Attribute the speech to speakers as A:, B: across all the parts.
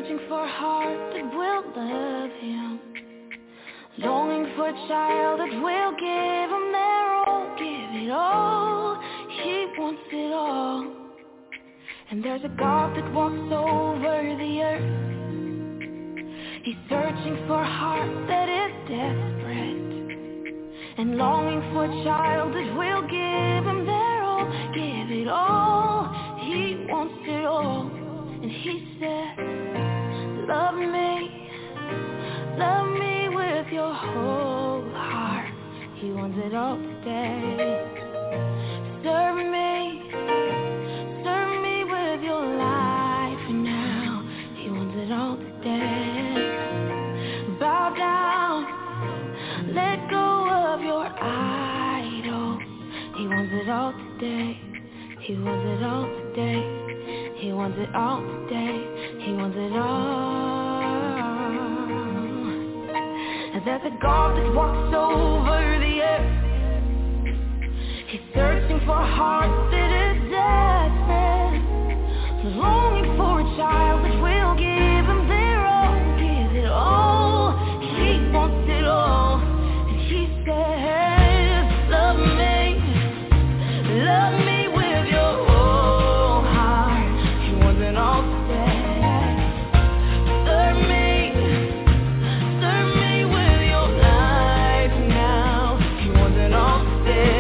A: searching for a heart that will love him, longing for a child that will give him their all, give it all. He wants it all. And there's a God that walks over the earth. He's searching for a heart that is desperate and longing for a child that will give him their all, give it all. He wants it all. And he said, love me with your whole heart. He wants it all today. Serve me with your life now. He wants it all today. Bow down, let go of your idol. He wants it all today. He wants it all today. He wants it all today. He wants it all. And there's a God that walks over the earth. He's searching for a heart that is desperate, longing for a child that will give him their all, give it all. He wants it all. And he says, love me with your whole heart. He wants it all today. Serve me with your life now. He wants it all today.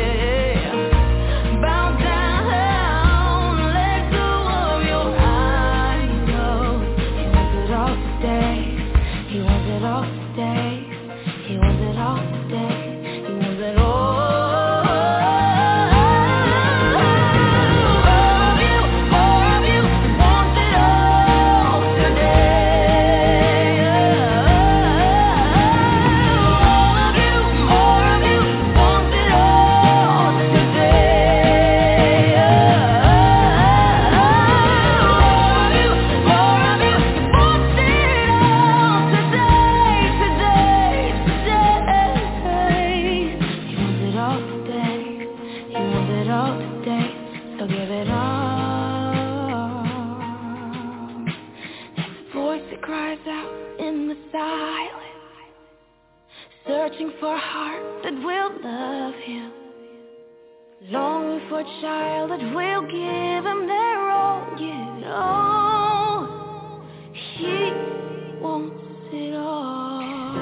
A: Searching for a heart that will love him, longing for a child that will give him their all, give it all. He wants it all.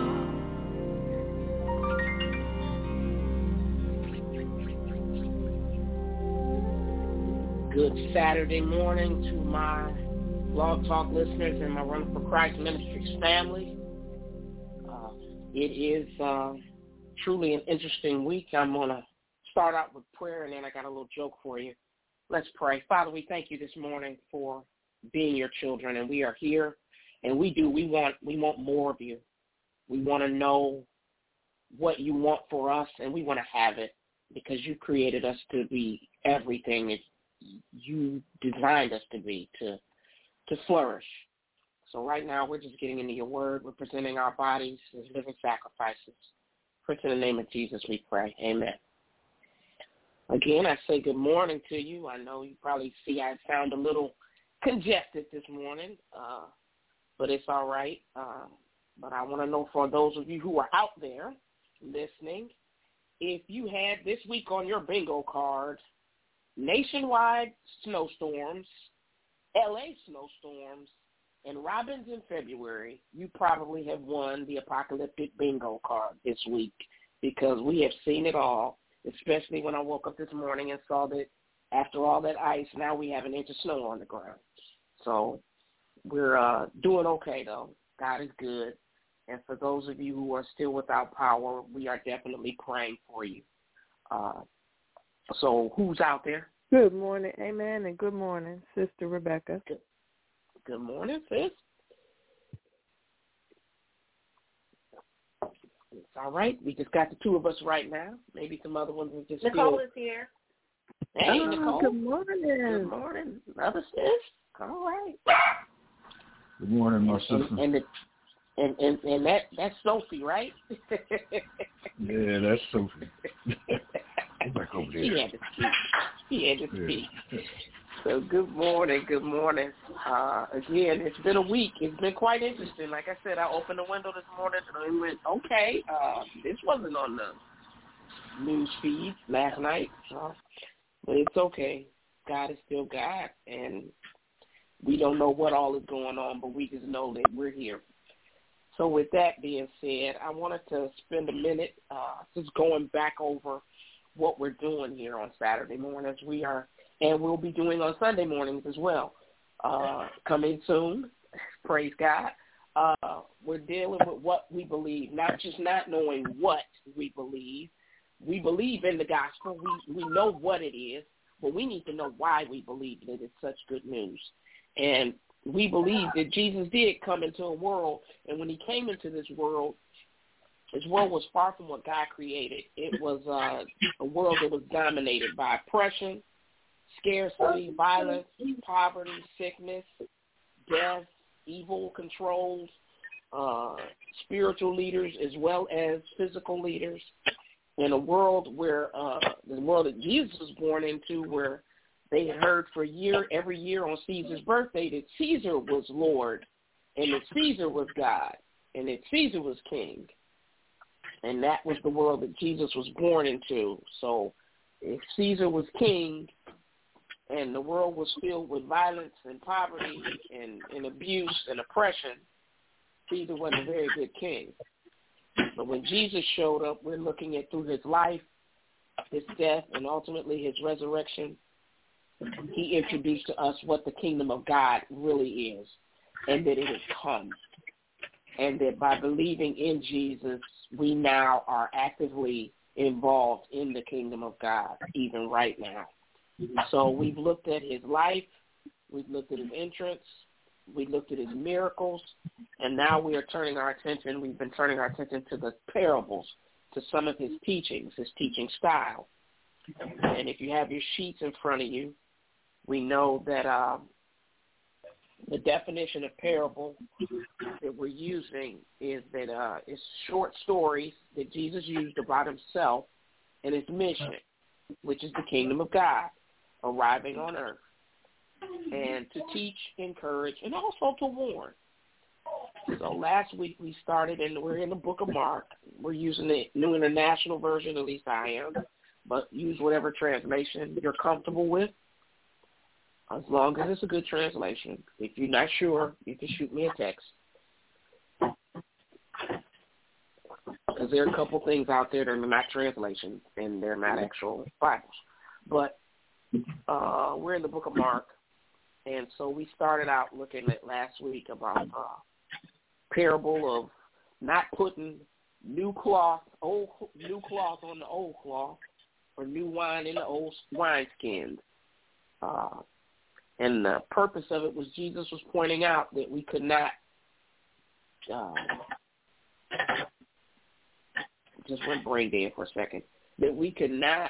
B: Good Saturday morning to my Blog Talk listeners and my Run for Christ Ministries family. It is truly an interesting week. I'm going to start out with prayer, and then I got a little joke for you. Let's pray. Father, we thank you this morning for being your children, and we are here, and we want more of you. We want to know what you want for us, and we want to have it because you created us to be everything that you designed us to be, to flourish. So right now, we're just getting into your word. We're presenting our bodies as living sacrifices. First, in the name of Jesus, we pray. Amen. Again, I say good morning to you. I know you probably see I sound a little congested this morning, but it's all right. But I want to know for those of you who are out there listening, if you had this week on your bingo card, nationwide snowstorms, L.A. snowstorms, and Robins in February, you probably have won the apocalyptic bingo card this week because we have seen it all, especially when I woke up this morning and saw that after all that ice, now we have an inch of snow on the ground. So we're doing okay, though. God is good. And for those of you who are still without power, we are definitely praying for you. So who's out there?
C: Good morning. Amen. And good morning, Sister Rebecca.
B: Good morning, sis. It's all right. We just got the two of us right now. Maybe some other ones will just
D: Nicole is here.
B: Hey, Nicole.
C: Good morning.
B: Good morning. Another sis. All right.
E: Good morning, my sister.
B: And that's Sophie, right?
E: Yeah, that's Sophie. Go back over there.
B: She had to speak. So good morning. Again, it's been a week. It's been quite interesting. Like I said, I opened the window this morning and went, okay, this wasn't on the news feed last night. But it's okay. God is still God, and we don't know what all is going on, but we just know that we're here. So with that being said, I wanted to spend a minute just going back over what we're doing here on Saturday mornings. We are, and we'll be doing on Sunday mornings as well. Coming soon, praise God. We're dealing with what we believe, not just not knowing what we believe. We believe in the gospel. We know what it is, but we need to know why we believe that it's such good news. And we believe that Jesus did come into a world, and when he came into this world was far from what God created. It was a world that was dominated by oppression, scarcity, violence, poverty, sickness, death, evil controls, spiritual leaders as well as physical leaders. In a world where the world that Jesus was born into, where they had heard for every year on Caesar's birthday that Caesar was Lord and that Caesar was God and that Caesar was king. And that was the world that Jesus was born into. So if Caesar was king and the world was filled with violence and poverty and abuse and oppression, Caesar wasn't a very good king. But when Jesus showed up, we're looking at through his life, his death, and ultimately his resurrection, he introduced to us what the kingdom of God really is, and that it has come. And that by believing in Jesus, we now are actively involved in the kingdom of God, even right now. So we've looked at his life, we've looked at his entrance, we looked at his miracles, and now we've been turning our attention to the parables, to some of his teachings, his teaching style. And if you have your sheets in front of you, we know that the definition of parable that we're using is that it's short stories that Jesus used about himself and his mission, which is the kingdom of God arriving on earth, and to teach, encourage, and also to warn. So last week we started, and we're in the book of Mark. We're using the New International Version, at least I am, but use whatever translation you're comfortable with, as long as it's a good translation. If you're not sure, you can shoot me a text. Because there are a couple things out there that are not translations, and they're not actual Bibles. But we're in the book of Mark, and so we started out looking at last week about parable of not putting new cloth on the old cloth, or new wine in the old wineskins. And the purpose of it was Jesus was pointing out that we could not just went brain dead for a second, that we could not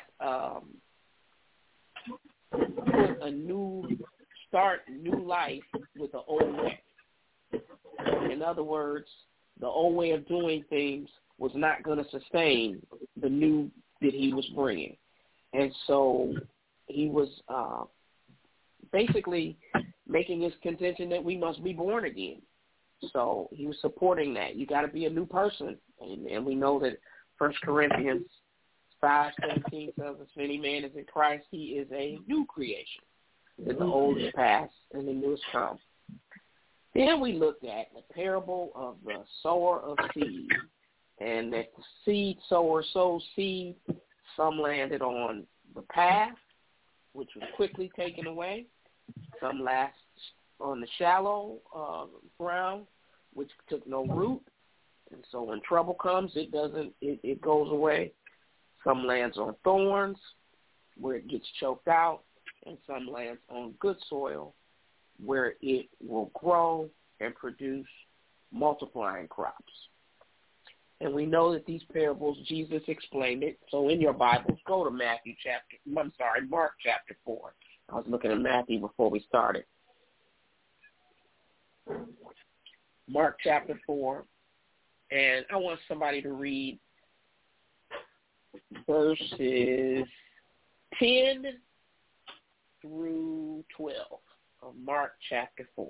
B: start new life with the old way. In other words, the old way of doing things was not going to sustain the new that he was bringing. And so he was basically making his contention that we must be born again. So he was supporting that. You got to be a new person. And we know that 1 Corinthians 5:17 says, if any man is in Christ, he is a new creation. That the old is past and the new is come. Then we looked at the parable of the sower of seed, and that the seed sower sows seed. Some landed on the path, which was quickly taken away. Some last on the shallow ground, which took no root. And so when trouble comes, it goes away. Some lands on thorns, where it gets choked out, and some lands on good soil, where it will grow and produce multiplying crops. And we know that these parables, Jesus explained it. So in your Bibles, go to Mark chapter 4. I was looking at Matthew before we started. Mark chapter 4. And I want somebody to read verses 10 through 12 of Mark chapter 4.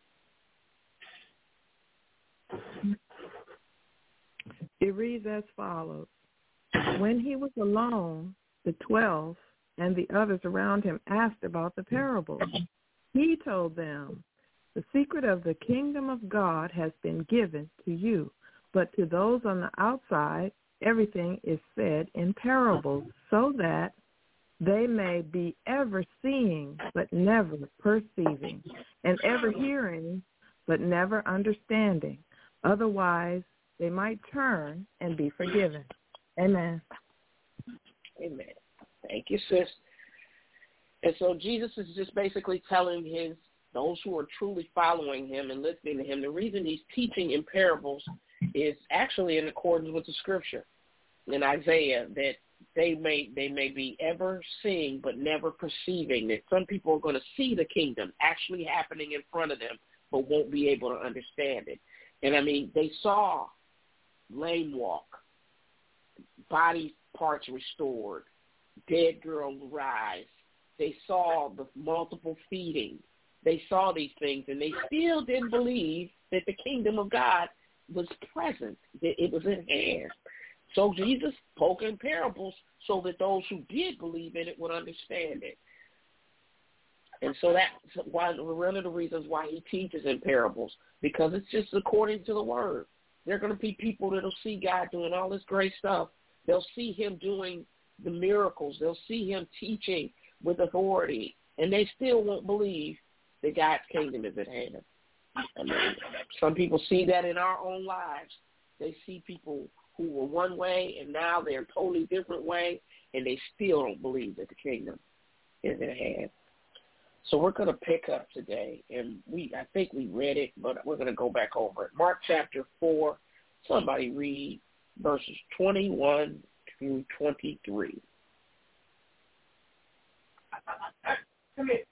C: It reads as follows. When he was alone, the 12 and the others around him asked about the parable. He told them, the secret of the kingdom of God has been given to you, but to those on the outside, everything is said in parables, so that they may be ever seeing but never perceiving, and ever hearing but never understanding. Otherwise, they might turn and be forgiven. Amen.
B: Amen. Thank you, sis. And so Jesus is just basically telling those who are truly following him and listening to him, the reason he's teaching in parables is actually in accordance with the scripture in Isaiah, that they may be ever seeing but never perceiving, that some people are going to see the kingdom actually happening in front of them but won't be able to understand it. And I mean, they saw lame walk, body parts restored, dead girls rise. They saw the multiple feedings. They saw these things, and they still didn't believe that the kingdom of God was present, that it was in hand. So Jesus spoke in parables so that those who did believe in it would understand it. And so that's one of the reasons why he teaches in parables, because it's just according to the word. There are going to be people that will see God doing all this great stuff. They'll see him doing the miracles. They'll see him teaching with authority, and they still won't believe that God's kingdom is at hand. I mean, some people see that in our own lives. They see people who were one way, and now they're a totally different way, and they still don't believe that the kingdom is at hand. So we're going to pick up today, and I think we read it, but we're going to go back over it. Mark chapter 4, somebody read verses 21 through 23.
D: Come here.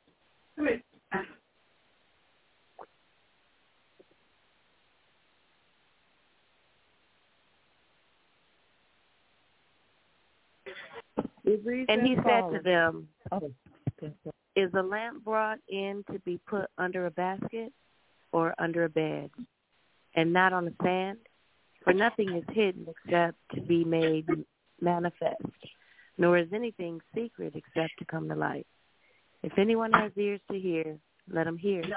F: And he said to them, is a lamp brought in to be put under a basket or under a bed, and not on the sand? For nothing is hidden except to be made manifest, nor is anything secret except to come to light. If anyone has ears to hear, let him hear.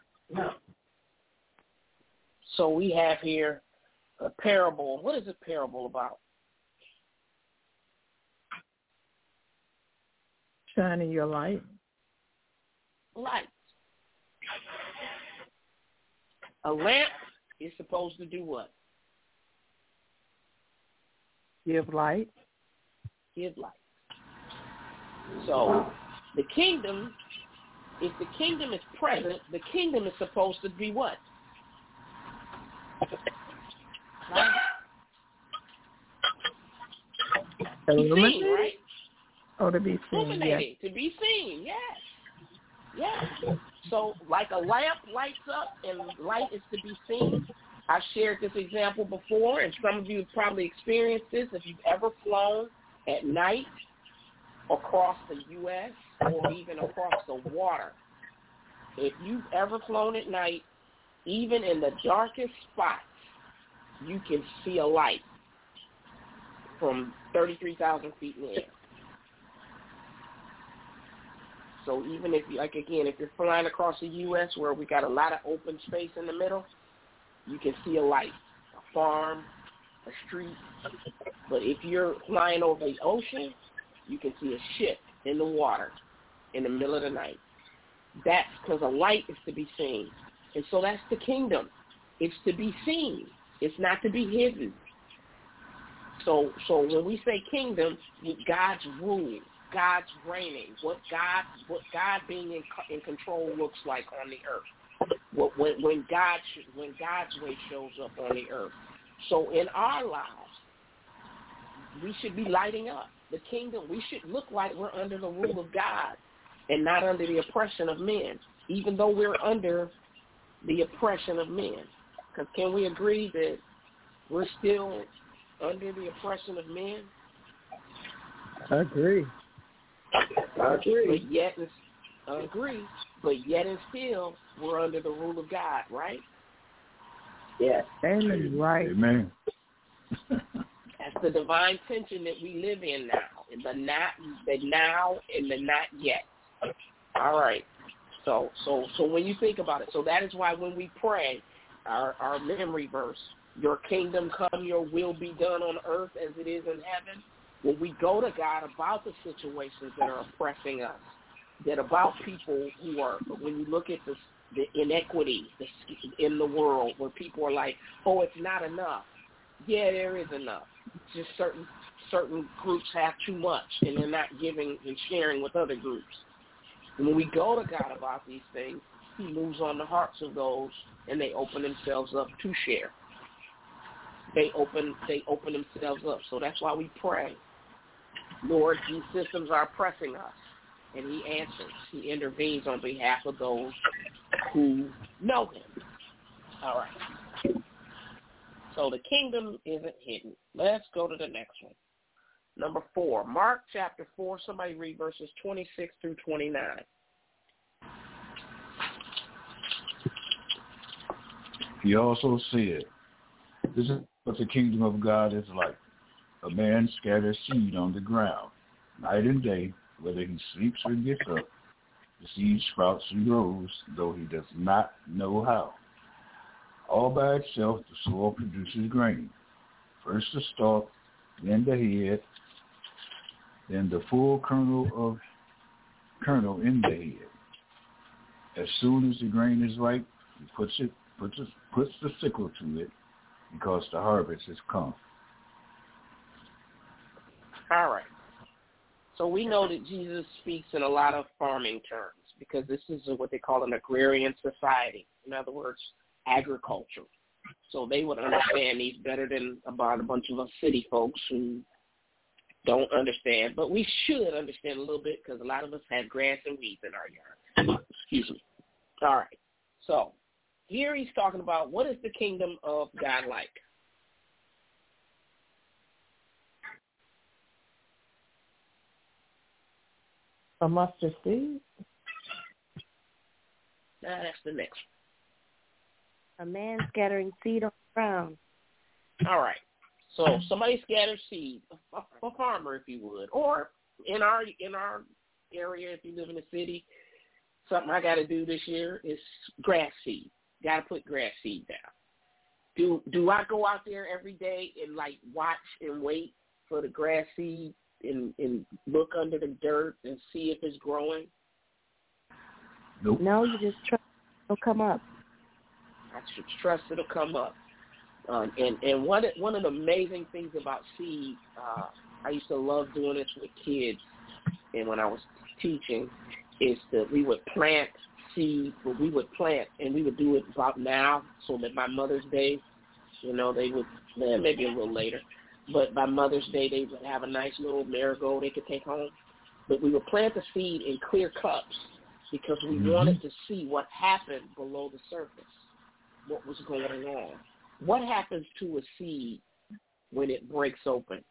B: So we have here a parable. What is a parable about?
C: Shining your light.
B: Light. A lamp is supposed to do what?
C: Give light.
B: Give light. So the kingdom, if the kingdom is present, the kingdom is supposed to be what? Light. Be seen, right?
C: Oh, to be seen,
B: illuminated, yes. To be seen, yes. Yes. So like a lamp lights up and light is to be seen. I've shared this example before, and some of you have probably experienced this. If you've ever flown at night across the U.S. or even across the water, if you've ever flown at night, even in the darkest spots, you can see a light from 33,000 feet in the air. So even if, if you're flying across the U.S. where we got a lot of open space in the middle, you can see a light, a farm, a street. But if you're flying over the ocean, you can see a ship in the water in the middle of the night. That's because a light is to be seen. And so that's the kingdom. It's to be seen. It's not to be hidden. So when we say kingdom, God's rule, God's reigning, what God being in control looks like on the earth. When God's way shows up on the earth. So in our lives, we should be lighting up the kingdom. We should look like we're under the rule of God and not under the oppression of men, even though we're under the oppression of men. Because can we agree that we're still under the oppression of men?
C: I agree.
B: But agree, but yet and still, we're under the rule of God, right?
C: Yes. Amen. Right.
E: Amen.
B: That's the divine tension that we live in now, in the now and the not yet. All right. So when you think about it, so that is why when we pray, our memory verse, your kingdom come, your will be done on earth as it is in heaven. When we go to God about the situations that are oppressing us, that about people who are, when you look at the inequity in the world where people are like, oh, it's not enough. Yeah, there is enough. Just certain groups have too much, and they're not giving and sharing with other groups. And when we go to God about these things, he moves on the hearts of those, and they open themselves up to share. They open themselves up. So that's why we pray. Lord, these systems are oppressing us. And he answers. He intervenes on behalf of those who know him. All right. So the kingdom isn't hidden. Let's go to the next one. Number 4, Mark chapter 4. Somebody read verses 26 through 29.
E: He also said, this is what the kingdom of God is like. A man scatters seed on the ground, night and day, whether he sleeps or gets up. The seed sprouts and grows, though he does not know how. All by itself, the soil produces grain. First the stalk, then the head, then the full kernel in the head. As soon as the grain is ripe, he puts the sickle to it, because the harvest has come.
B: All right. So we know that Jesus speaks in a lot of farming terms because this is what they call an agrarian society. In other words, agriculture. So they would understand these better than about a bunch of us city folks who don't understand. But we should understand a little bit because a lot of us have grass and weeds in our yard. Excuse me. All right. So here he's talking about what is the kingdom of God like?
C: A mustard seed?
B: That's the next
F: A
B: one.
F: man scattering seed on the ground.
B: All right. So somebody scatters seed, a farmer, if you would, or in our area, if you live in the city, something I got to do this year is grass seed. Got to put grass seed down. Do I go out there every day and like watch and wait for the grass seed and look under the dirt and see if it's growing?
E: Nope.
F: No, you just trust it'll come up.
B: I should trust it'll come up. And one of the amazing things about seed, I used to love doing this with kids, and when I was teaching, is that we would plant seed, but we would plant, and we would do it about now, so that by Mother's Day, they would, maybe a little later, but by Mother's Day, they would have a nice little marigold they could take home. But we would plant the seed in clear cups because we wanted to see what happened below the surface, what was going on. What happens to a seed when it breaks open?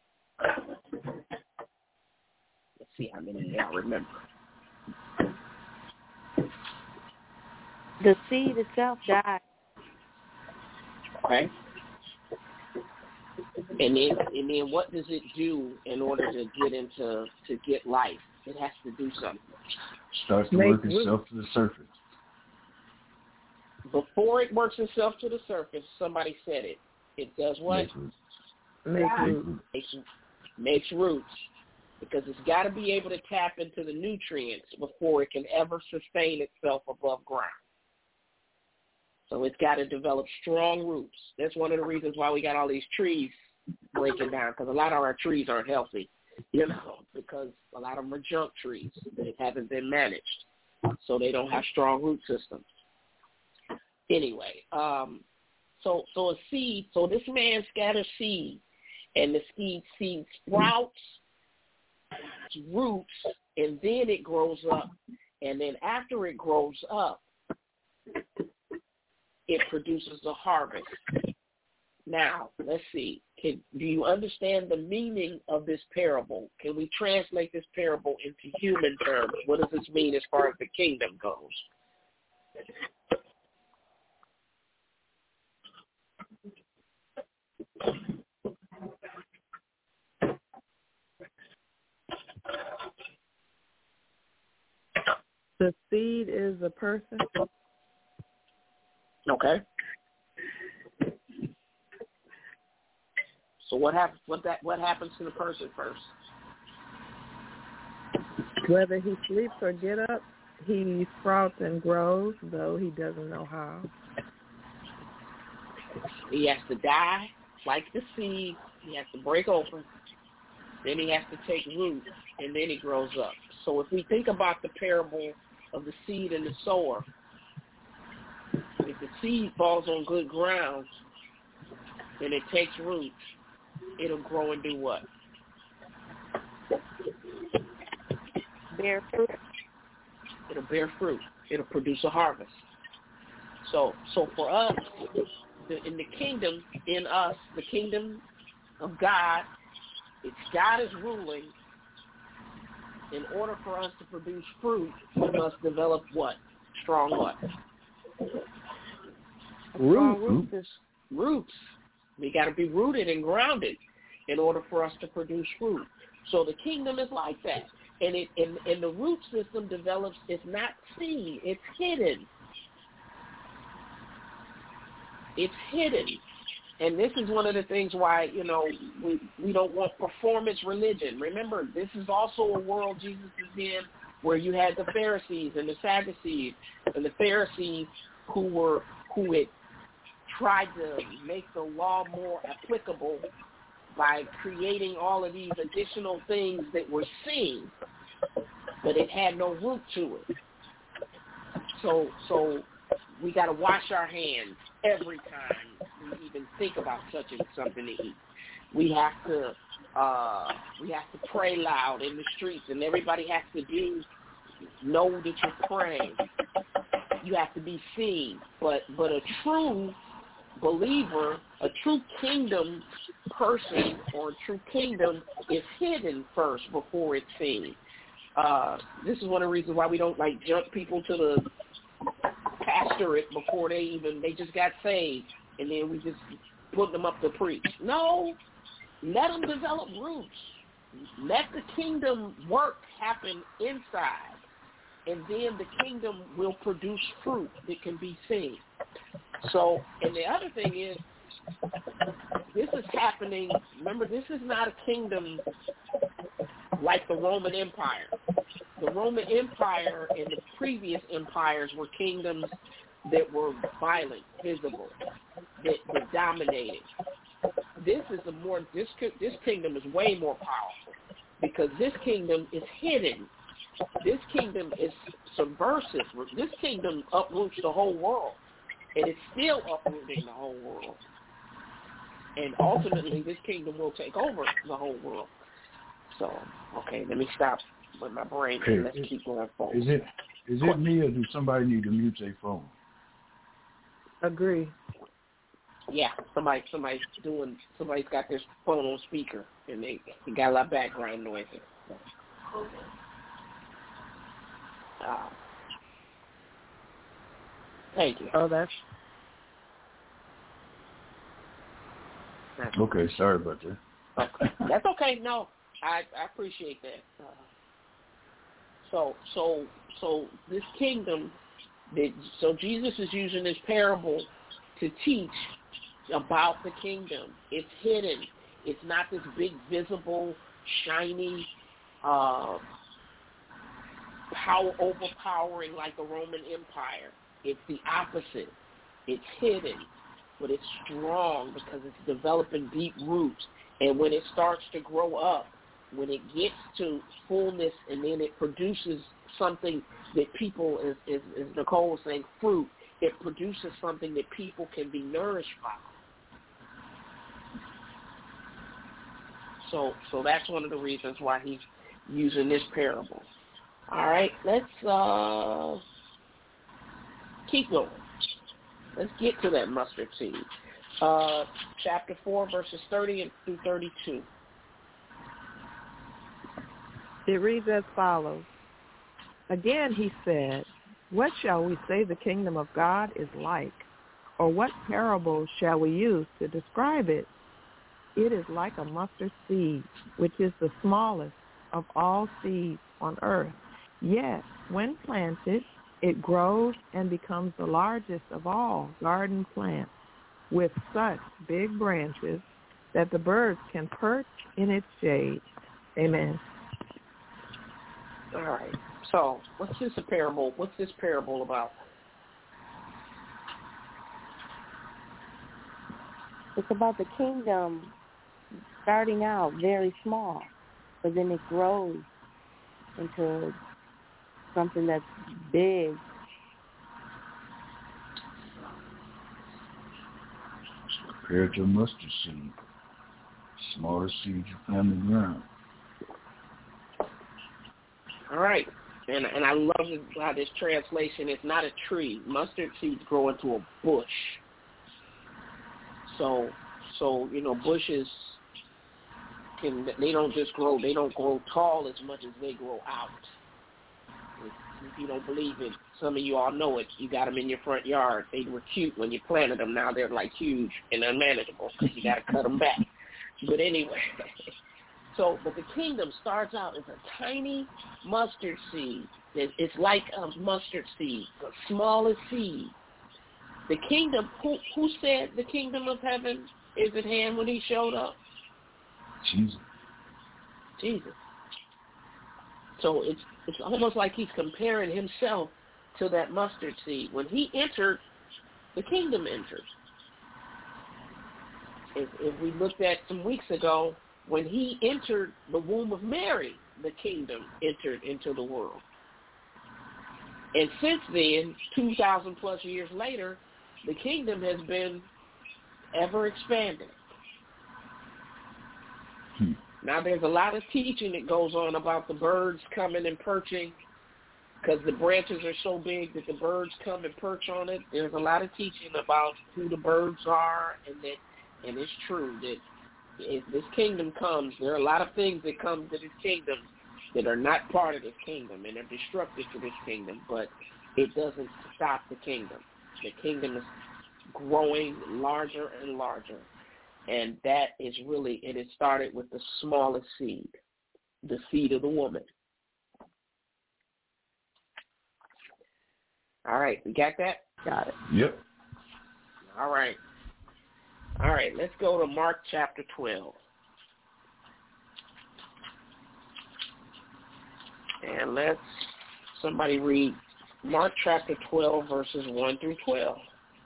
B: Let's see how many I remember.
F: The seed itself dies.
B: Okay. And then what does it do in order to get life? It has to do something.
E: Starts to work itself to the surface.
B: Before it works itself to the surface, somebody said it. It does what? Makes roots. Because it's got to be able to tap into the nutrients before it can ever sustain itself above ground. So it's got to develop strong roots. That's one of the reasons why we got all these trees breaking down, because a lot of our trees aren't healthy, because a lot of them are junk trees that haven't been managed. So they don't have strong root systems. Anyway, so a seed, so this man scatters seed, and the seed sprouts, roots, and then it grows up. And then after it grows up, it produces a harvest. Now, let's see. Do you understand the meaning of this parable? Can we translate this parable into human terms? What does this mean as far as the kingdom goes?
C: The seed is a person.
B: Okay. So what happens? What happens to the person first?
C: Whether he sleeps or get up, he sprouts and grows, though he doesn't know how.
B: He has to die, like the seed. He has to break open. Then he has to take root, and then he grows up. So if we think about the parable of the seed and the sower, if the seed falls on good ground and it takes root, it'll grow and do what?
F: Bear fruit.
B: It'll bear fruit. It'll produce a harvest. So for us, in the kingdom, in us, the kingdom of God, it's God is ruling. In order for us to produce fruit, we must develop what? Strong what? Roots. We got to be rooted and grounded in order for us to produce fruit. So the kingdom is like that. And the root system develops, it's not seen, it's hidden. It's hidden. And this is one of the things why, we don't want performance religion. Remember, this is also a world Jesus is in where you had the Pharisees and the Sadducees, and the Pharisees who had tried to make the law more applicable by creating all of these additional things that were seen, but it had no root to it. So we got to wash our hands every time we even think about touching something to eat. We have to pray loud in the streets, and everybody has to know that you're praying. You have to be seen, but a true believer, a true kingdom person or a true kingdom is hidden first before it's seen. This is one of the reasons why we don't jump people to the pastorate before they just got saved, and then we just put them up to preach. No, let them develop roots. Let the kingdom work happen inside, and then the kingdom will produce fruit that can be seen. So, and the other thing is, this is happening. Remember, this is not a kingdom like the Roman Empire. The Roman Empire and the previous empires were kingdoms that were violent, visible, that dominated. This kingdom is way more powerful because this kingdom is hidden. This kingdom is subversive. This kingdom uproots the whole world, and it's still uprooting the whole world. And ultimately, this kingdom will take over the whole world. So, okay, let me stop with my brain and let's keep going forward.
E: Is it me, or do somebody need to mute their phone?
C: Agree.
B: Yeah, somebody's got their phone on speaker, and they got a lot of background noise. Thank you.
C: Oh, that's
E: okay. Sorry about that.
B: Okay. That's okay. No, I appreciate that. So this kingdom, so Jesus is using this parable to teach about the kingdom. It's hidden. It's not this big, visible, shiny, overpowering like the Roman Empire. It's the opposite. It's hidden, but it's strong because it's developing deep roots. And when it starts to grow up, when it gets to fullness, and then it produces something that people, as Nicole was saying, fruit, it produces something that people can be nourished by. So that's one of the reasons why he's using this parable. All right, let's keep going. Let's get to that mustard seed. chapter 4, verses 30 through 32.
C: It reads as follows. Again he said, what shall we say the kingdom of God is like? Or what parable shall we use to describe it? It is like a mustard seed, which is the smallest of all seeds on earth. Yet, when planted, it grows and becomes the largest of all garden plants, with such big branches that the birds can perch in its shade. Amen.
B: All right. So, what's this parable? What's this parable about?
F: It's about the kingdom starting out very small, but then it grows into something that's big.
E: Compared to a mustard seed, smaller seeds you plant in the ground.
B: All right. And I love how this translation is not a tree. Mustard seeds grow into a bush. So bushes they don't grow tall as much as they grow out. If you don't believe it, some of you all know it. You got them in your front yard. They were cute when you planted them. Now they're like huge and unmanageable because you got to cut them back. But anyway, but the kingdom starts out as a tiny mustard seed. It's like a mustard seed, the smallest seed. The kingdom, who said the kingdom of heaven is at hand when he showed up? Jesus. So it's almost like he's comparing himself to that mustard seed. When he entered, the kingdom entered. If we looked at some weeks ago, when he entered the womb of Mary, the kingdom entered into the world. And since then, 2,000 plus years later, the kingdom has been ever expanding. Now, there's a lot of teaching that goes on about the birds coming and perching because the branches are so big that the birds come and perch on it. There's a lot of teaching about who the birds are, and it's true that if this kingdom comes, there are a lot of things that come to this kingdom that are not part of this kingdom and are destructive to this kingdom, but it doesn't stop the kingdom. The kingdom is growing larger and larger, and that is really, it started with the smallest seed, the seed of the woman. All right, we got that?
C: Got it.
E: Yep.
B: All right, let's go to Mark chapter 12. And let's somebody read Mark chapter 12, verses 1 through 12.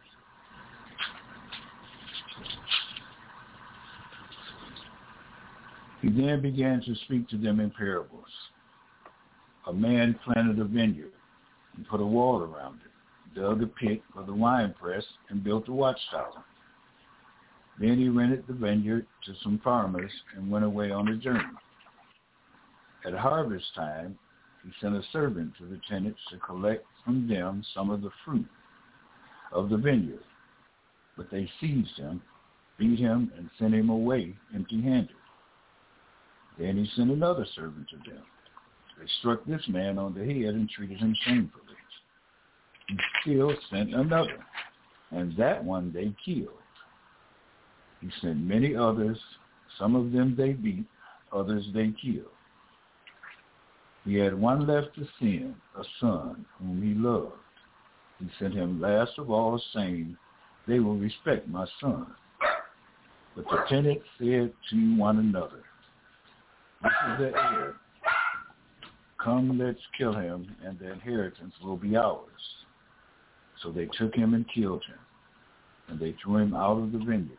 E: He then began to speak to them in parables. A man planted a vineyard and put a wall around it, dug a pit for the winepress, and built a watchtower. Then he rented the vineyard to some farmers and went away on a journey. At harvest time, he sent a servant to the tenants to collect from them some of the fruit of the vineyard. But they seized him, beat him, and sent him away empty-handed. Then he sent another servant to them. They struck this man on the head and treated him shamefully. He still sent another, and that one they killed. He sent many others. Some of them they beat, others they killed. He had one left to send, a son whom he loved. He sent him last of all, saying, "They will respect my son." But the tenants said to one another, "This is the heir. Come, let's kill him, and the inheritance will be ours." So they took him and killed him, and they threw him out of the vineyard.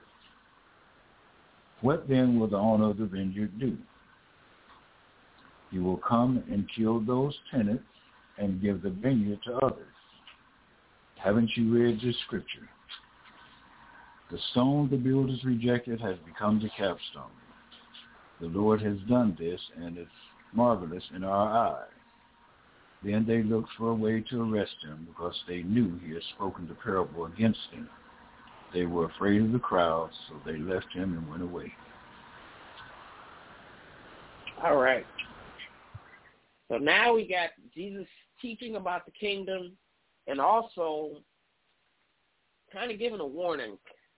E: What then will the owner of the vineyard do? He will come and kill those tenants and give the vineyard to others. Haven't you read this scripture? The stone the builders rejected has become the capstone. The Lord has done this, and it's marvelous in our eyes. Then they looked for a way to arrest him because they knew he had spoken the parable against them. They were afraid of the crowd, so they left him and went away.
B: All right. So now we got Jesus teaching about the kingdom and also kind of giving a warning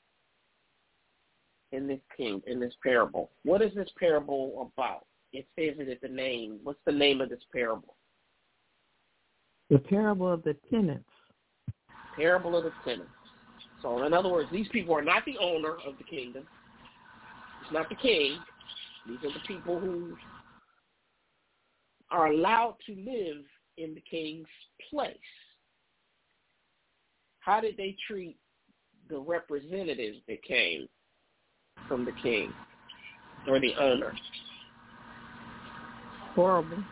B: in this parable. What is this parable about? It says it at the name. What's the name of this parable?
C: The parable of the tenants.
B: Parable of the tenants. So in other words, these people are not the owner of the kingdom. It's not the king. These are the people who are allowed to live in the king's place. How did they treat the representatives that came from the king or the owner?
C: Horrible.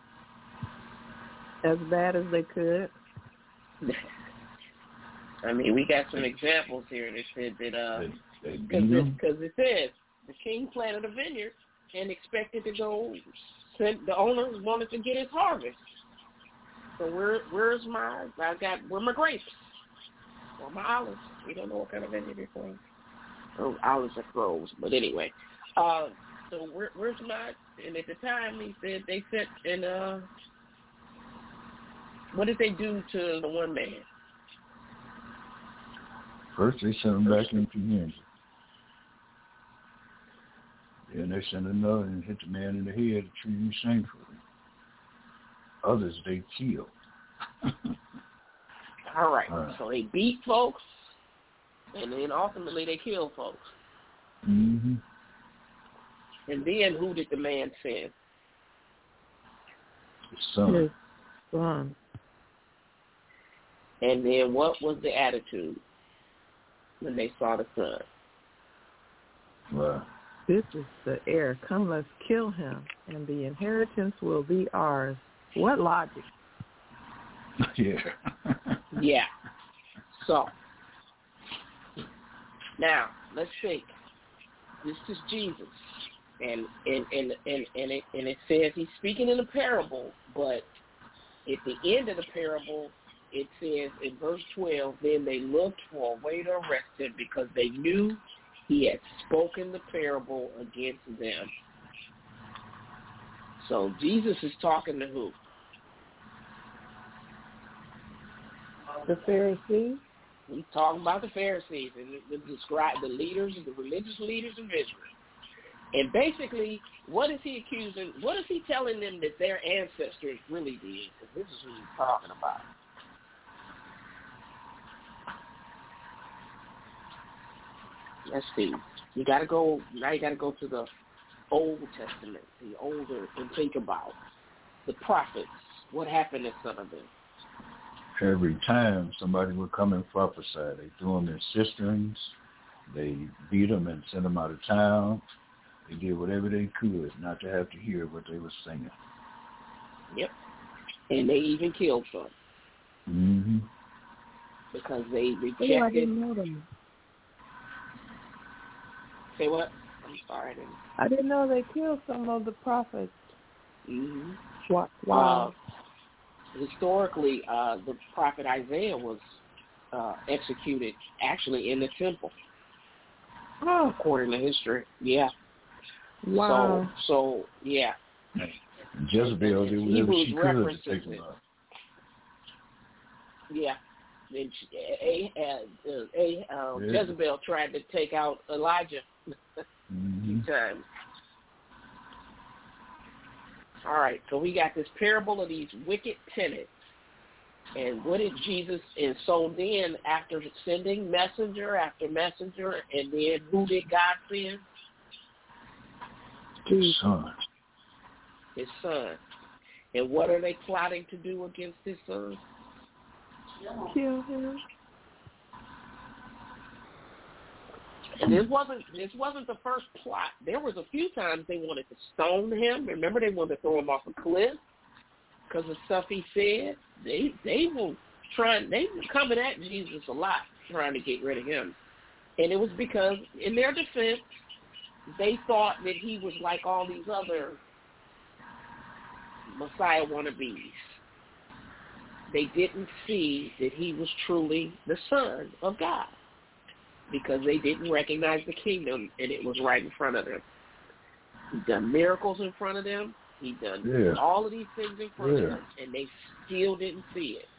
C: As bad as they could.
B: I mean, we got some examples here that said that because it says the king planted a vineyard and expected to go. The owner wanted to get his harvest. So where's my grapes or my olives? We don't know what kind of vineyard it's from. Oh, olives are groves, but anyway. So where's my? And at the time he said they sent and what did they do to the one man?
E: First, they sent him back into community. Then they sent another and hit the man in the head to treat him shamefully. Others they killed.
B: All right. So they beat folks, and then ultimately they killed folks.
E: Mm-hmm.
B: And then who did the man send?
E: His son.
C: His son.
B: And then what was the attitude when they saw the son?
E: Wow.
C: This is the heir. Come, let's kill him, and the inheritance will be ours. What logic?
E: Yeah.
B: Yeah. So, now, let's think. This is Jesus. And it says he's speaking in a parable, but at the end of the parable, it says in verse 12, then they looked for a way to arrest him because they knew he had spoken the parable against them. So Jesus is talking to who?
C: The Pharisees.
B: He's talking about the Pharisees and describe the leaders, the religious leaders of Israel. And basically, what is he accusing? What is he telling them that their ancestors really did? Because this is who he's talking about. Let's see. You got to go to the Old Testament, the older, and think about the prophets. What happened to some of them?
E: Every time somebody would come and prophesy, they threw them in cisterns, they beat them and sent them out of town. They did whatever they could not to have to hear what they were saying.
B: Yep. And they even killed some.
E: Mm-hmm.
B: Because they rejected.
C: I didn't know them.
B: Say what? I'm sorry.
C: I didn't know they killed some of the prophets.
B: Mm-hmm.
C: Wow.
B: Historically, the prophet Isaiah was executed actually in the temple.
C: Oh.
B: According to history. Yeah.
C: Wow.
B: So yeah.
E: And Jezebel did whatever she could to take him out.
B: Yeah. And Jezebel tried to take out Elijah a few times. All right, so we got this parable of these wicked tenants. And what did Jesus, and so then after sending messenger after messenger, and then who did God send?
E: His son.
B: His son. And what are they plotting to do against his son?
C: Kill him.
B: And this wasn't the first plot. There was a few times they wanted to stone him. Remember, they wanted to throw him off a cliff because of stuff he said. They were coming at Jesus a lot, trying to get rid of him. And it was because, in their defense, they thought that he was like all these other Messiah wannabes. They didn't see that he was truly the Son of God. because they didn't recognize the kingdom, and it was right in front of them. He done miracles in front of them. He done all of these things in front of them, and they still didn't see it.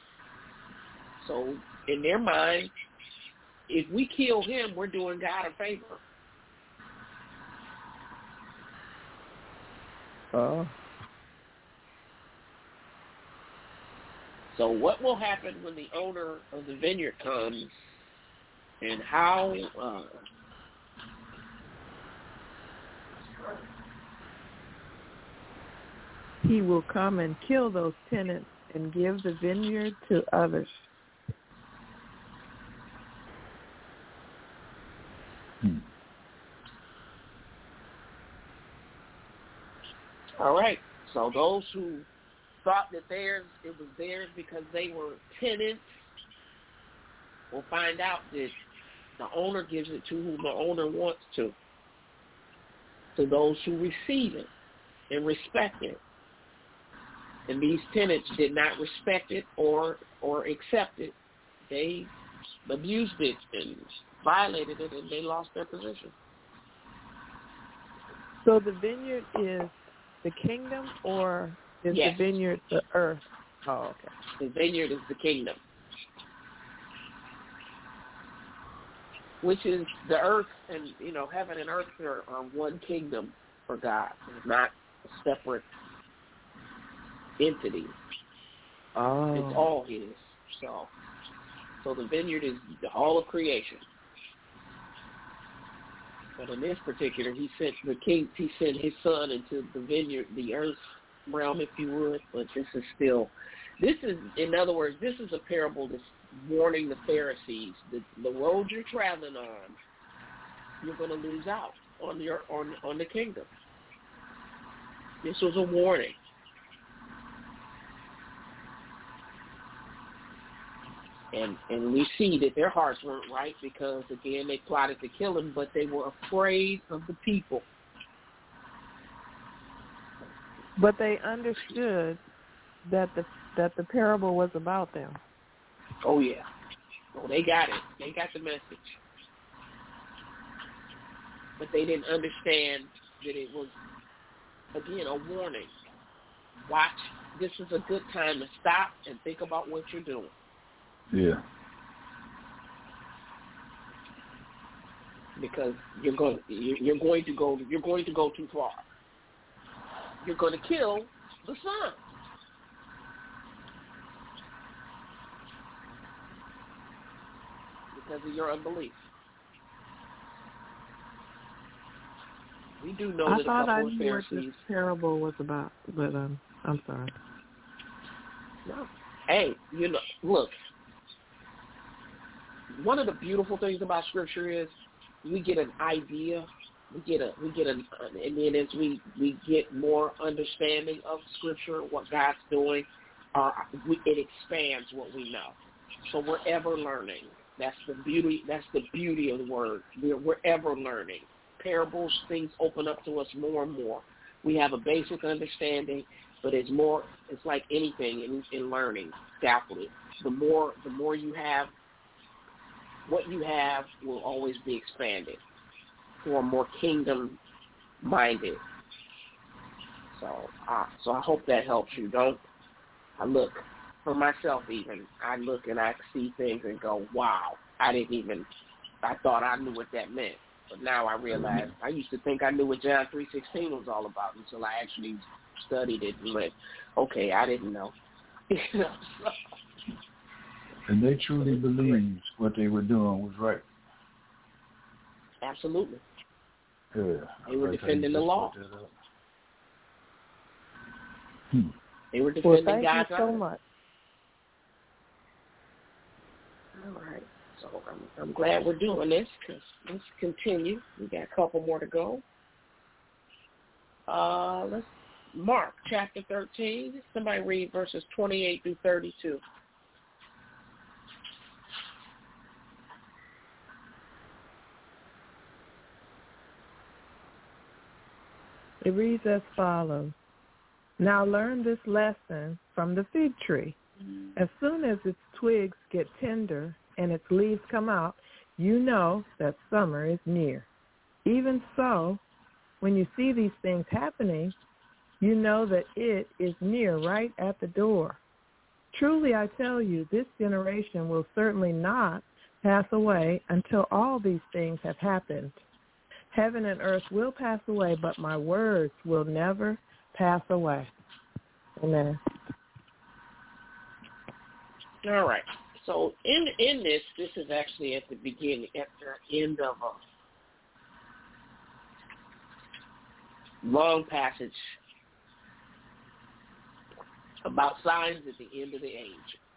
B: So in their mind, if we kill him, we're doing God a favor.
C: Oh.
B: So what will happen when the owner of the vineyard comes, and how
C: he will come and kill those tenants and give the vineyard to others.
B: All right. So those who thought that it was theirs because they were tenants will find out that the owner gives it to who the owner wants to those who receive it and respect it. And these tenants did not respect it or accept it. They abused it and violated it, and they lost their position.
C: So the vineyard is the kingdom, or is the vineyard the earth? Oh, okay.
B: The vineyard is the kingdom, which is the earth, and heaven and earth are one kingdom for God. It's not a separate entity.
C: Oh.
B: It's all his. So the vineyard is all of creation. But in this particular, he sent his son into the vineyard, the earth realm, if you would. But this is, in other words, this is a parable that's warning the Pharisees that the road you're traveling on, you're going to lose out on the kingdom. This was a warning. And we see that their hearts weren't right because, again, they plotted to kill him, but they were afraid of the people.
C: But they understood that the parable was about them.
B: Oh, yeah. Oh, they got it. They got the message. But they didn't understand that it was, again, a warning. Watch. This is a good time to stop and think about what you're doing.
E: Yeah.
B: Because you're going to go too far. You're going to kill the son. Because of your unbelief. We do know that a couple of Pharisees. I knew what this
C: parable was about, but I'm sorry.
B: No. Hey, look. One of the beautiful things about Scripture is we get an idea, and then as we get more understanding of Scripture, what God's doing, it expands what we know. So we're ever learning. That's the beauty of the word. We're ever learning. Parables, things open up to us more and more. We have a basic understanding, but it's like anything in learning, scaffolding. The more you have, what you have will always be expanded for more kingdom-minded. So I hope that helps you. I look, for myself even, I look and I see things and go, wow, I thought I knew what that meant. But now I realize, I used to think I knew what John 3:16 was all about until I actually studied it and went, okay, I didn't know.
E: And they truly believed what they were doing was right.
B: Absolutely.
E: Yeah.
B: They were defending the law. They were
C: God's
B: defending
C: honor. Thank you so much.
B: All right. So I'm glad we're doing this because let's continue. We got a couple more to go. Let's Mark chapter 13. Somebody read verses 28 through 32.
C: It reads as follows. Now learn this lesson from the fig tree. As soon as its twigs get tender and its leaves come out, you know that summer is near. Even so, when you see these things happening, you know that it is near, right at the door. Truly, I tell you, this generation will certainly not pass away until all these things have happened. Heaven and earth will pass away, but my words will never pass away. Amen.
B: All right. So in this is actually at the beginning, at the end of a long passage about signs at the end of the age.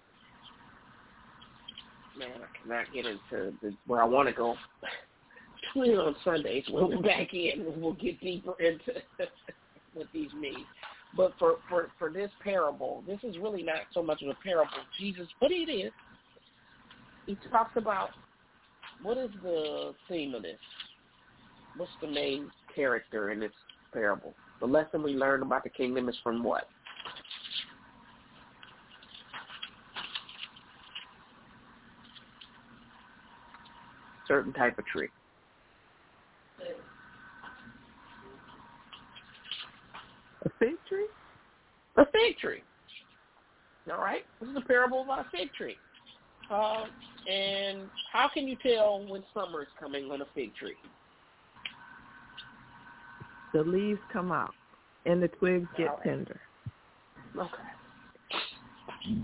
B: Man, I cannot get into where I want to go. Tune in on Sundays. We'll be back in and we'll get deeper into what these mean. But for this parable, this is really not so much of a parable of Jesus, but it is. He talks about what is the theme of this? What's the main character in this parable? The lesson we learn about the kingdom is from what? Certain type of tree.
C: A fig tree?
B: A fig tree. All right? This is a parable about a fig tree. And how can you tell when summer is coming on a fig tree?
C: The leaves come out and the twigs get tender.
B: Okay.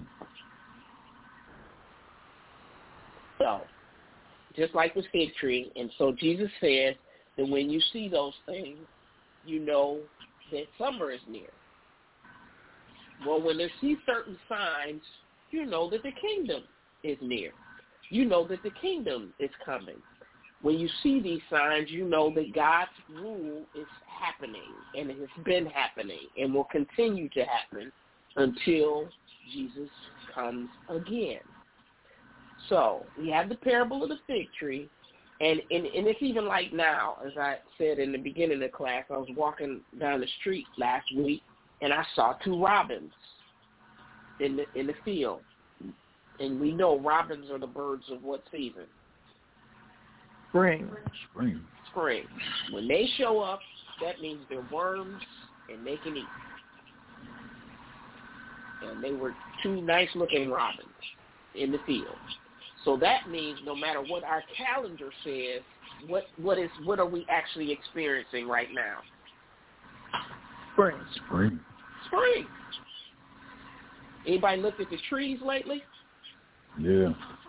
B: So, just like the fig tree, and so Jesus said that when you see those things, you know that summer is near. Well, when they see certain signs, you know that the kingdom is near. You know that the kingdom is coming. When you see these signs, you know that God's rule is happening, and it has been happening, and will continue to happen until Jesus comes again. So we have the parable of the fig tree, and it's even like now, as I said in the beginning of the class, I was walking down the street last week, and I saw two robins in the field. And we know robins are the birds of what season?
C: Spring. When
B: they show up, that means they're worms and they can eat. And they were two nice-looking robins in the field. So that means no matter what our calendar says, what are we actually experiencing right now?
C: Spring.
B: Anybody looked at the trees lately?
E: Yeah.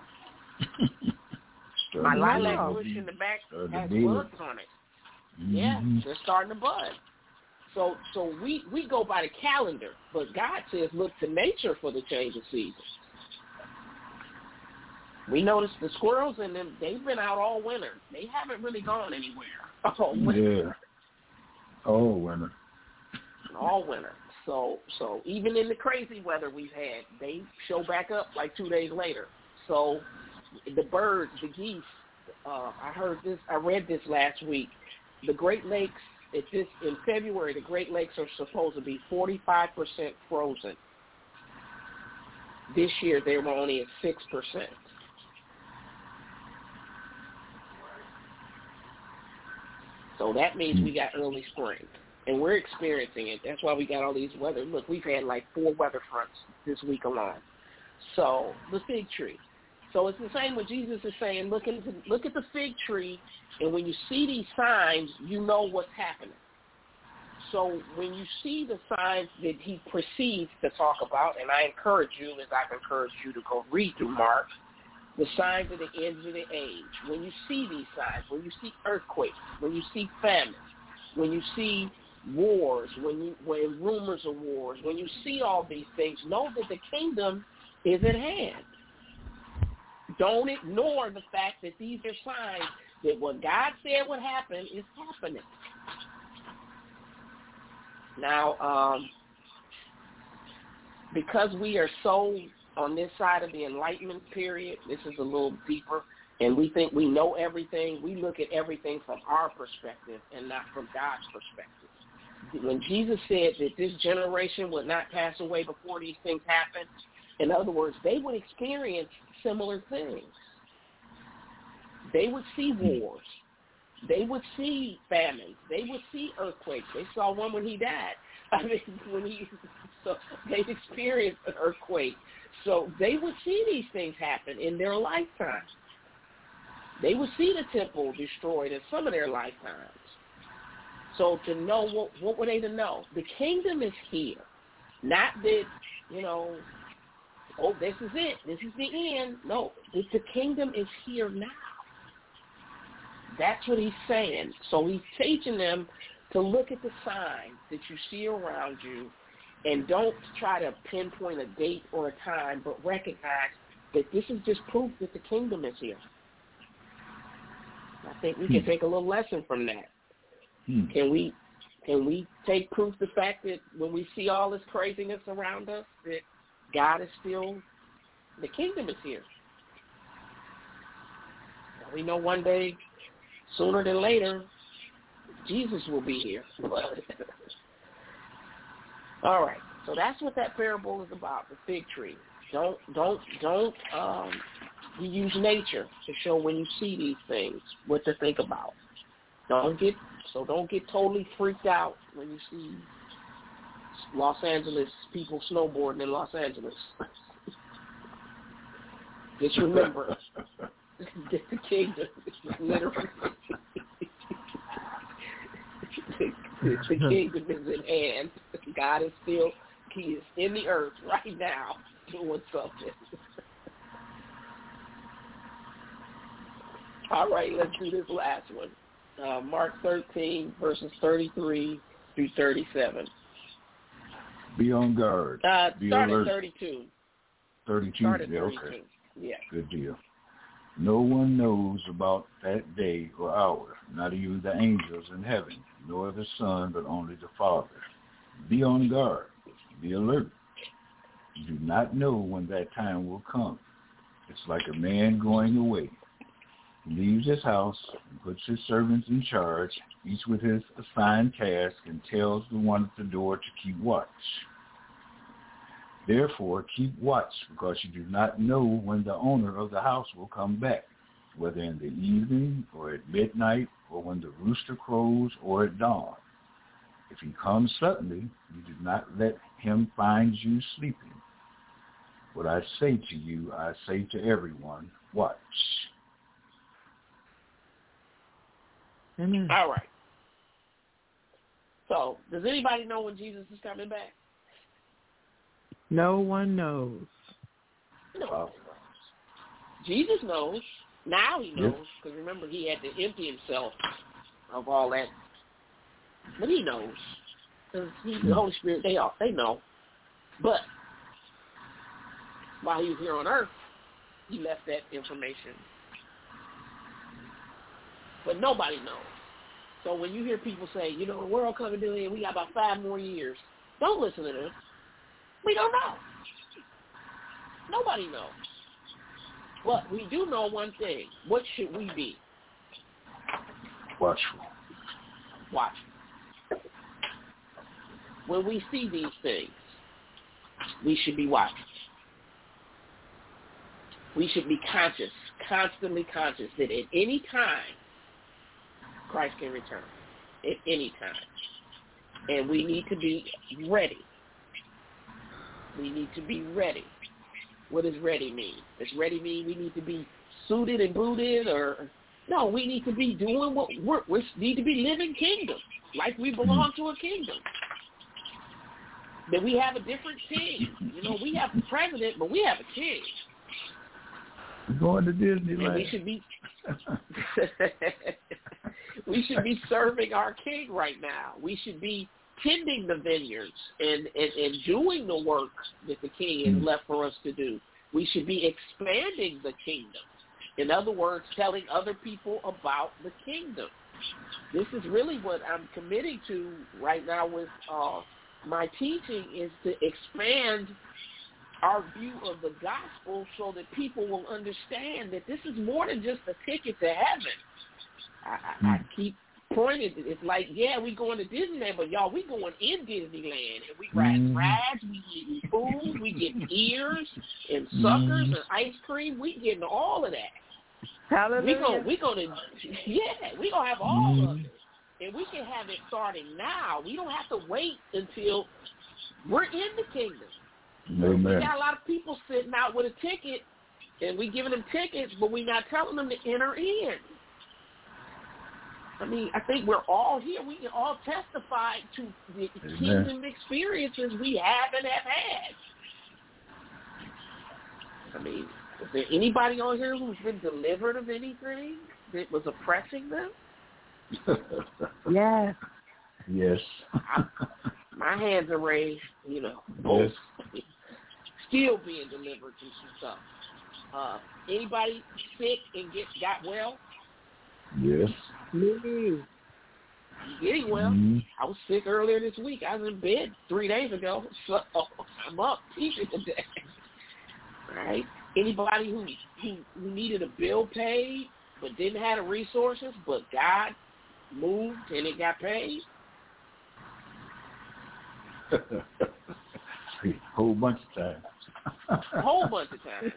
B: My lilac bush in the back has buds on it. Mm-hmm. Yeah, they're starting to bud. So we go by the calendar, but God says look to nature for the change of seasons. We noticed the squirrels and them, they've been out all winter. They haven't really gone anywhere all winter.
E: Yeah. All winter.
B: So even in the crazy weather we've had, they show back up like 2 days later. So the birds, the geese, I read this last week. The Great Lakes, in February, the Great Lakes are supposed to be 45% frozen. This year they were only at 6%. So that means we got early spring. And we're experiencing it. That's why we got all these weather. Look, we've had like 4 weather fronts this week alone. So the fig tree. So it's the same what Jesus is saying. Look at the fig tree, and when you see these signs, you know what's happening. So when you see the signs that he proceeds to talk about, and I encourage you, as I've encouraged you to go read through Mark, the signs of the ends of the age. When you see these signs, when you see earthquakes, when you see famine, when you see wars, when rumors of wars, when you see all these things, know that the kingdom is at hand. Don't ignore the fact that these are signs that what God said would happen is happening. Now, because we are so on this side of the Enlightenment period, this is a little deeper, and we think we know everything, we look at everything from our perspective and not from God's perspective. When Jesus said that this generation would not pass away before these things happen, in other words, they would experience similar things. they would see wars. They would see famines. They would see earthquakes. They saw one when he died. I mean, so they experienced an earthquake. So they would see these things happen in their lifetime. They would see the temple destroyed in some of their lifetimes. So to know, what were they to know? The kingdom is here. Not that, this is it. This is the end. No, the kingdom is here now. That's what he's saying. So he's teaching them to look at the signs that you see around you and don't try to pinpoint a date or a time, but recognize that this is just proof that the kingdom is here. I think we can take a little lesson from that. Can we take proof the fact that when we see all this craziness around us, that God is still, the kingdom is here. We know one day, sooner than later, Jesus will be here. All right, so that's what that parable is about, the fig tree. Don't you use nature to show when you see these things what to think about. Don't get totally freaked out when you see Los Angeles people snowboarding in Los Angeles. Just remember that the kingdom is literally the kingdom is in hand. God is still, he is in the earth right now doing something. All right, let's do this last one. Mark 13, verses 33 through 37.
E: Be on guard.
B: Start at 32.
E: 32?
B: Start at 32.
E: Okay.
B: Yeah.
E: Good deal. No one knows about that day or hour, not even the angels in heaven, nor the Son, but only the Father. Be on guard. Be alert. You do not know when that time will come. It's like a man going away. He leaves his house and puts his servants in charge, each with his assigned task, and tells the one at the door to keep watch. Therefore, keep watch, because you do not know when the owner of the house will come back, whether in the evening or at midnight or when the rooster crows or at dawn. If he comes suddenly, you do not let him find you sleeping. What I say to you, I say to everyone, watch.
C: Amen.
B: All right. So, does anybody know when Jesus is coming back?
C: No one knows.
B: No one knows. Jesus knows. Now he knows, because remember, he had to empty himself of all that. But he knows, because he's the Holy Spirit. They know. But while he was here on earth, he left that information. But nobody knows. So when you hear people say, the world coming to an end, we got about 5 more years, don't listen to them. We don't know. Nobody knows. But we do know one thing. What should we be?
E: Watchful.
B: Watchful. When we see these things, we should be watchful. We should be conscious, constantly conscious, that at any time, Christ can return. At any time. And we need to be ready. We need to be ready. What does ready mean? Does ready mean we need to be suited and booted, or no? We need to be doing what we need to be living kingdom, like we belong to a kingdom. That we have a different king. We have a president, but we have a king.
E: We're going to Disneyland.
B: And we should be serving our king right now. We should be tending the vineyards and doing the work that the king has left for us to do. We should be expanding the kingdom. In other words, telling other people about the kingdom. This is really what I'm committing to right now with my teaching, is to expand our view of the gospel so that people will understand that this is more than just a ticket to heaven. I keep pointing. It's like, we going to Disneyland, but y'all, we going in Disneyland, and we ride rides, we eat food, we get ears and suckers and ice cream. We getting all of that.
C: Hallelujah.
B: We gonna have all of it, and we can have it starting now. We don't have to wait until we're in the kingdom.
E: Amen.
B: We got a lot of people sitting out with a ticket, and we giving them tickets, but we not telling them to enter in. I mean, I think we're all here. We can all testify to the kingdom experiences we have and have had. I mean, is there anybody on here who's been delivered of anything that was oppressing them?
C: Yes.
E: Yes.
B: My hands are raised,
E: Yes.
B: Still being delivered from some stuff. Anybody sick and got well?
E: Yes.
C: Me.
B: Getting well.
E: Mm-hmm.
B: I was sick earlier this week. I was in bed 3 days ago, so I'm up teaching today. Right? Anybody who needed a bill paid but didn't have the resources, but God moved and it got paid?
E: A whole bunch of times.
B: A whole bunch of times.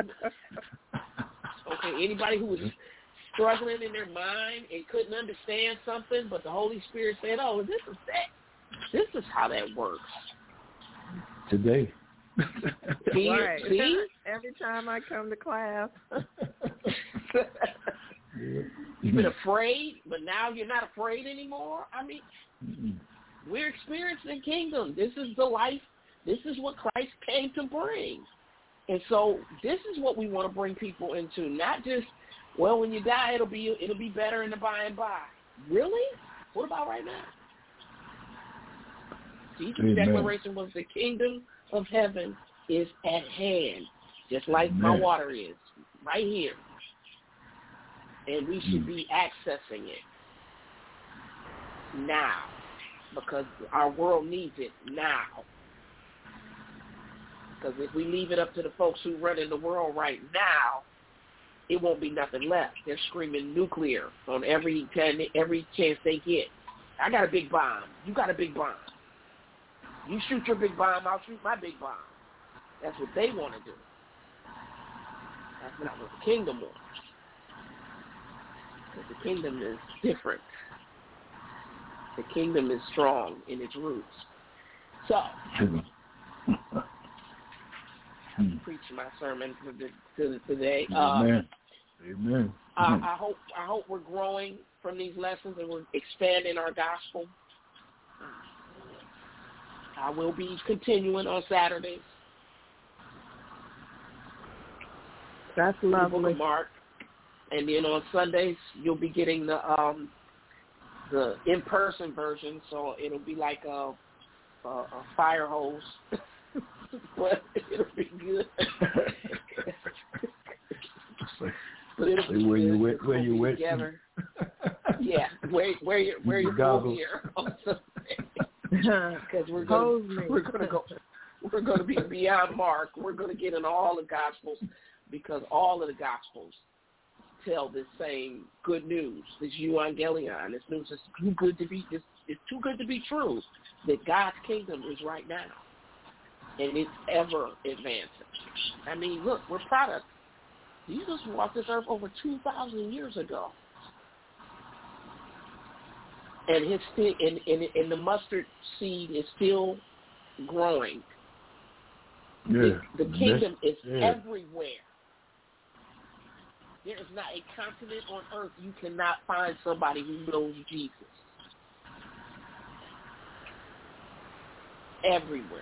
B: Okay, anybody who was struggling in their mind and couldn't understand something, but the Holy Spirit said, "Oh, this is that. This is how that works."
E: Today.
B: See?
C: Right.
B: See?
C: Every time I come to class.
B: You've been afraid, but now you're not afraid anymore? I mean, we're experiencing kingdom. This is the life. This is what Christ came to bring. And so this is what we want to bring people into, not just, well, when you die, it'll be better in the by and by. Really? What about right now? Jesus' declaration was the kingdom of heaven is at hand, just like my water is, right here. And we should be accessing it now because our world needs it now. Because if we leave it up to the folks who run in the world right now, it won't be nothing left. They're screaming nuclear on every chance they get. I got a big bomb. You got a big bomb. You shoot your big bomb, I'll shoot my big bomb. That's what they want to do. That's not what the kingdom wants. Because the kingdom is different. The kingdom is strong in its roots. So, I'm preaching my sermon today.
E: Amen. Amen.
B: I hope we're growing from these lessons and we're expanding our gospel. I will be continuing on Saturdays.
C: That's lovely.
B: The book of Mark. And then on Sundays, you'll be getting the in-person version, so it'll be like a fire hose. But it'll be good. But it'll be
E: where
B: good.
E: you wet
B: together. Yeah, where you go here on Sunday. Because we're going to be beyond Mark. We're going to get into all the Gospels because all of the Gospels tell the same good news. This euangelion. This news is too good to be. It's too good to be true. That God's kingdom is right now, and it's ever advancing. I mean, look, we're products. Jesus walked this earth over 2,000 years ago. And his and the mustard seed is still growing.
E: Yeah.
B: The kingdom is everywhere. There is not a continent on earth you cannot find somebody who knows Jesus. Everywhere.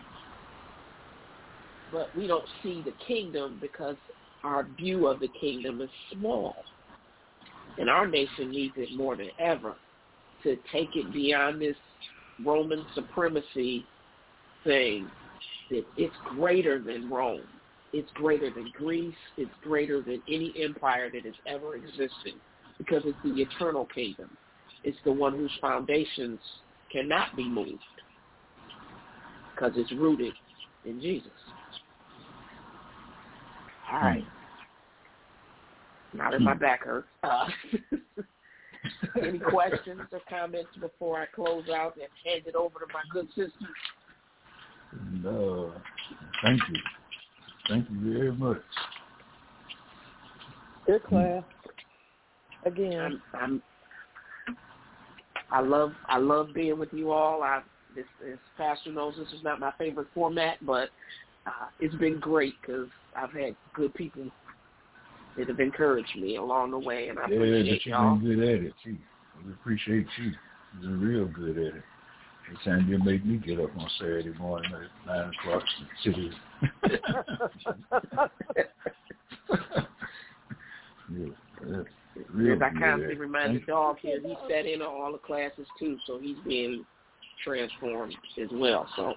B: But we don't see the kingdom because our view of the kingdom is small. And our nation needs it more than ever to take it beyond this Roman supremacy thing, that it's greater than Rome. It's greater than Greece. It's greater than any empire that has ever existed because it's the eternal kingdom. It's the one whose foundations cannot be moved because it's rooted in Jesus. All right. Now that my back hurts. Any questions or comments before I close out and hand it over to my good sister?
E: No. Thank you. Thank you very much.
C: Good class. Again.
B: I love being with you all. This Pastor knows this is not my favorite format, but it's been great because I've had good people that have encouraged me along the way, and I appreciate y'all.
E: You've been good at it too. We appreciate you. You've been real good at it. Every time you make me get up on Saturday morning at 9 o'clock to do.
B: As I constantly remind the dog here, he sat in on all the classes too, so he's being transformed as well. So,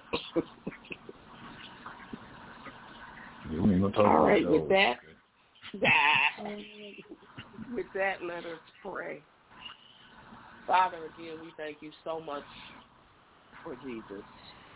E: we ain't gonna talk
B: all right.
E: about
B: With that, let us pray. Father, again, we thank you so much for Jesus,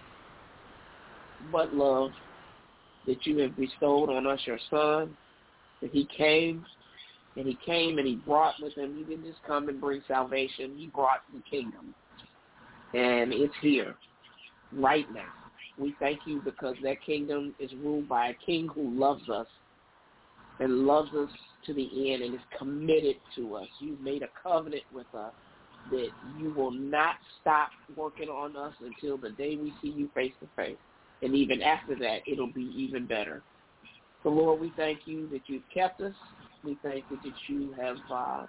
B: but love that you have bestowed on us, your Son, that He came. And he came and he brought with him, he didn't just come and bring salvation, he brought the kingdom. And it's here, right now. We thank you because that kingdom is ruled by a king who loves us and loves us to the end and is committed to us. You've made a covenant with us that you will not stop working on us until the day we see you face to face. And even after that, it'll be even better. So, Lord, we thank you that you've kept us. We thank you that you have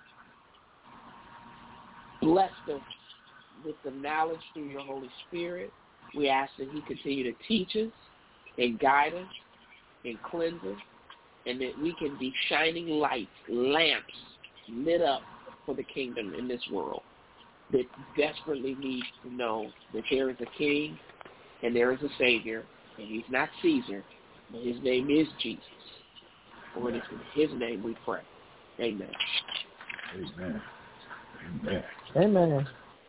B: blessed us with the knowledge through your Holy Spirit. We ask that he continue to teach us and guide us and cleanse us, and that we can be shining lights, lamps lit up for the kingdom in this world that desperately needs to know that there is a king and there is a Savior, and he's not Caesar, but his name is Jesus. For it is in his name we pray. Amen.
E: Amen. Amen.
C: Amen.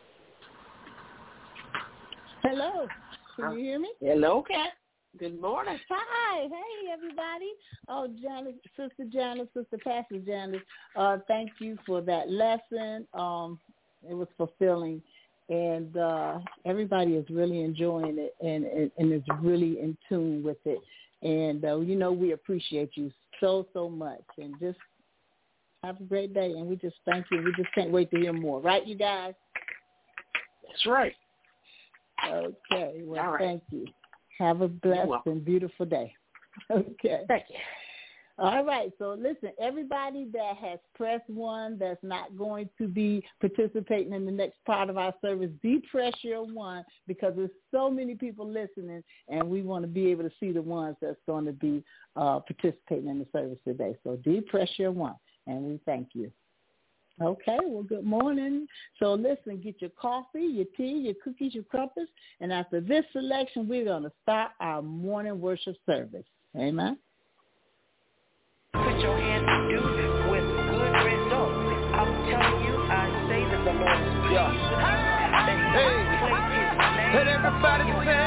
G: Hello. Can you hear me?
B: Hello, Kat. Good morning.
G: Hi. Hey, everybody. Oh, Janice, Sister Janice, Sister Pastor Janice, thank you for that lesson. It was fulfilling. And everybody is really enjoying it and is really in tune with it. And, we appreciate you so much. And just have a great day. And we just thank you. We just can't wait to hear more. Right, you guys?
B: That's right.
G: Okay. Well,
B: all right.
G: Thank you. Have a blessed and beautiful day. Okay.
B: Thank you.
G: All right. So, listen, everybody that has pressed 1 that's not going to be participating in the next part of our service, depress your 1 because there's so many people listening, and we want to be able to see the ones that's going to be participating in the service today. So, depress your 1, and we thank you. Okay. Well, good morning. So, listen, get your coffee, your tea, your cookies, your crumpets, and after this selection, we're going to start our morning worship service. Amen.
H: Put your hands to do with good results. I'm telling you, I say that the Lord is pleased with you. That he placed his name. Let everybody say,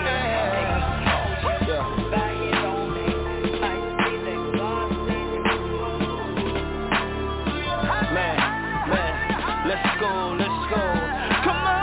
H: by his own name. I say that God said it. Man, let's go. Come on.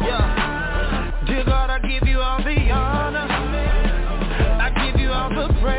H: Praise.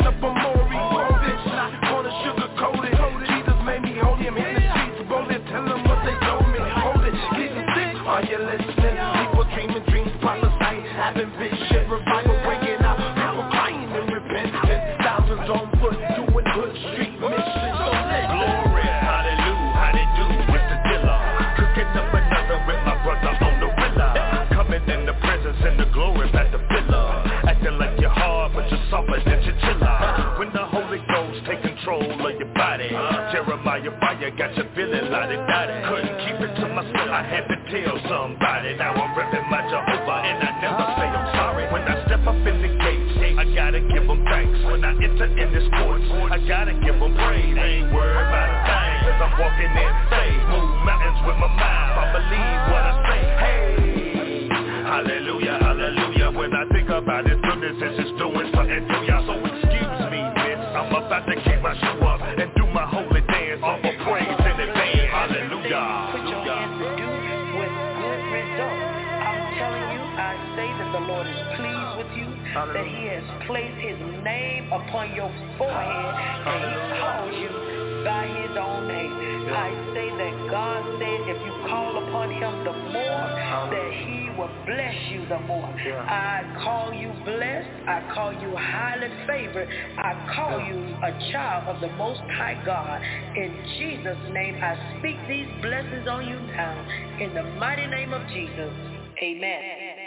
I: up a Maury. Bitch, not gonna sugarcoat it. Jesus made me hold him in the streets, roll it, tell them what they told me. Hold it, getting sick, are you listening? People dreaming dreams, prophesying, having vision, revival breaking out. People crying and repenting, thousands on foot, doing good street missions. So let glory, hallelujah, how they do with the dealer. Cooking up another with my brother on the wheeler. Coming in the presence and the glory at the pillar. Acting like you're hard, but you're softer than chinchilla. When the Holy Ghost take control of your body, Jeremiah fire got you feeling la-di-da-di. Couldn't keep it to myself, I had to tell somebody. Now I'm repping my Jehovah, and I never say I'm sorry. When I step up in the gates, I gotta give them thanks. When I enter in this court, I gotta give them praise. Ain't worried about a thing, cause I'm walking in faith. Move mountains with my mouth, I believe what I say. Hey, hallelujah, hallelujah. When I think about his goodness, it's just doing something to y'all. So excuse me, bitch, I'm about to kick my shoe up and do my holy dance off of praise in advance. Hallelujah.
H: Put your hands to do with good results. I'm telling you, I say that the Lord is pleased with you, that he has placed his name upon your forehead, and he calls you by his own name. I say that God said if you call upon him the more, that he will bless you the more. I call you blessed. I call you highly favored. I call you a child of the Most High God. In Jesus' name, I speak these blessings on you now. In the mighty name of Jesus. Amen.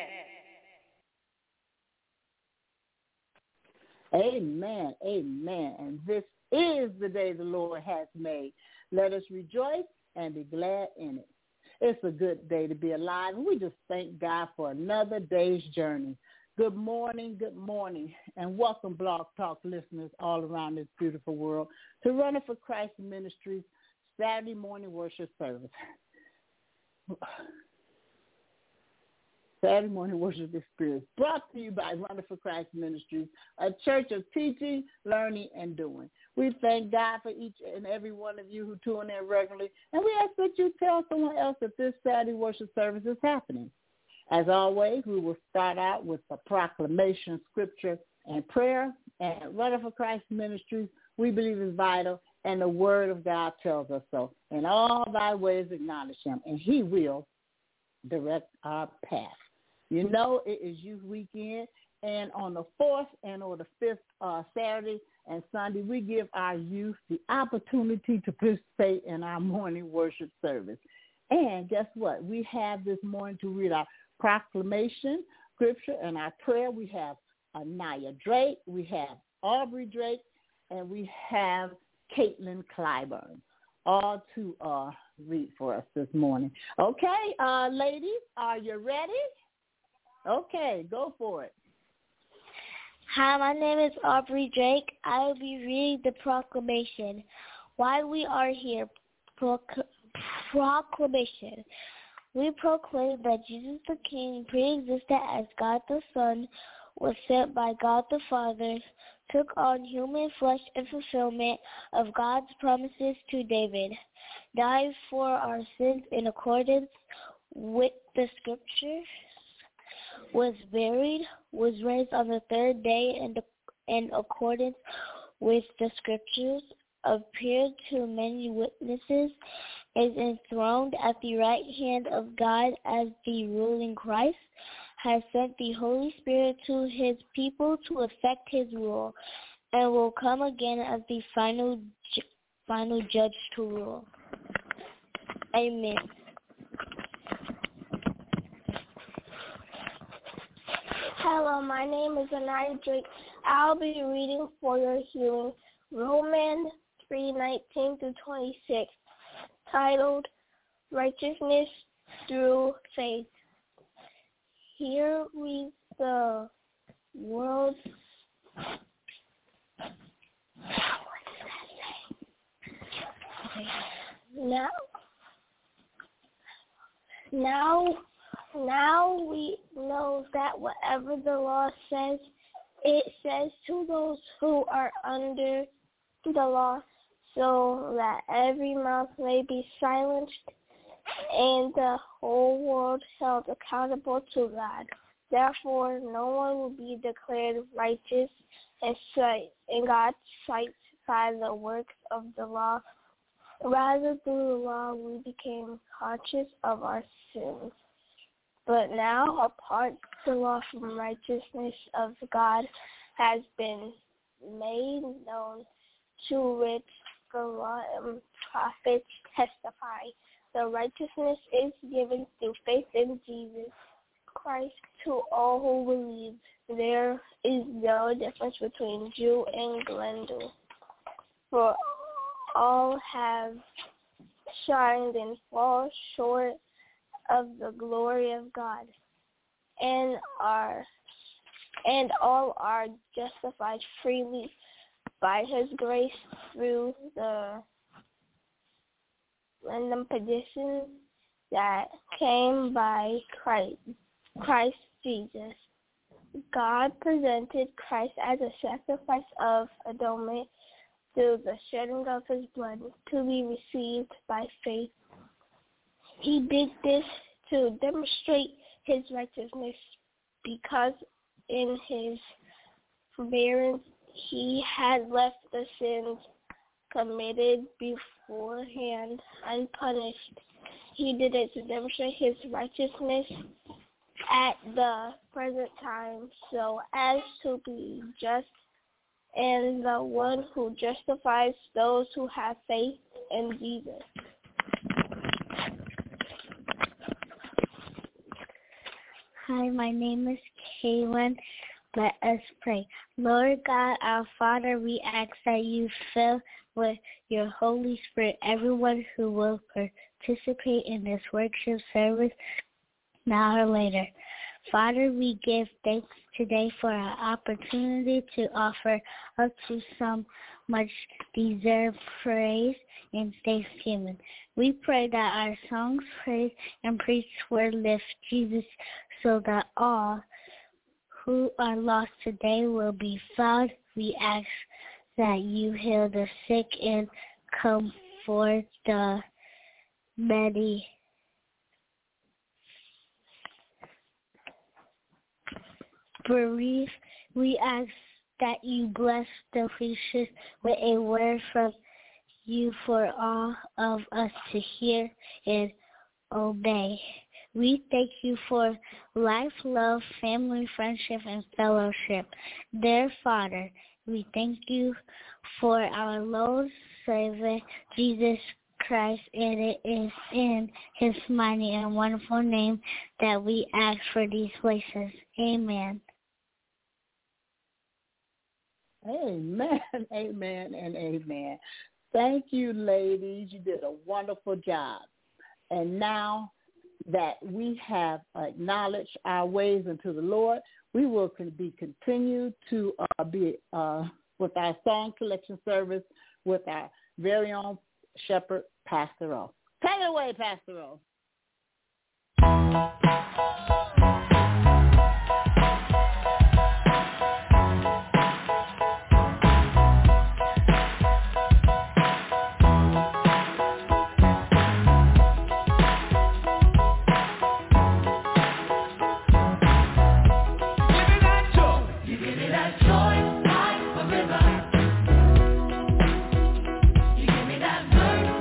G: Amen. Amen. And this is the day the Lord has made. Let us rejoice and be glad in it. It's a good day to be alive. We just thank God for another day's journey. Good morning, and welcome Blog Talk listeners all around this beautiful world to Running for Christ Ministries Saturday morning worship service. Saturday morning worship experience brought to you by Running for Christ Ministries, a church of teaching, learning, and doing. We thank God for each and every one of you who tune in regularly, and we ask that you tell someone else that this Saturday worship service is happening. As always, we will start out with the proclamation, scripture, and prayer. And Running for Christ Ministries, we believe is vital, and the Word of God tells us so. In all thy ways acknowledge him, and he will direct our path. You know, it is Youth Weekend, and on the 4th and or the 5th Saturday and Sunday, we give our youth the opportunity to participate in our morning worship service. And guess what? We have this morning to read our proclamation, scripture, and our prayer. We have Anaya Drake, we have Aubrey Drake, and we have Caitlin Clyburn, all to read for us this morning. Okay, ladies, are you ready? Okay, go for it.
J: Hi, my name is Aubrey Drake. I will be reading the proclamation. Why we are here. Proclamation. We proclaim that Jesus the King, pre-existed as God the Son, was sent by God the Father, took on human flesh in fulfillment of God's promises to David, died for our sins in accordance with the Scriptures, was buried, was raised on the third day in accordance with the Scriptures, appeared to many witnesses, is enthroned at the right hand of God as the ruling Christ, has sent the Holy Spirit to his people to effect his rule, and will come again as the final judge to rule. Amen. Hello, my name is Anaya Drake. I'll be reading for your hearing Romans 3:19-26, titled Righteousness Through Faith. Here reads the words. Now we know that whatever the law says, it says to those who are under the law, so that every mouth may be silenced and the whole world held accountable to God. Therefore, no one will be declared righteous in God's sight by the works of the law. Rather, through the law, we became conscious of our sins. But now, apart the law from righteousness of God has been made known, to which the law and prophets testify. The righteousness is given through faith in Jesus Christ to all who believe. There is no difference between Jew and Gentile, for all have shined and fall short of the glory of God, and all are justified freely by His grace through the redemption that came by Christ Jesus. God presented Christ as a sacrifice of atonement through the shedding of His blood to be received by faith. He did this to demonstrate His righteousness, because in His forbearance He had left the sins committed beforehand unpunished. He did it to demonstrate His righteousness at the present time, so as to be just and the one who justifies those who have faith in Jesus.
K: Hi, my name is Kaylin. Let us pray. Lord God, our Father, we ask that you fill with your Holy Spirit everyone who will participate in this worship service now or later. Father, we give thanks today for our opportunity to offer up to some much deserved praise and thanksgiving. We pray that our songs, praise, and preach word lift Jesus, so that all who are lost today will be found. We ask that you heal the sick and comfort the many. Bereaved, we ask that you bless the preachers with a word from you for all of us to hear and obey. We thank you for life, love, family, friendship, and fellowship. Dear Father, we thank you for our Lord Savior, Jesus Christ, and it is in His mighty and wonderful name that we ask for these places. Amen.
G: Amen, amen, and amen. Thank you, ladies. You did a wonderful job. And now that we have acknowledged our ways unto the Lord, we will be continued to be with our song selection service with our very own shepherd, Pastor O. Take it away, Pastor O.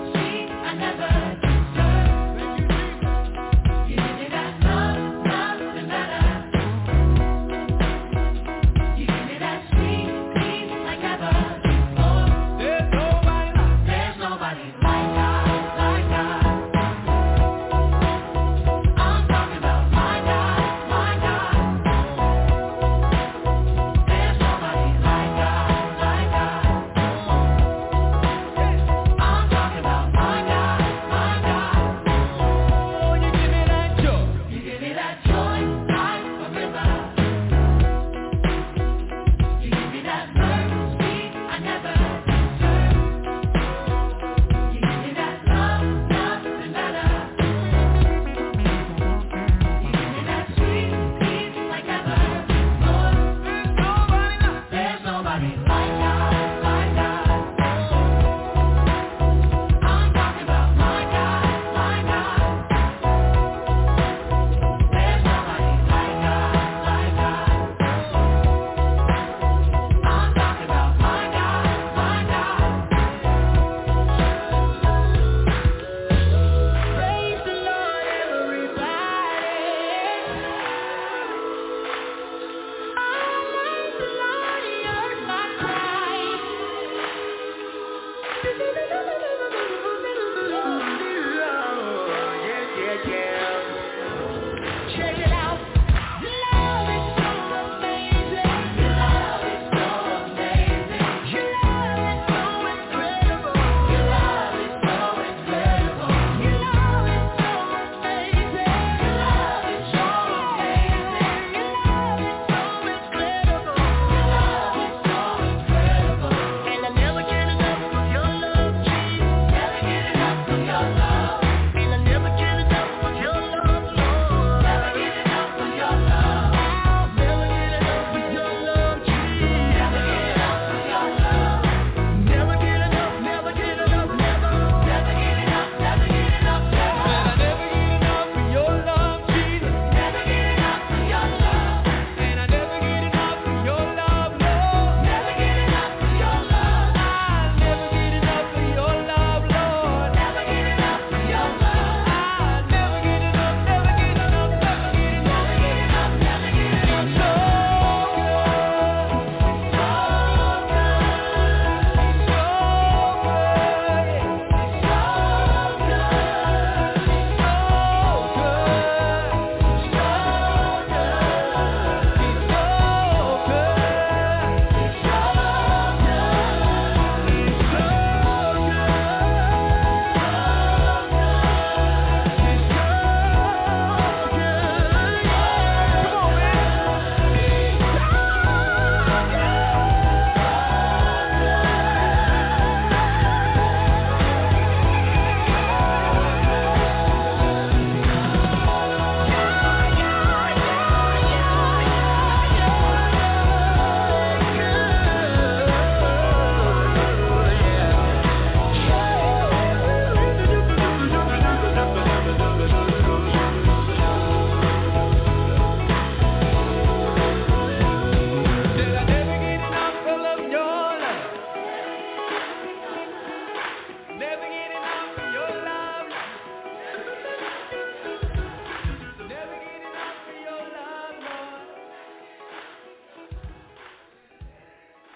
A: Never deserved.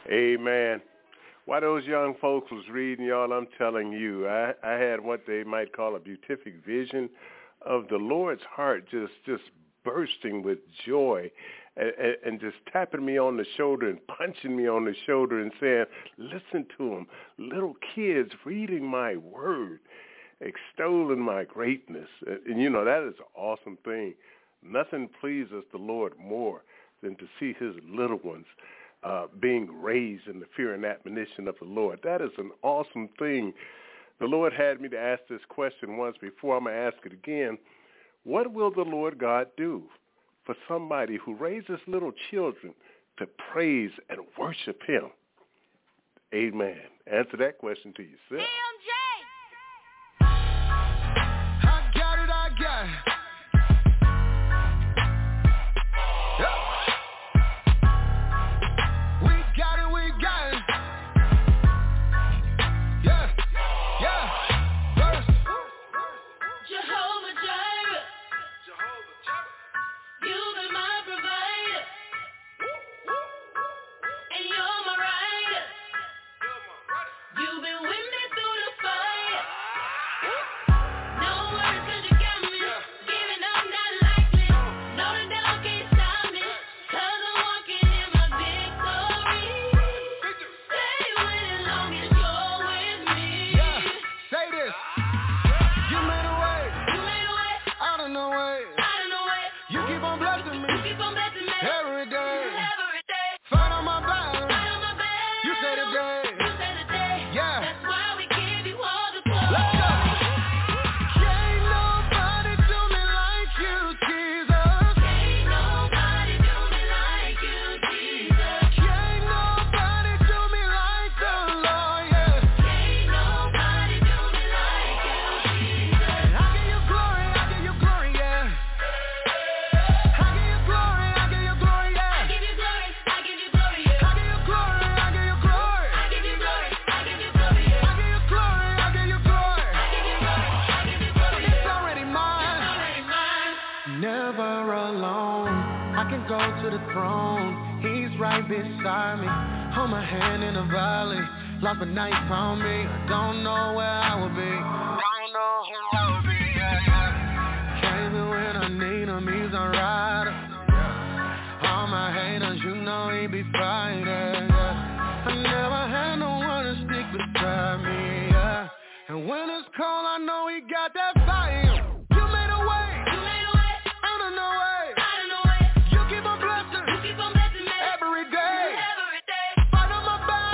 L: Amen. While those young folks was reading, y'all, I'm telling you, I had what they might call a beatific vision of the Lord's heart just bursting with joy and just tapping me on the shoulder and punching me on the shoulder and saying, listen to them, little kids reading my word, extolling my greatness. And you know, that is an awesome thing. Nothing pleases the Lord more than to see his little ones being raised in the fear and admonition of the Lord. That is an awesome thing. The Lord had me to ask this question once before. I'm going to ask it again. What will the Lord God do for somebody who raises little children to praise and worship him? Amen. Answer that question to yourself.
I: I got it.
M: Lost but night found me. I don't know where I will be. Don't know who I will be. Came in when I need him, he's a rider. All my haters, you know he be fighting. I never had no one to stick beside me. And when it's cold, I know he got that fire. You made a way. Out of no way. You keep on blessing. Me every day. Fight on my battle.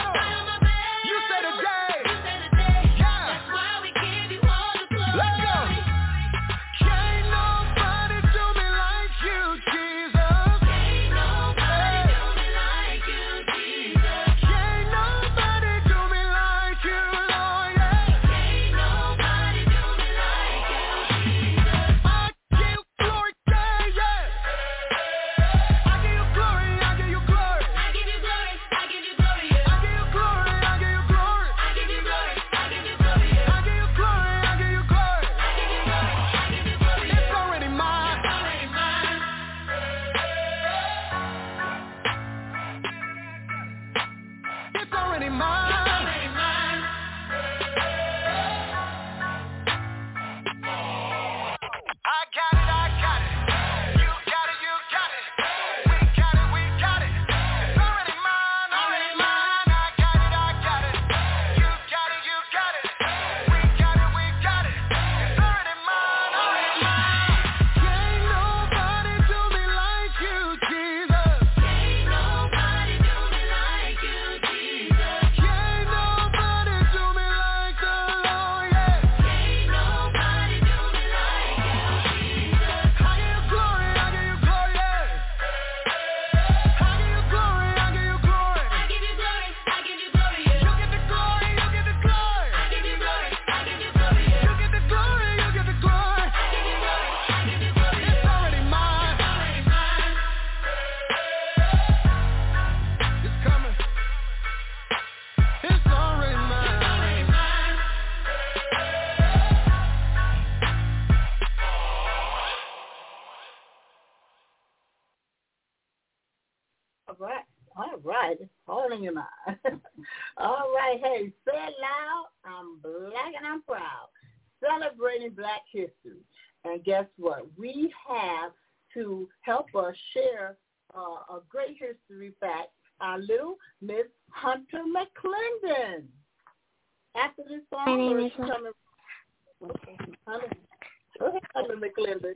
G: morning am I? All right, hey, say it loud. I'm black and I'm proud. Celebrating Black History. And guess what? We have to help us share a great history fact, our little Miss Hunter McClendon. After this song, she's coming. Okay, Hunter McClendon.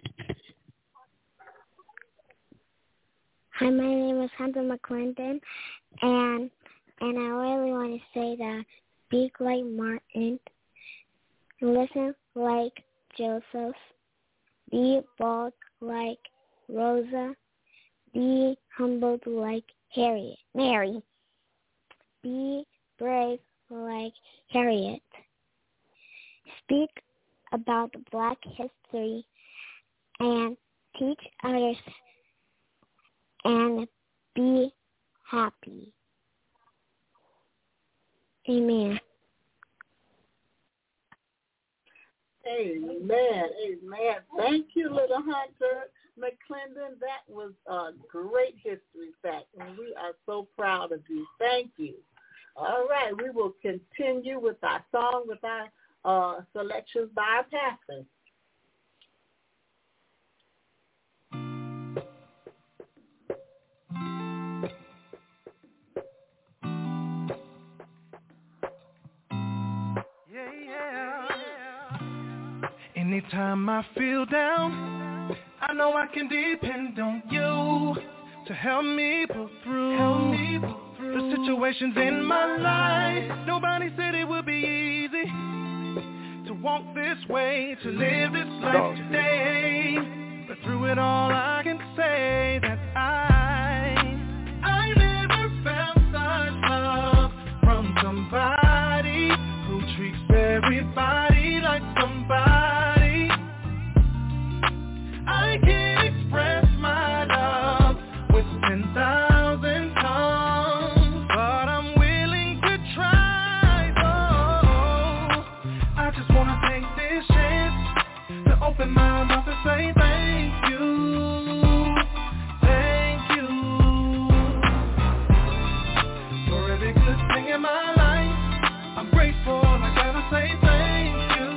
K: Hi, my name is Hunter McClendon, and I really want to say that speak like Martin, listen like Joseph, be bold like Rosa, be humbled like Mary, be brave like Harriet, speak about Black history and teach others and be happy. Amen.
G: Amen. Amen. Thank you, little Hunter McClendon. That was a great history fact, and we are so proud of you. Thank you. All right, we will continue with our song, with our selections by our pastor.
M: Anytime I feel down, I know I can depend on you to help me pull through the situations in my life. Nobody said it would be easy to walk this way, to live this life today. But through it all, I can say that I never found such love from somebody who treats everybody like somebody. I can't express my love with 10,000 tongues, but I'm willing to try. Oh, I just wanna take this chance to open my mouth and say thank you, for every good thing in my life. I'm grateful. I gotta say thank you.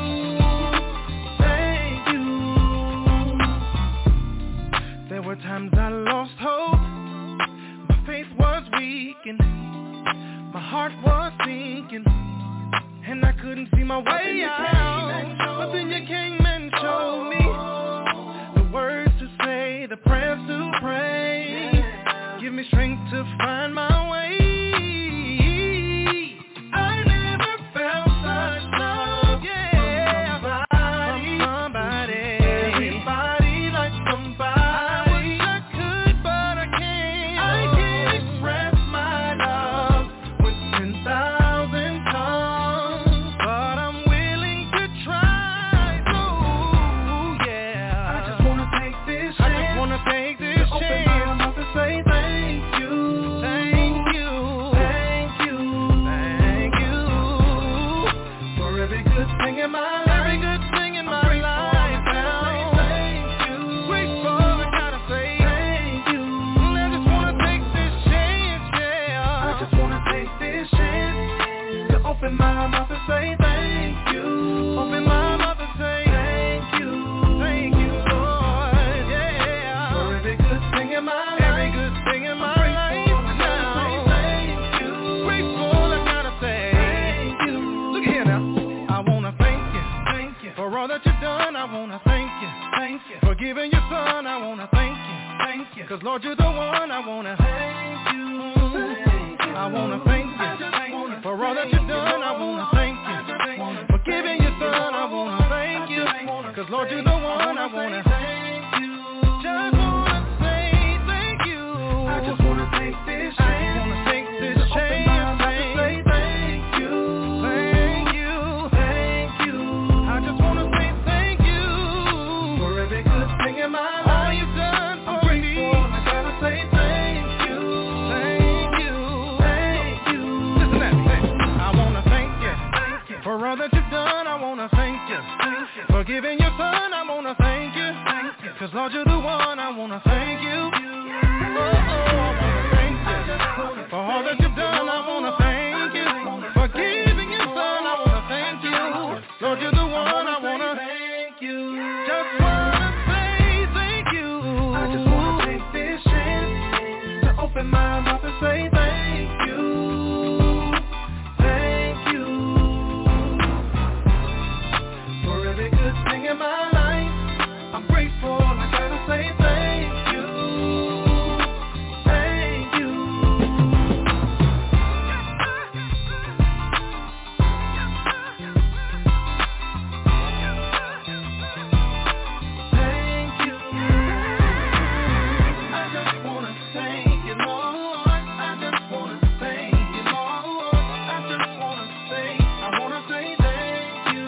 M: There were times I lost hope, my faith was weakened, my heart was sinking, and I couldn't see my way out. But then you came and showed me the words to say, the prayers to pray. Give me strength to find my way. I never felt such love, from somebody. Everybody like somebody. Open my mouth and say thank you. Open my mouth and say thank you, Lord, yeah. For every good thing in my life, every good thing in my life now. Thank you. Grateful, I gotta say thank you. Look here now, I wanna thank you for all that you've done. I wanna thank you for giving your son. I wanna thank you, 'cause Lord, you're the one. I wanna thank you. I wanna thank you for all that you've done. I wanna thank you for giving your son. I wanna thank you, 'cause Lord, you're the one. I wanna thank you. Just wanna say thank you. I just wanna take this chance. I wanna take this chance. Say thank you. I just wanna say thank you for every good thing in my life. All you've done for me. I gotta say thank you. Listen to that. I wanna thank you for all that you've done. I wanna thank thank you. For giving your son, I wanna thank you. Cause Lord, you're the one, I wanna thank you. I wanna thank you. For all that you've done, I wanna thank you. For giving your son, I wanna thank you. Lord, you're the one, I wanna thank you. Just wanna say thank you. I just wanna take this chance to open my mouth and say thank you. Thank you for every good thing in my life. I'm grateful, I gotta say thank you. Thank you. Thank you. I just wanna thank you, Lord. I just wanna thank you, Lord. I just wanna say thank you.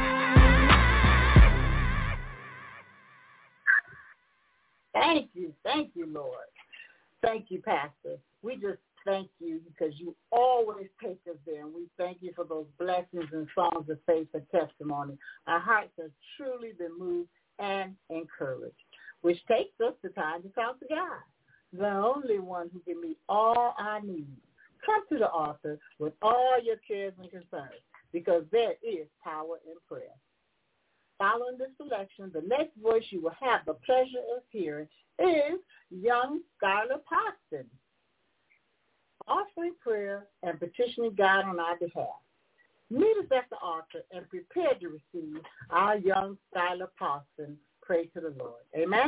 G: Thank you, Lord. Thank you, Pastor. We just thank you because you always take us there, and we thank you for those blessings and songs of faith and testimony. Our hearts have truly been moved and encouraged, which takes us to time to talk to God, the only one who can meet all our needs. Come to the altar with all your cares and concerns, because there is power in prayer. Following this selection, the next voice you will have the pleasure of hearing is young Skylar Poston, offering prayer and petitioning God on our behalf. Meet us at the altar and prepare to receive our young Skylar Poston. Pray to the Lord. Amen?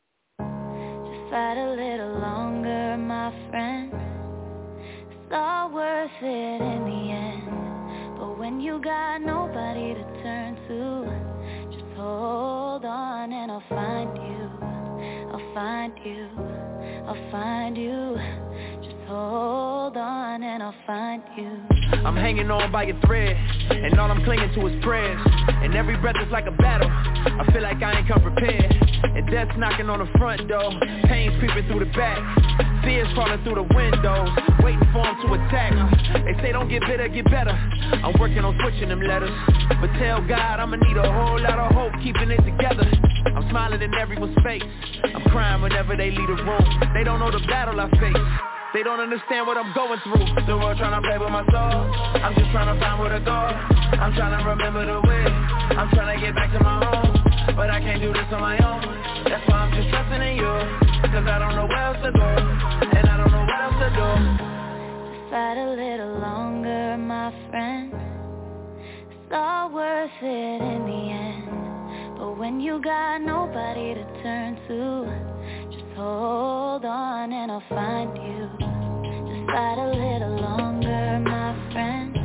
A: Just fight a little longer, my friend. It's all worth it in the end. But when you got nobody to turn to, hold on and I'll find you. I'll find you. I'll find you. Just hold on and I'll find you.
N: I'm hanging on by a thread, and all I'm clinging to is prayers. And every breath is like a battle. I feel like I ain't come prepared. And death's knocking on the front door. Pain's creeping through the back. Fears crawling through the windows, waiting for them to attack. They say don't get bitter, get better. I'm working on switching them letters, but tell God I'ma need a whole lot of hope keeping it together. I'm smiling in everyone's face. I'm crying whenever they leave the room. They don't know the battle I face. They don't understand what I'm going through. The world trying to play with my soul. I'm just trying to find where to go. I'm trying to remember the way. I'm trying to get back to my home, but I can't do this on my own. That's why I'm just trusting in you, cause I don't know where else to go, and I don't know what else to do.
A: Just fight a little longer, my friend. It's all worth it in the end. But when you got nobody to turn to, just hold on and I'll find you. Just fight a little longer, my friend.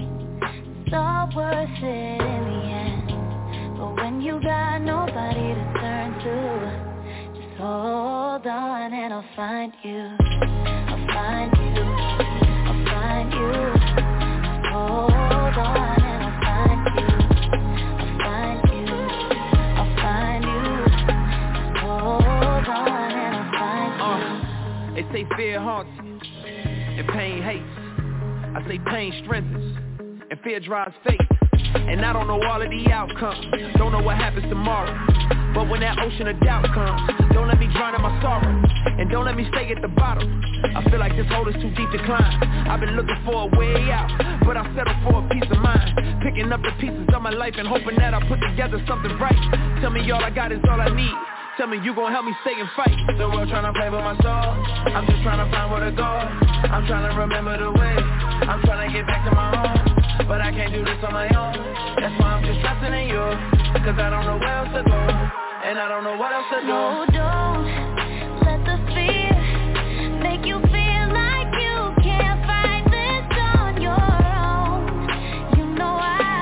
A: It's all worth it in the end. But when you got nobody to turn to, just hold on and I'll find you. I'll find you. I'll find you. Just hold on and I'll find you. I'll find you. I'll find you. Just hold on and I'll find you.
N: They say fear haunts you and pain hates. I say pain strengthens and fear drives faith. And I don't know all of the outcomes, don't know what happens tomorrow. But when that ocean of doubt comes, don't let me drown in my sorrow, and don't let me stay at the bottom. I feel like this hole is too deep to climb. I've been looking for a way out, but I settle for a peace of mind. Picking up the pieces of my life and hoping that I put together something right. Tell me all I got is all I need. Tell me you gon' help me stay and fight. The world tryna play with my soul. I'm just tryna find where to go. I'm tryna remember the way. I'm tryna get back to my home, but I can't do this on my own. That's why I'm just trusting in you, cause I don't know where else to go, and I don't know what else to do.
A: No, don't let the fear make you feel like you can't fight this on your own. You know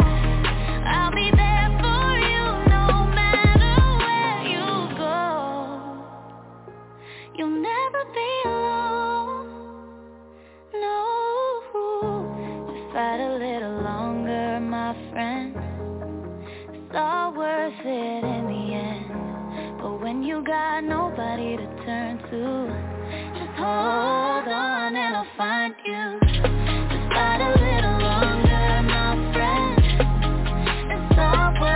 A: I'll be there for you no matter where you go. You'll never be alone. No, just fight a little longer, my friend. It's all worth it in the end. But when you got nobody to turn to, just hold on and I'll find you. Just fight a little longer, my friend. It's all worth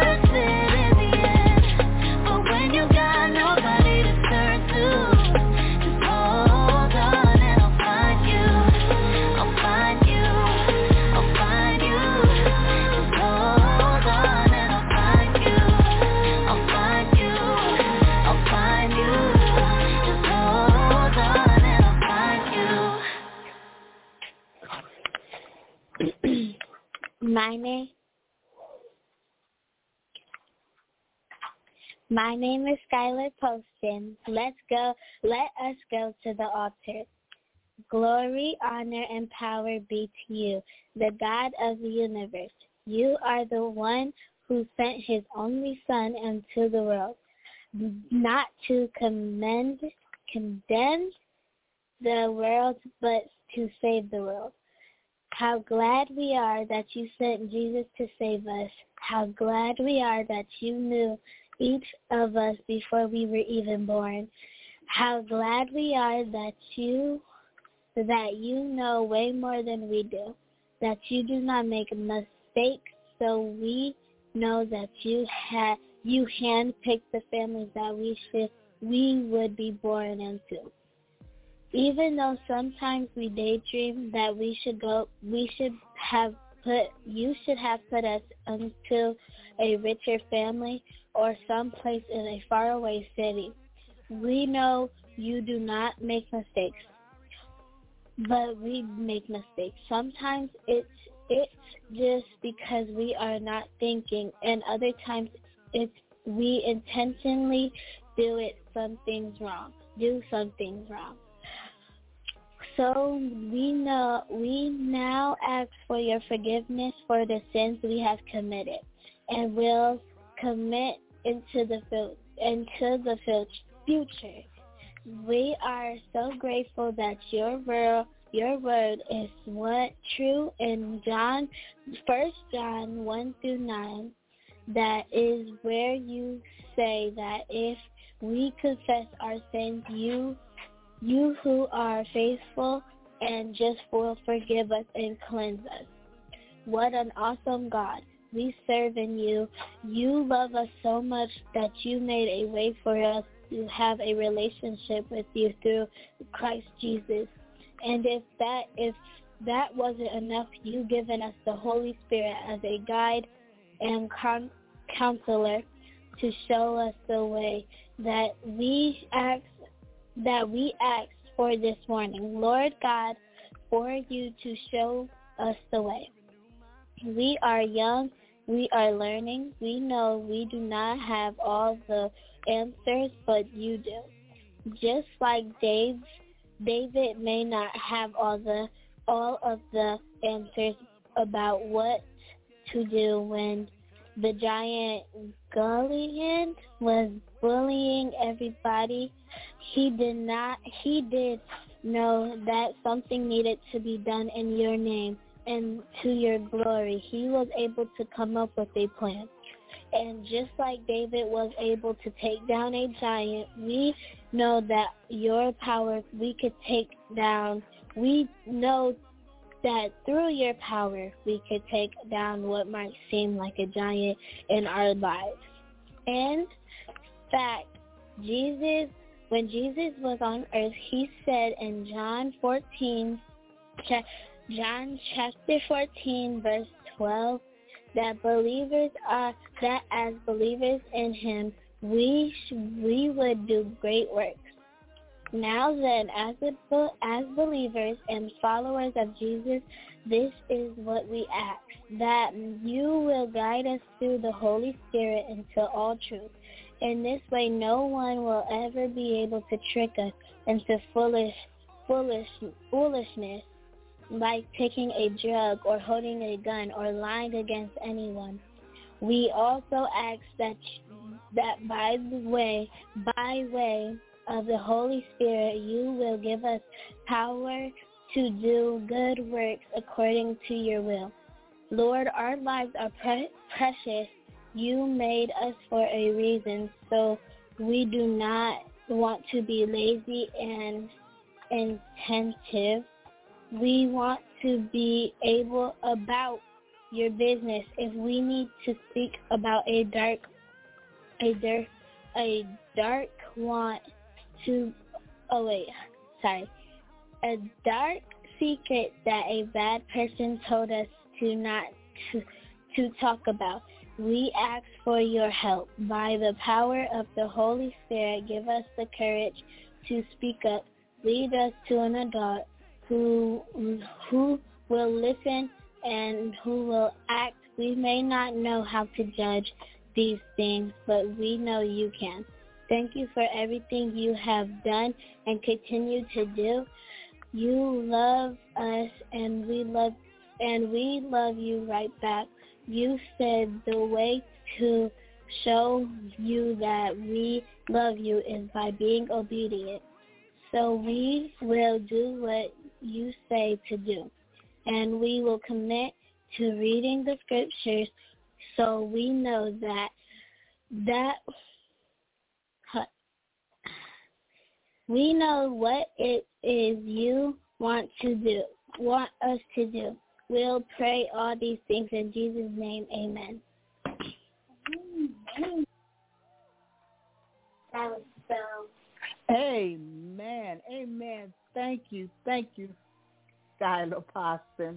K: My name is Skylar Poston. Let us go to the altar. Glory, honor, and power be to you, the God of the universe. You are the one who sent his only Son into the world, not to condemn the world, but to save the world. How glad we are that you sent Jesus to save us. How glad we are that you knew each of us before we were even born. How glad we are that you know way more than we do, that you do not make mistakes, so we know that you handpicked the families that we would be born into. Even though sometimes we daydream that you should have put us into a richer family or someplace in a faraway city. We know you do not make mistakes, but we make mistakes. Sometimes it's just because we are not thinking, and other times it's we intentionally do some things wrong. So we now ask for your forgiveness for the sins we have committed, and will commit into the future. We are so grateful that your word is what true in 1 John 1-9. That is where you say that if we confess our sins, you who are faithful and just will forgive us and cleanse us. What an awesome God we serve in you. You love us so much that you made a way for us to have a relationship with you through Christ Jesus. And if that wasn't enough, you've given us the Holy Spirit as a guide and counselor to show us the way that we asked for this morning. Lord God, for you to show us the way. We are young. We are learning. We know we do not have all the answers, but you do. Just like David may not have all of the answers about what to do when the giant Goliath was bullying everybody. He did know that something needed to be done in your name and to your glory. He was able to come up with a plan. And just like David was able to take down a giant, we know that your power we could take down. We know that through your power we could take down what might seem like a giant in our lives. In fact, when Jesus was on earth, he said in John chapter 14, verse 12, that as believers in him, we would do great works. Now then, as believers and followers of Jesus, this is what we ask, that you will guide us through the Holy Spirit into all truth. In this way, no one will ever be able to trick us into foolishness, like taking a drug or holding a gun or lying against anyone. We also ask that by way of the Holy Spirit, you will give us power to do good works according to your will. Lord, our lives are precious. You made us for a reason, so we do not want to be lazy and inattentive. We want to be able about your business. If we need to speak about a dark secret that a bad person told us to talk about. We ask for your help. By the power of the Holy Spirit, give us the courage to speak up. Lead us to an adult who will listen and who will act. We may not know how to judge these things, but we know you can. Thank you for everything you have done and continue to do. You love us, and we love you right back. You said the way to show you that we love you is by being obedient. So we will do what you say to do, and we will commit to reading the scriptures so we know that we know what it is you want us to do. We'll pray all these things in Jesus' name. Amen. That was so.
G: Amen. Amen. Thank you. Thank you, Skylar Poston,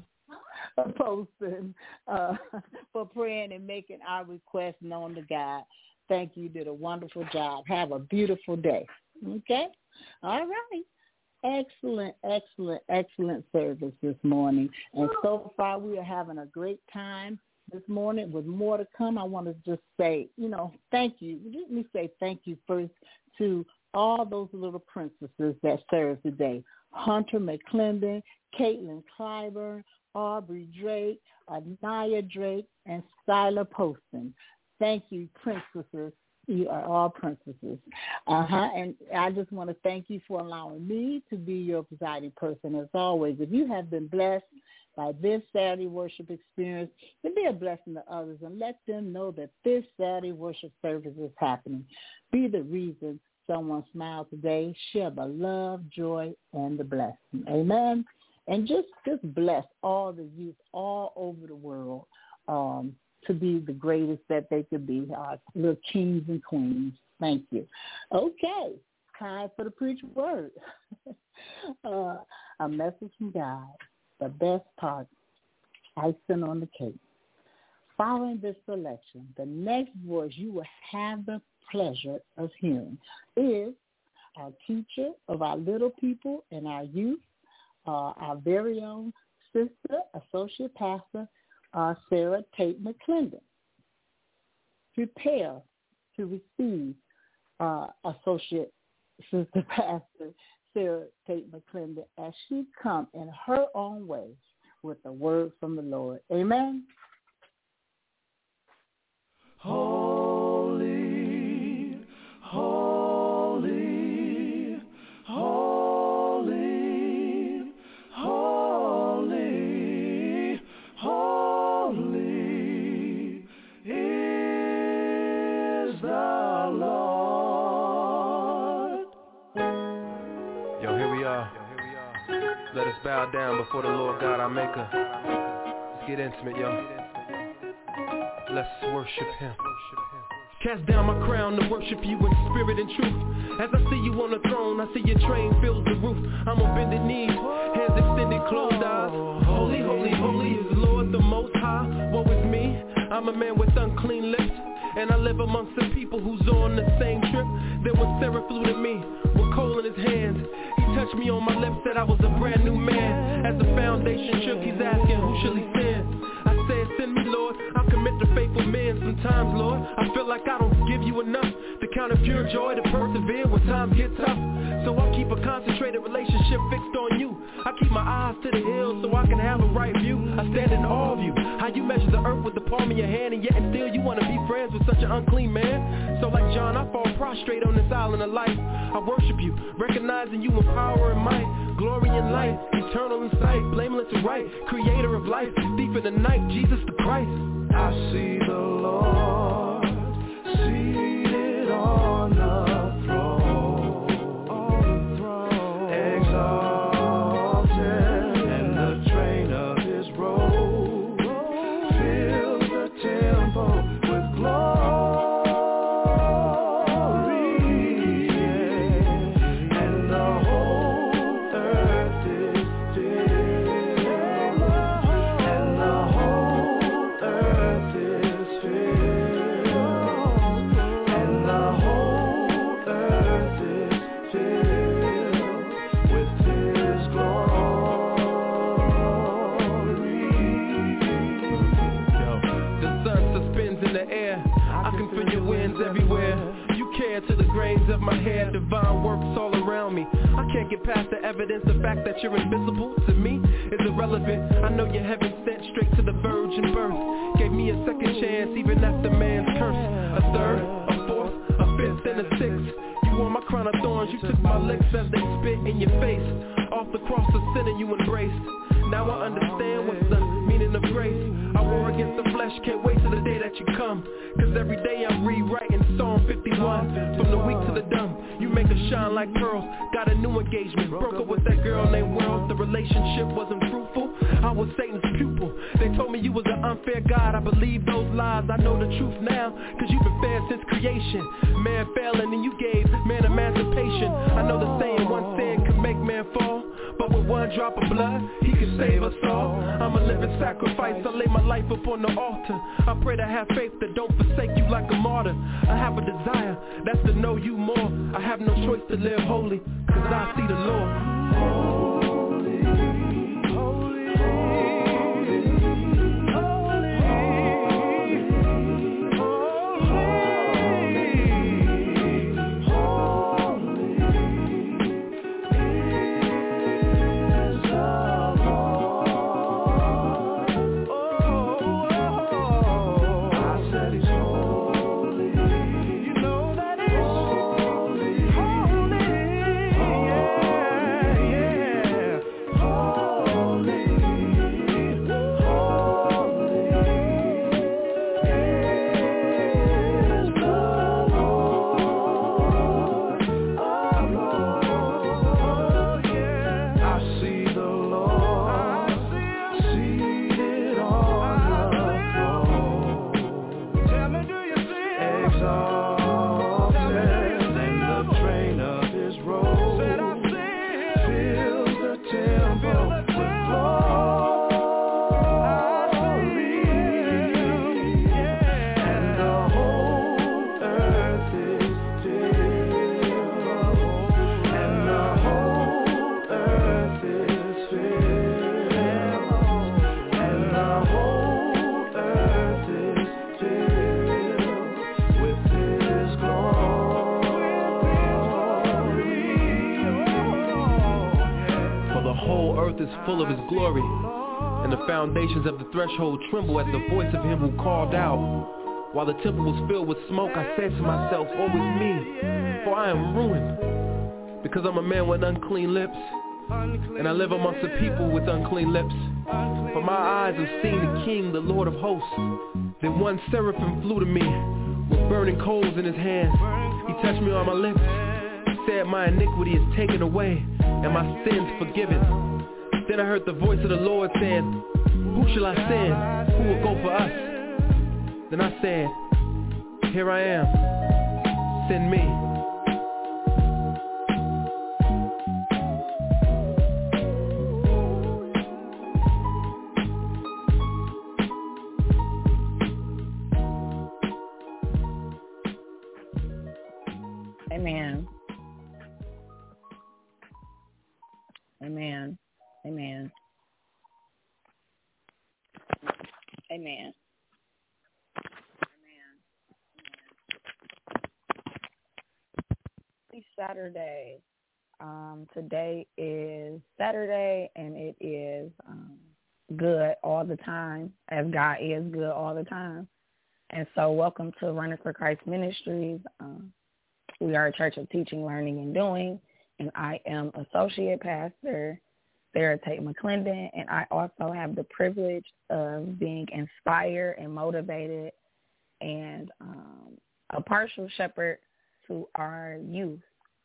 G: for praying and making our request known to God. Thank you. You did a wonderful job. Have a beautiful day. Okay? All right. Excellent, excellent, excellent service this morning. And so far we are having a great time this morning. With more to come, I want to just say, thank you. Let me say thank you first to all those little princesses that served today. Hunter McClendon, Caitlin Clyburn, Aubrey Drake, Anaya Drake, and Skylar Poston. Thank you, princesses. You are all princesses. And I just want to thank you for allowing me to be your presiding person as always. If you have been blessed by this Saturday worship experience, then be a blessing to others and let them know that this Saturday worship service is happening. Be the reason someone smiled today. Share the love, joy, and the blessing. Amen. And just bless all the youth all over the world to be the greatest that they could be, our little kings and queens. Thank you. Okay, time for the preach word. A message from God, the best part, icing on the cake. Following this selection, the next voice you will have the pleasure of hearing is our teacher of our little people and our youth, our very own sister, Associate Pastor, Sarah Tate McClendon. Prepare to receive Associate Sister Pastor Sarah Tate McClendon as she comes in her own way with the word from the Lord. Amen.
I: Holy, holy, holy, holy, holy is the Lord.
O: Yo, here we are. Let us bow down before the Lord God, our Maker. Let's get intimate, yo. Let's worship Him. Cast down my crown to worship you in spirit and truth. As I see you on the throne, I see your train fills the roof. I'm on bended knees, hands extended, closed eyes. Holy, holy, holy is Lord the Most High. Woe is me, I'm a man with unclean lips, and I live amongst the people who's on the same trip. Then when Sarah flew to me, with coal in his hands, he touched me on my lips, said I was a brand new man. As the foundation shook, he's asking, who shall he send? I said, send me, Lord. I'll commit to faithful men. Sometimes, Lord, I feel like I don't give you enough to count it pure joy to persevere when times get tough. So I keep a concentrated relationship fixed on you. I keep my eyes to the hills so I can have a right view. I stand in awe of you. How you measure the earth with the palm of your hand, and yet and still you want to be friends with such an unclean man. So like John, I fall prostrate on this island of life. I worship you, recognizing you in power and might, glory and light, eternal in sight, blameless and right, creator of life, deep in the night, Jesus the Christ.
I: I see the Lord seated on the throne, exalted, and the train of his robe fills the temple with glory, and the whole earth is still, and the whole earth is
O: compare to the grains of my hair. Divine works all around me. I can't get past the evidence. The fact that you're invisible to me is irrelevant. I know you're heaven sent straight to the virgin birth. Gave me a second chance even after man's curse. A third, a fourth, a fifth, and a sixth. You wore my crown of thorns. You took my licks as they spit in your face. Off the cross of sin and you embraced. Now I understand what's the meaning of grace. I war against the flesh, can't wait till the day that you come. Cause every day I'm rewriting Psalm 51. From the weak to the dumb, you make us shine like pearls. Got a new engagement, broke up with that girl named World. The relationship wasn't fruitful, I was Satan's pupil. They told me you was an unfair God, I believe those lies. I know the truth now, cause you've been fair since creation. Man failing and you gave man emancipation. I know the saying, one sin can make man fall, but with one drop of blood, he can save us all. I'm a living sacrifice, I lay my life upon the altar. I pray to have faith that don't forsake you like a martyr. I have a desire, that's to know you more. I have no choice to live holy, cause I see the Lord. Full of his glory, and the foundations of the threshold tremble at the voice of him who called out. While the temple was filled with smoke, I said to myself, woe is me, for I am ruined, because I'm a man with unclean lips, and I live amongst a people with unclean lips. For my eyes have seen the King, the Lord of hosts. Then one seraphim flew to me, with burning coals in his hands. He touched me on my lips, said my iniquity is taken away, and my sins forgiven. Then I heard the voice of the Lord saying, who shall I send? Who will go for us? Then I said, here I am. Send me.
C: Amen. Amen. Amen. Amen. Happy Saturday. Today is Saturday, and it is good all the time, as God is good all the time. And so welcome to Running for Christ Ministries. We are a church of teaching, learning, and doing, and I am Associate Pastor Sarah Tate McClendon, and I also have the privilege of being inspired and motivated and a partial shepherd to our youth.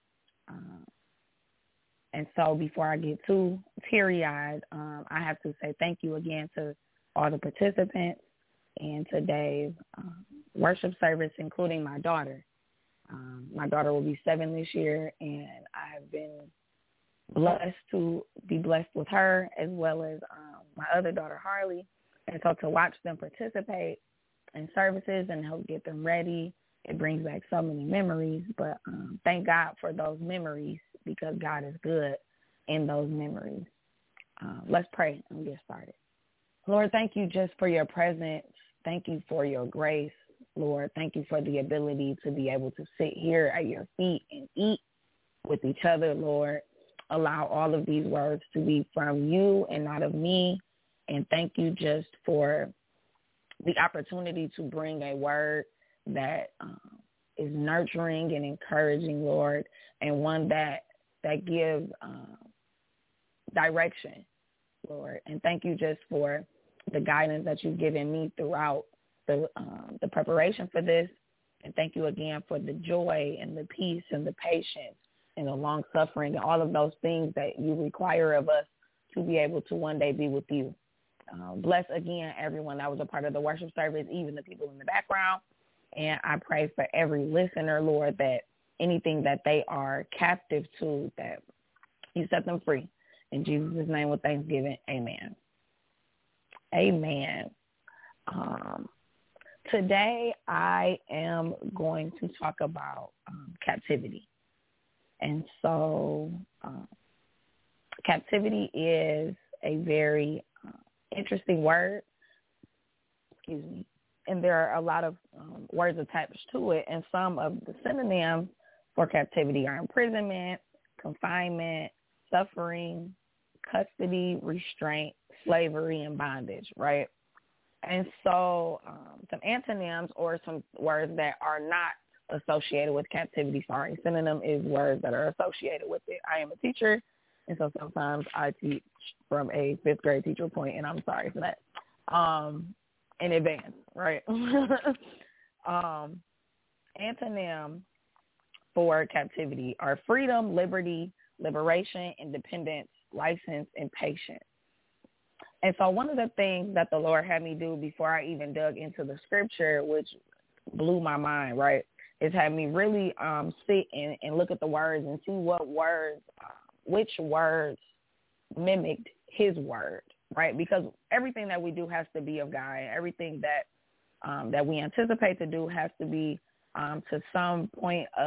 C: And so before I get too teary-eyed, I have to say thank you again to all the participants in today's worship service, including my daughter. My daughter will be 7 this year, and I have been blessed to be blessed with her as well as my other daughter, Harley. And so to watch them participate in services and help get them ready, it brings back so many memories. But thank God for those memories, because God is good in those memories. Let's pray and get started. Lord, thank you just for your presence. Thank you for your grace.
P: Lord. Thank you for the ability to be able to sit here at your feet and eat with each other, Lord. Allow all of these words to be from you and not of me. And thank you just for the opportunity to bring a word that is nurturing and encouraging, Lord, and one that gives direction, Lord. And thank you just for the guidance that you've given me throughout the preparation for this. And thank you again for the joy and the peace and the patience and the long suffering and all of those things that you require of us to be able to one day be with you. Bless again everyone that was a part of the worship service, even the people in the background. And I pray for every listener, Lord, that anything that they are captive to, that you set them free. In Jesus' name with thanksgiving, amen. Amen. Today I am going to talk about captivity. And so captivity is a very interesting word. Excuse me. And there are a lot of words attached to it. And some of the synonyms for captivity are imprisonment, confinement, suffering, custody, restraint, slavery, and bondage, right? And so some antonyms or some words that are not associated with captivity, synonym is words that are associated with it. I am a teacher, and so sometimes I teach from a fifth grade teacher point, and I'm sorry for that in advance, right? Antonym for captivity are freedom, liberty, liberation, independence, license, and patience. And so one of the things that the Lord had me do before I even dug into the scripture, which blew my mind, right, is have me really sit and look at the words and see which words mimicked his word, right? Because everything that we do has to be of God. It we anticipate to do has to be to some point it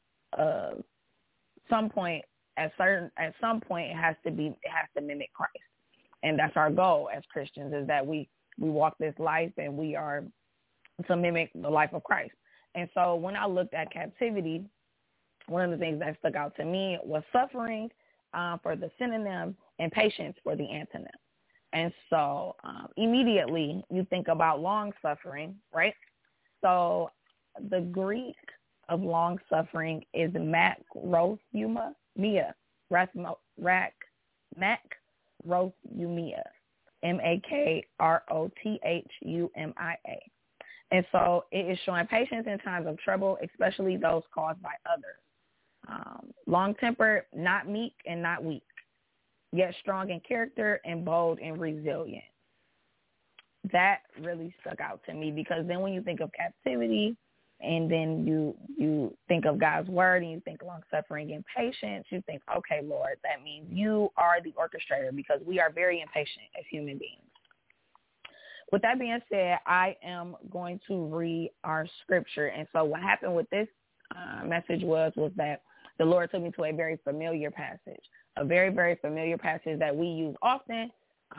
P: has to mimic Christ. And that's our goal as Christians, is that we walk this life and we are to mimic the life of Christ. And so when I looked at captivity, one of the things that stuck out to me was suffering for the synonym and patience for the antonym. And so immediately you think about long suffering, right? So the Greek of long suffering is makrothumia, makrothumia, makrothumia. And so it is showing patience in times of trouble, especially those caused by others. Long-tempered, not meek and not weak, yet strong in character and bold and resilient. That really stuck out to me, because then when you think of captivity and then you think of God's word and you think long-suffering and patience, you think, okay, Lord, that means you are the orchestrator, because we are very impatient as human beings. With that being said, I am going to read our scripture. And so what happened with this message was that the Lord took me to a very familiar passage, a very, very familiar passage that we use often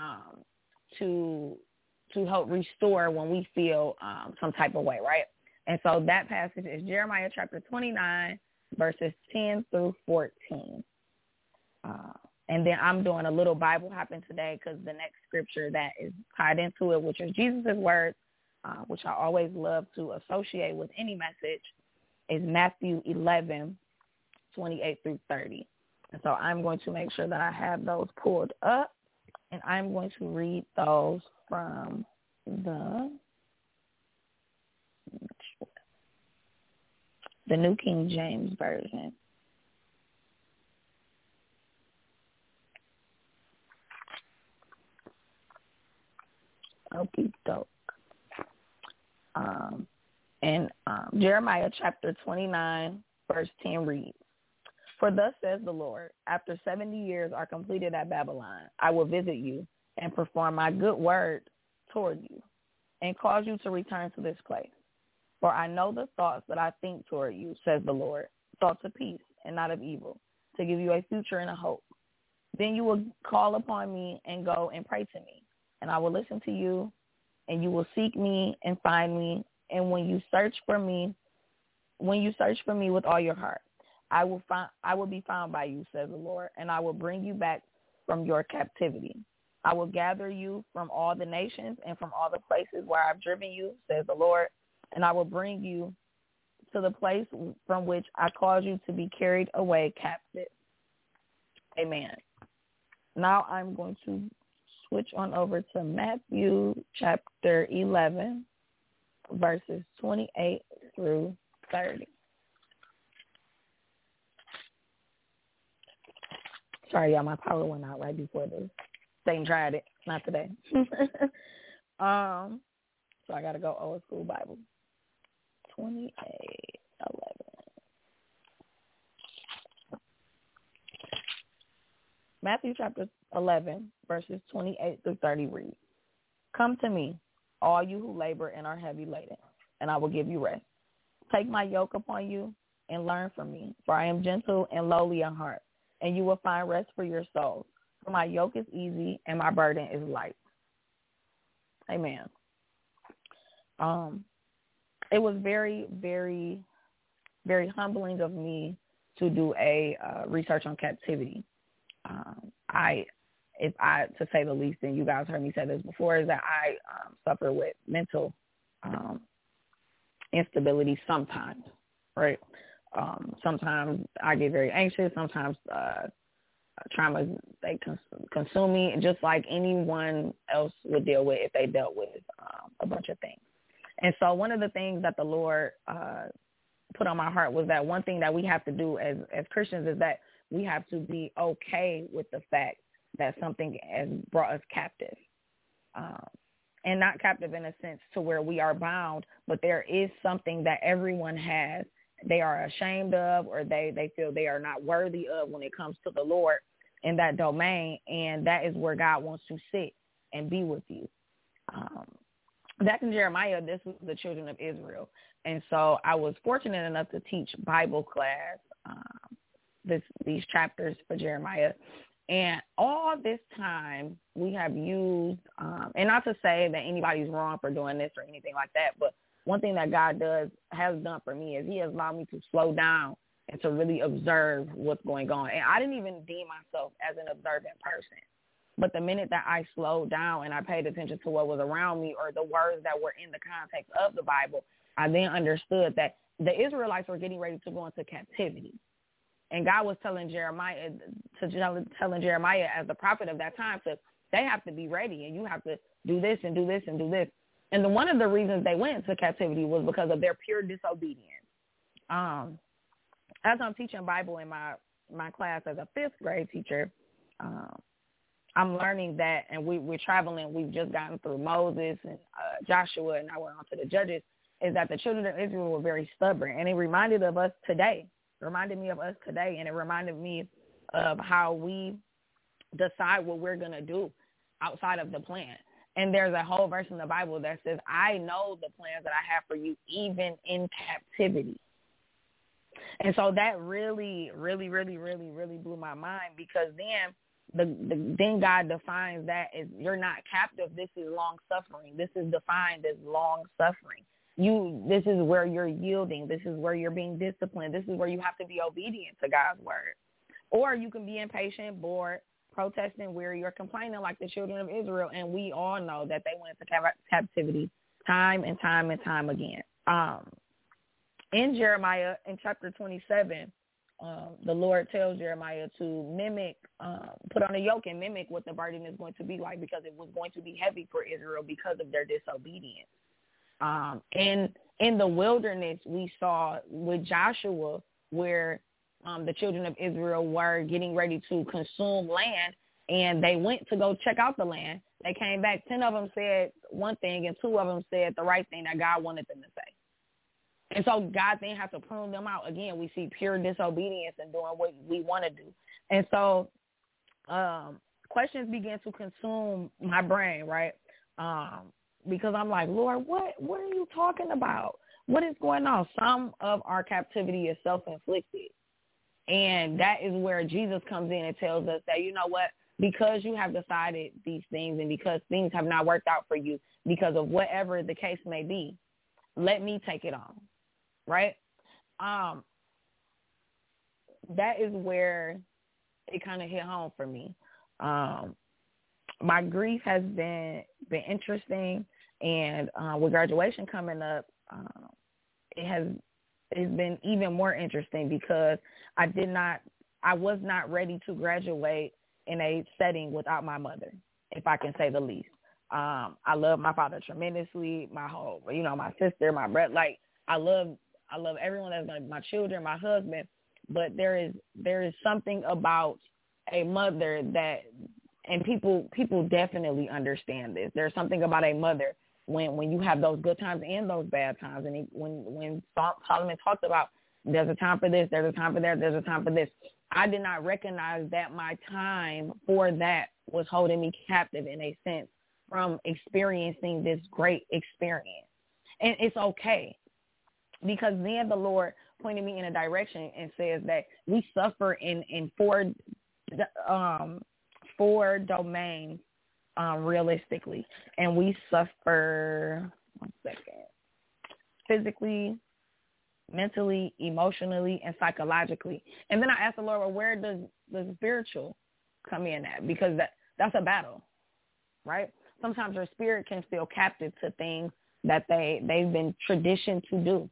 P: to help restore when we feel some type of way, right? And so that passage is Jeremiah chapter 29, verses 10 through 14. And then I'm doing a little Bible hopping today, because the next scripture that is tied into it, which is Jesus' words, which I always love to associate with any message, is Matthew 11, 28 through 30. And so I'm going to make sure that I have those pulled up, and I'm going to read those from the New King James Version. Okie doke. And Jeremiah chapter 29, verse 10 reads, "For thus says the Lord, after 70 years are completed at Babylon, I will visit you and perform my good word toward you and cause you to return to this place. For I know the thoughts that I think toward you, says the Lord, thoughts of peace and not of evil, to give you a future and a hope. Then you will call upon me and go and pray to me, and I will listen to you, and you will seek me and find me And when you search for me with all your heart, I will be found by you, says the Lord, and I will bring you back from your captivity. I will gather you from all the nations and from all the places where I've driven you, says the Lord, and I will bring you to the place from which I caused you to be carried away captive. Amen. Now I'm going to switch on over to Matthew chapter 11, verses 28 through 30. Sorry, y'all, my power went out right before this. Satan tried it, not today. So I got to go old school Bible. 28:11. Matthew chapter 11, verses 28 through 30 read, "Come to me, all you who labor and are heavy laden, and I will give you rest. Take my yoke upon you and learn from me, for I am gentle and lowly in heart, and you will find rest for your souls. For my yoke is easy and my burden is light." Amen. It was very, very, very humbling of me to do a research on captivity. To say the least, and you guys heard me say this before, is that I suffer with mental instability sometimes, right? Sometimes I get very anxious. Sometimes traumas, they consume me, just like anyone else would deal with if they dealt with a bunch of things. And so one of the things that the Lord put on my heart was that one thing that we have to do as Christians is that we have to be okay with the fact that something has brought us captive. And not captive in a sense to where we are bound, but there is something that everyone has they are ashamed of, or they feel they are not worthy of when it comes to the Lord in that domain. And that is where God wants to sit and be with you. Back in Jeremiah, this was the children of Israel. And so I was fortunate enough to teach Bible class, these chapters for Jeremiah. And all this time we have used, and not to say that anybody's wrong for doing this or anything like that, but one thing that God has done for me is he has allowed me to slow down and to really observe what's going on. And I didn't even deem myself as an observant person. But the minute that I slowed down and I paid attention to what was around me or the words that were in the context of the Bible, I then understood that the Israelites were getting ready to go into captivity. And God was telling Jeremiah as the prophet of that time, they have to be ready and you have to do this and do this and do this. And one of the reasons they went into captivity was because of their pure disobedience. As I'm teaching Bible in my class as a fifth grade teacher, I'm learning that, and we're traveling. We've just gotten through Moses and Joshua, and now we're on to the Judges, is that the children of Israel were very stubborn. And it reminded me of us today, and it reminded me of how we decide what we're going to do outside of the plan. And there's a whole verse in the Bible that says, I know the plans that I have for you, even in captivity. And so that really, really, really, really, really blew my mind, because then God defines that as you're not captive. This is long suffering. This is defined as long suffering. This is where you're yielding. This is where you're being disciplined. This is where you have to be obedient to God's word. Or you can be impatient, bored, protesting, weary, or complaining like the children of Israel. And we all know that they went into captivity time and time and time again. In Jeremiah, in chapter 27, the Lord tells Jeremiah to mimic, put on a yoke and mimic what the burden is going to be like, because it was going to be heavy for Israel because of their disobedience. In the wilderness, we saw with Joshua where the children of Israel were getting ready to consume land, and they went to go check out the land. They came back. 10 of them said one thing, and 2 of them said the right thing that God wanted them to say. And so God then has to prune them out. Again, we see pure disobedience and doing what we want to do. And so questions began to consume my brain, right? Because I'm like, Lord, what are you talking about? What is going on? Some of our captivity is self-inflicted. And that is where Jesus comes in and tells us that, you know what, because you have decided these things and because things have not worked out for you because of whatever the case may be, let me take it on, right? That is where it kind of hit home for me. My grief has been interesting, and with graduation coming up, it's been even more interesting because I was not ready to graduate in a setting without my mother, if I can say the least. I love my father tremendously, my whole, my sister, my brother. Like, I love everyone that's going to be my children, my husband. But there is something about a mother that, and people definitely understand this. There's something about a mother when you have those good times and those bad times. And when Solomon talks about there's a time for this, there's a time for that, there's a time for this, I did not recognize that my time for that was holding me captive in a sense from experiencing this great experience. And it's okay, because then the Lord pointed me in a direction and says that we suffer in four domains realistically, and we suffer physically, mentally, emotionally, and psychologically. And then I asked the Lord, well, where does the spiritual come in at? Because that's a battle, right? Sometimes your spirit can feel captive to things that they've been traditioned to do.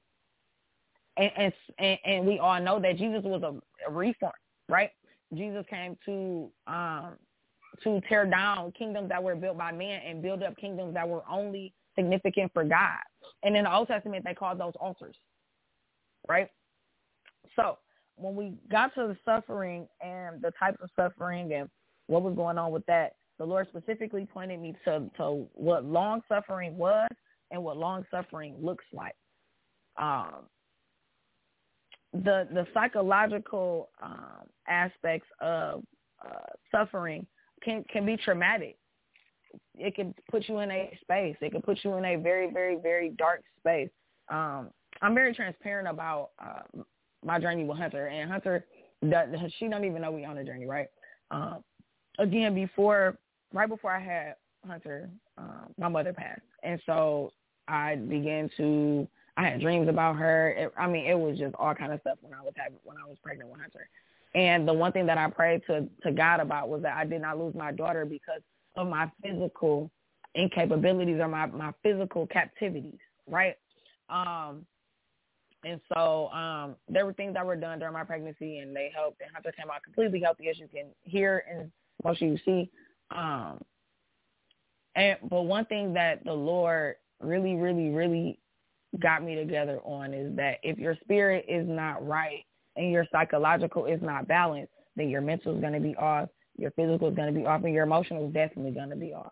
P: And we all know that Jesus was a reform, right? Jesus came to tear down kingdoms that were built by man and build up kingdoms that were only significant for God. And in the Old Testament, they called those altars, right? So when we got to the suffering and the types of suffering and what was going on with that, the Lord specifically pointed me to what long suffering was and what long suffering looks like. The psychological aspects of suffering can be traumatic. It can put you in a space. It can put you in a very, very, very dark space. I'm very transparent about my journey with Hunter, and Hunter, she don't even know we on a journey, right? Again, right before I had Hunter, my mother passed, and so I had dreams about her. It was just all kind of stuff when I was pregnant with Hunter. And the one thing that I prayed to God about was that I did not lose my daughter because of my physical incapabilities or my physical captivities, right? And so there were things that were done during my pregnancy, and they helped. And Hunter came out completely healthy, as you can hear and most of you see. But one thing that the Lord really, really, really got me together on is that if your spirit is not right and your psychological is not balanced, then your mental is going to be off, your physical is going to be off, and your emotional is definitely going to be off.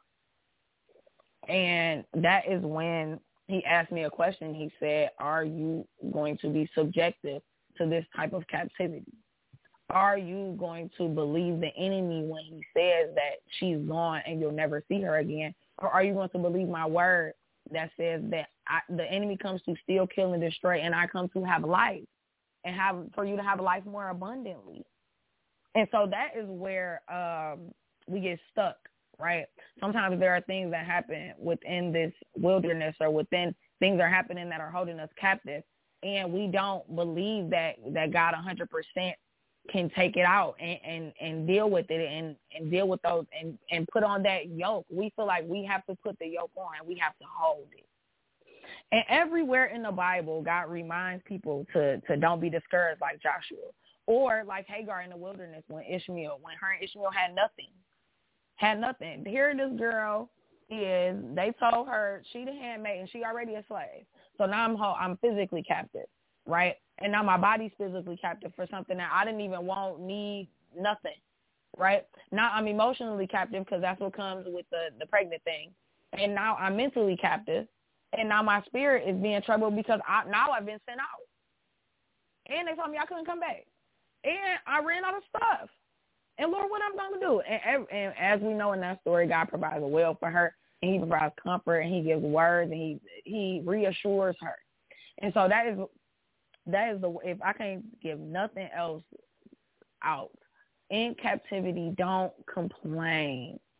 P: And that is when he asked me a question. He said, are you going to be subjective to this type of captivity? Are you going to believe the enemy when he says that she's gone and you'll never see her again? Or are you going to believe my word that says that the enemy comes to steal, kill, and destroy, and I come to have life and for you to have life more abundantly? And so that is where we get stuck, right? Sometimes there are things that happen within this wilderness or within things that are happening that are holding us captive, and we don't believe that God 100% can take it out and deal with it and deal with those and put on that yoke. We feel like we have to put the yoke on and we have to hold it. And everywhere in the Bible, God reminds people to don't be discouraged like Joshua, or like Hagar in the wilderness when her and Ishmael had nothing. Here this girl is, they told her she the handmaid and she already a slave. So now I'm physically captive, right? And now my body's physically captive for something that I didn't even need nothing, right? Now I'm emotionally captive because that's what comes with the pregnant thing. And now I'm mentally captive. And now my spirit is being troubled because I've been sent out. And they told me I couldn't come back. And I ran out of stuff. And Lord, what I'm going to do? And as we know in that story, God provides a well for her, and he provides comfort, and he gives words, and he reassures her. And so that is if I can't give nothing else out, in captivity, don't complain.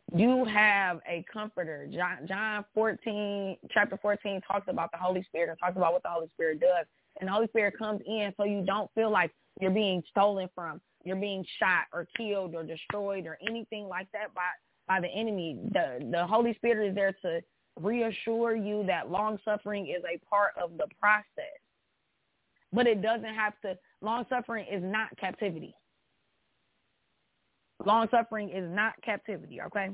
P: You have a comforter. John 14, chapter 14 talks about the Holy Spirit and talks about what the Holy Spirit does. And the Holy Spirit comes in so you don't feel like you're being stolen from, you're being shot or killed or destroyed or anything like that by the enemy. The Holy Spirit is there to reassure you that long-suffering is a part of the process. But it doesn't have to, long-suffering is not captivity. Long-suffering is not captivity, okay?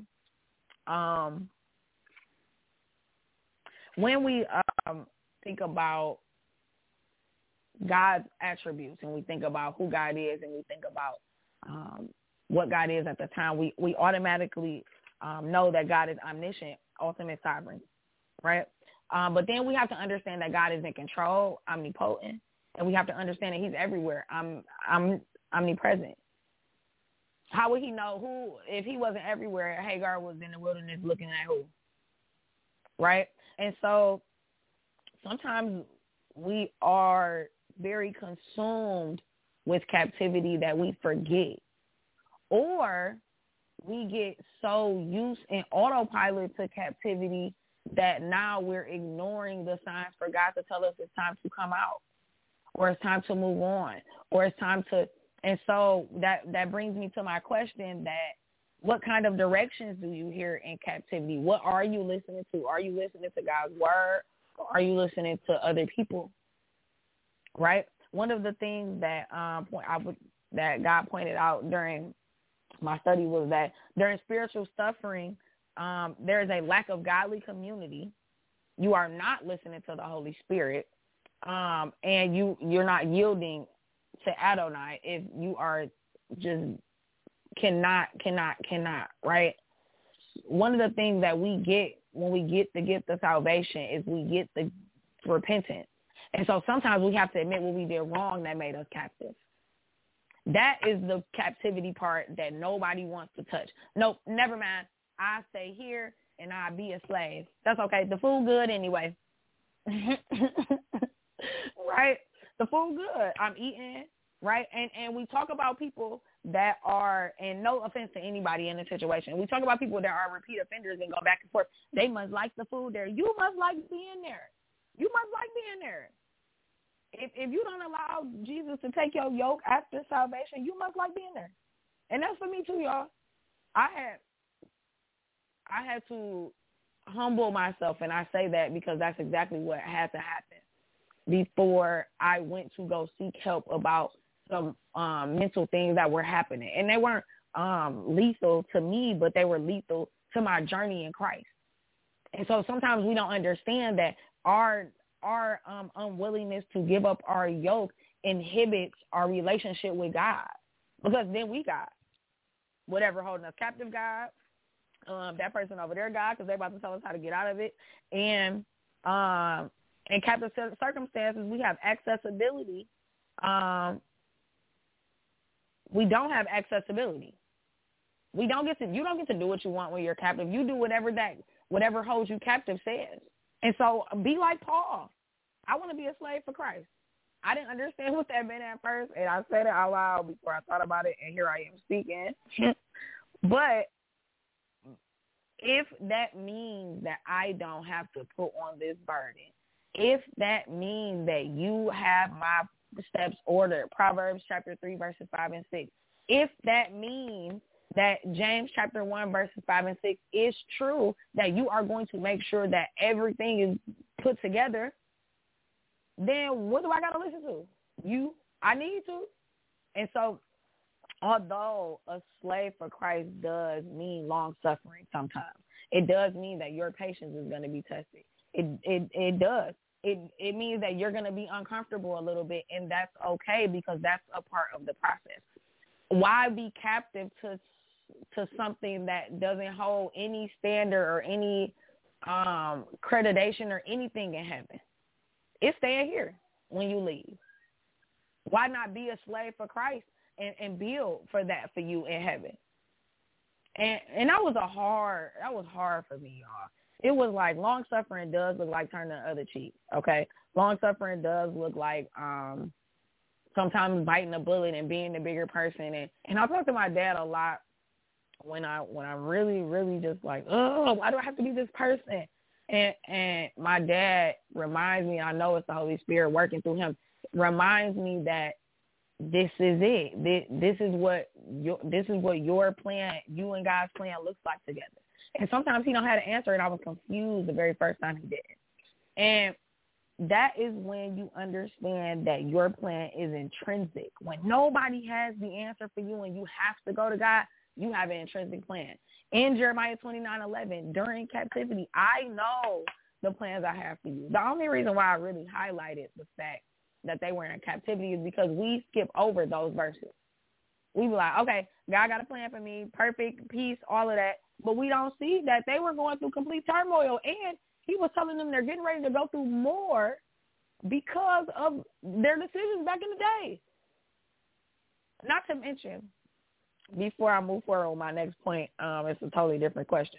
P: When we think about God's attributes and we think about who God is and we think about what God is at the time, we automatically know that God is omniscient, ultimate sovereign, right? But then we have to understand that God is in control, omnipotent, and we have to understand that he's everywhere. I'm omnipresent. How would he know who, if he wasn't everywhere, Hagar was in the wilderness looking at who, right? And so sometimes we are very consumed with captivity that we forget, or we get so used in autopilot to captivity that now we're ignoring the signs for God to tell us it's time to come out, or it's time to move on, or it's time to. And so that brings me to my question, that what kind of directions do you hear in captivity? What are you listening to? Are you listening to God's word, or are you listening to other people? Right? One of the things that that God pointed out during my study was that during spiritual suffering, there is a lack of godly community. You are not listening to the Holy Spirit, and you're not yielding to Adonai if you are just cannot, right? One of the things that we get when we get the gift of salvation is we get the repentance. And so sometimes we have to admit what we did wrong that made us captive. That is the captivity part that nobody wants to touch. Nope, never mind. I stay here and I be a slave. That's okay. The food good anyway. Right? The food good. I'm eating, right? And we talk about people that are, and no offense to anybody in the situation, we talk about people that are repeat offenders and go back and forth. They must like the food there. You must like being there. You must like being there. If you don't allow Jesus to take your yoke after salvation, you must like being there. And that's for me too, y'all. I had to humble myself, and I say that because that's exactly what had to happen before I went to go seek help about some mental things that were happening. And they weren't lethal to me, but they were lethal to my journey in Christ. And so sometimes we don't understand that our unwillingness to give up our yoke inhibits our relationship with God, because then we got whatever holding us captive, God, that person over there, God, because they're about to tell us how to get out of it. And in captive circumstances, we have accessibility. We don't have accessibility. You don't get to do what you want when you're captive. You do whatever holds you captive says. And so be like Paul. I want to be a slave for Christ. I didn't understand what that meant at first, and I said it out loud before I thought about it, and here I am speaking. But if that means that I don't have to put on this burden, if that means that you have my steps ordered, Proverbs chapter 3, verses 5 and 6, if that means that James chapter 1, verses 5 and 6 is true, that you are going to make sure that everything is put together, then what do I got to listen to? I need to. And so although a slave for Christ does mean long suffering sometimes, it does mean that your patience is going to be tested. It does. It means that you're going to be uncomfortable a little bit, and that's okay, because that's a part of the process. Why be captive to something that doesn't hold any standard or any accreditation or anything in heaven? It's staying here when you leave. Why not be a slave for Christ and build for that for you in heaven? And that was hard for me, y'all. It was like long suffering does look like turning the other cheek. Okay, long suffering does look like sometimes biting a bullet and being the bigger person. And I talk to my dad a lot when I'm really, really just like, oh, why do I have to be this person? And my dad reminds me, I know it's the Holy Spirit working through him, reminds me that this is it. This is what your plan, you and God's plan looks like together. And sometimes he don't have to answer, and I was confused the very first time he did it. And that is when you understand that your plan is intrinsic. When nobody has the answer for you and you have to go to God, you have an intrinsic plan. In Jeremiah 29:11, during captivity, I know the plans I have for you. The only reason why I really highlighted the fact that they were in captivity is because we skip over those verses. We be like, okay, God got a plan for me, perfect, peace, all of that. But we don't see that they were going through complete turmoil, and he was telling them they're getting ready to go through more because of their decisions back in the day. Not to mention, before I move forward with my next point, it's a totally different question.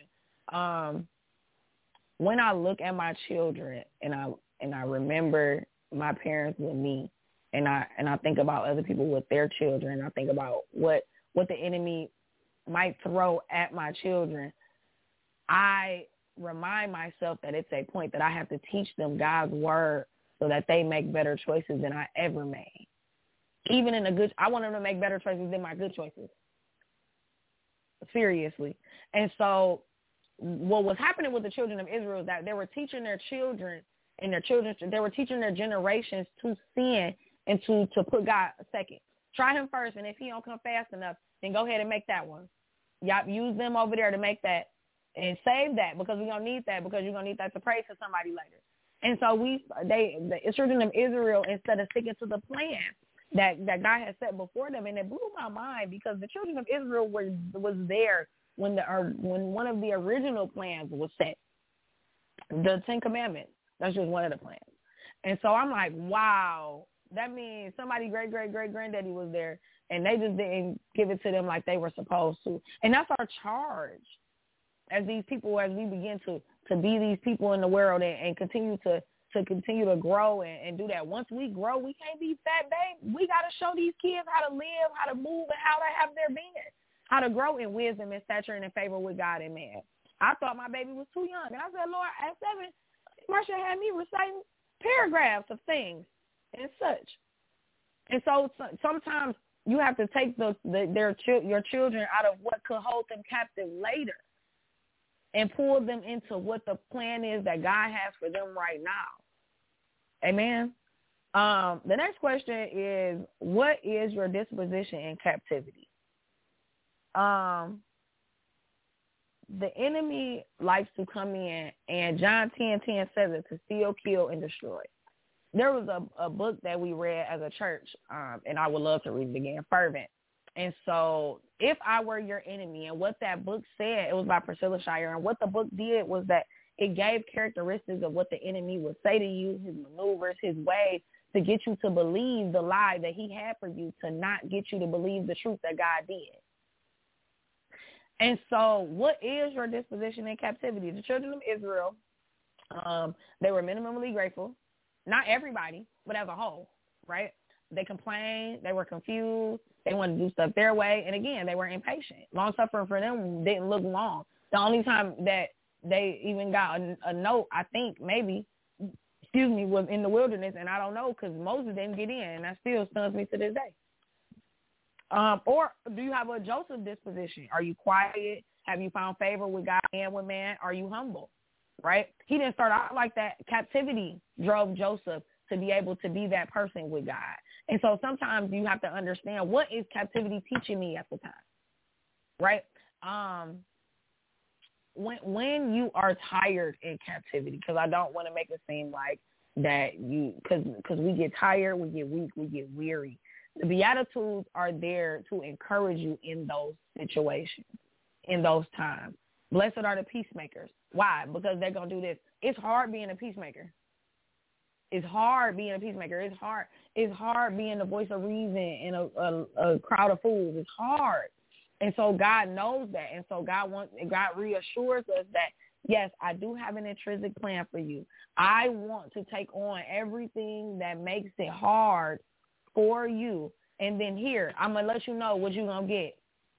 P: When I look at my children and I remember my parents with me, and I think about other people with their children, I think about what the enemy might throw at my children, I remind myself that it's a point that I have to teach them God's word so that they make better choices than I ever made. Even in I want them to make better choices than my good choices. Seriously. And so what was happening with the children of Israel is that they were teaching their children they were teaching their generations to sin and to put God second. Try him first, and if he don't come fast enough, then go ahead and make that one. Y'all use them over there to make that and save that, because we're going to need that, because you're going to need that to pray to somebody later. And so the children of Israel, instead of sticking to the plan that God had set before them, and it blew my mind because the children of Israel was there when one of the original plans was set, the Ten Commandments. That's just one of the plans. And so I'm like, wow, that means somebody great-great-great-granddaddy was there, and they just didn't give it to them like they were supposed to. And that's our charge as these people, as we begin to be these people in the world and continue to grow and do that. Once we grow, we can't be fat, babe. We got to show these kids how to live, how to move, and how to have their being, how to grow in wisdom and stature and in favor with God and man. I thought my baby was too young. And I said, Lord, at 7, Marsha had me reciting paragraphs of things and such. And so sometimes you have to take your children out of what could hold them captive later and pull them into what the plan is that God has for them right now. Amen. The next question is, what is your disposition in captivity? The enemy likes to come in, and John 10:10 says it, to steal, kill, and destroy. There was a book that we read as a church, and I would love to read it again, Fervent. And so If I Were Your Enemy, and what that book said, it was by Priscilla Shirer, and what the book did was that it gave characteristics of what the enemy would say to you, his maneuvers, his ways, to get you to believe the lie that he had for you, to not get you to believe the truth that God did. And so what is your disposition in captivity? The children of Israel, they were minimally grateful. Not everybody, but as a whole, right? They complained. They were confused. They wanted to do stuff their way. And again, they were impatient. Long-suffering for them didn't look long. The only time that they even got a note, I think, maybe, was in the wilderness. And I don't know, because Moses didn't get in. And that still stuns me to this day. Or do you have a Joseph disposition? Are you quiet? Have you found favor with God and with man? Are you humble? Right? He didn't start out like that. Captivity drove Joseph to be able to be that person with God. And so sometimes you have to understand, what is captivity teaching me at the time? Right? When you are tired in captivity, because I don't want to make it seem like that because we get tired, we get weak, we get weary. The Beatitudes are there to encourage you in those situations, in those times. Blessed are the peacemakers. Why? Because they're going to do this. It's hard being a peacemaker. It's hard being a peacemaker. It's hard being the voice of reason in a crowd of fools. It's hard. And so God knows that. And so God reassures us that, yes, I do have an intrinsic plan for you. I want to take on everything that makes it hard for you. And then here, I'm going to let you know what you're going to get.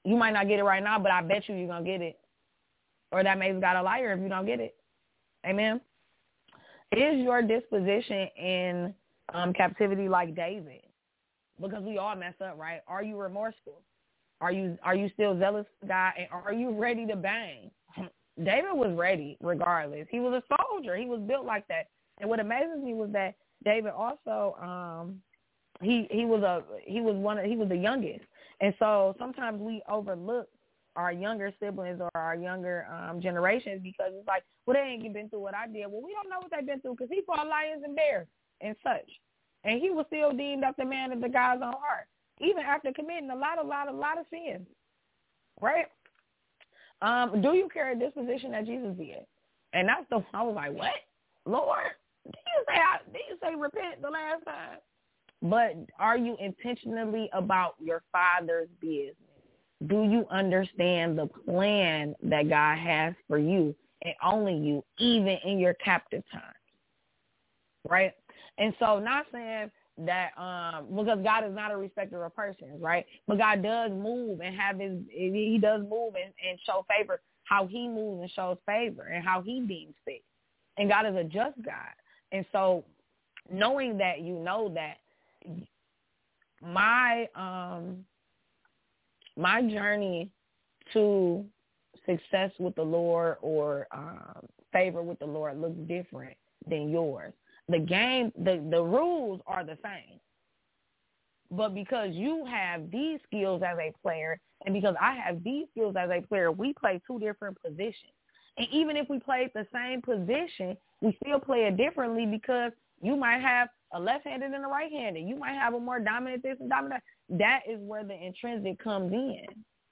P: You might not get it right now, but I bet you're going to get it. Or that makes God a liar if you don't get it. Amen. Is your disposition in captivity like David? Because we all mess up, right? Are you remorseful? Are you still zealous, God? And are you ready to bang? David was ready regardless. He was a soldier. He was built like that. And what amazes me was that David also he was the youngest. And so sometimes we overlook our younger siblings or our younger generations because it's like, well, they ain't been through what I did. Well, we don't know what they've been through because he fought lions and bears and such. And he was still deemed after man of the God's own heart, even after committing a lot of sins, right? Do you carry a disposition that Jesus did? And that's I was like, what? Lord, did you say repent the last time? But are you intentionally about your Father's business? Do you understand the plan that God has for you and only you, even in your captive times? Right? And so not saying that because God is not a respecter of persons, right? But God does move and he does move and show favor how he moves and shows favor and how he deems fit. And God is a just God. And so knowing that you know that my journey to success with the Lord or favor with the Lord looks different than yours. The game, the rules are the same. But because you have these skills as a player and because I have these skills as a player, we play two different positions. And even if we played the same position, we still play it differently because you might have a left-handed and a right-handed. You might have a more dominant this and dominant that. That is where the intrinsic comes in.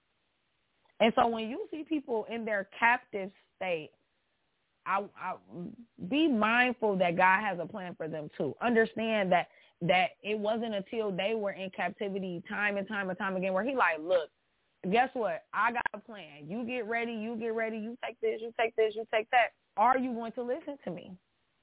P: And so when you see people in their captive state, I be mindful that God has a plan for them too. Understand that it wasn't until they were in captivity time and time again where he like, look, guess what? I got a plan. You get ready. You take this, you take this, you take that. Are you going to listen to me?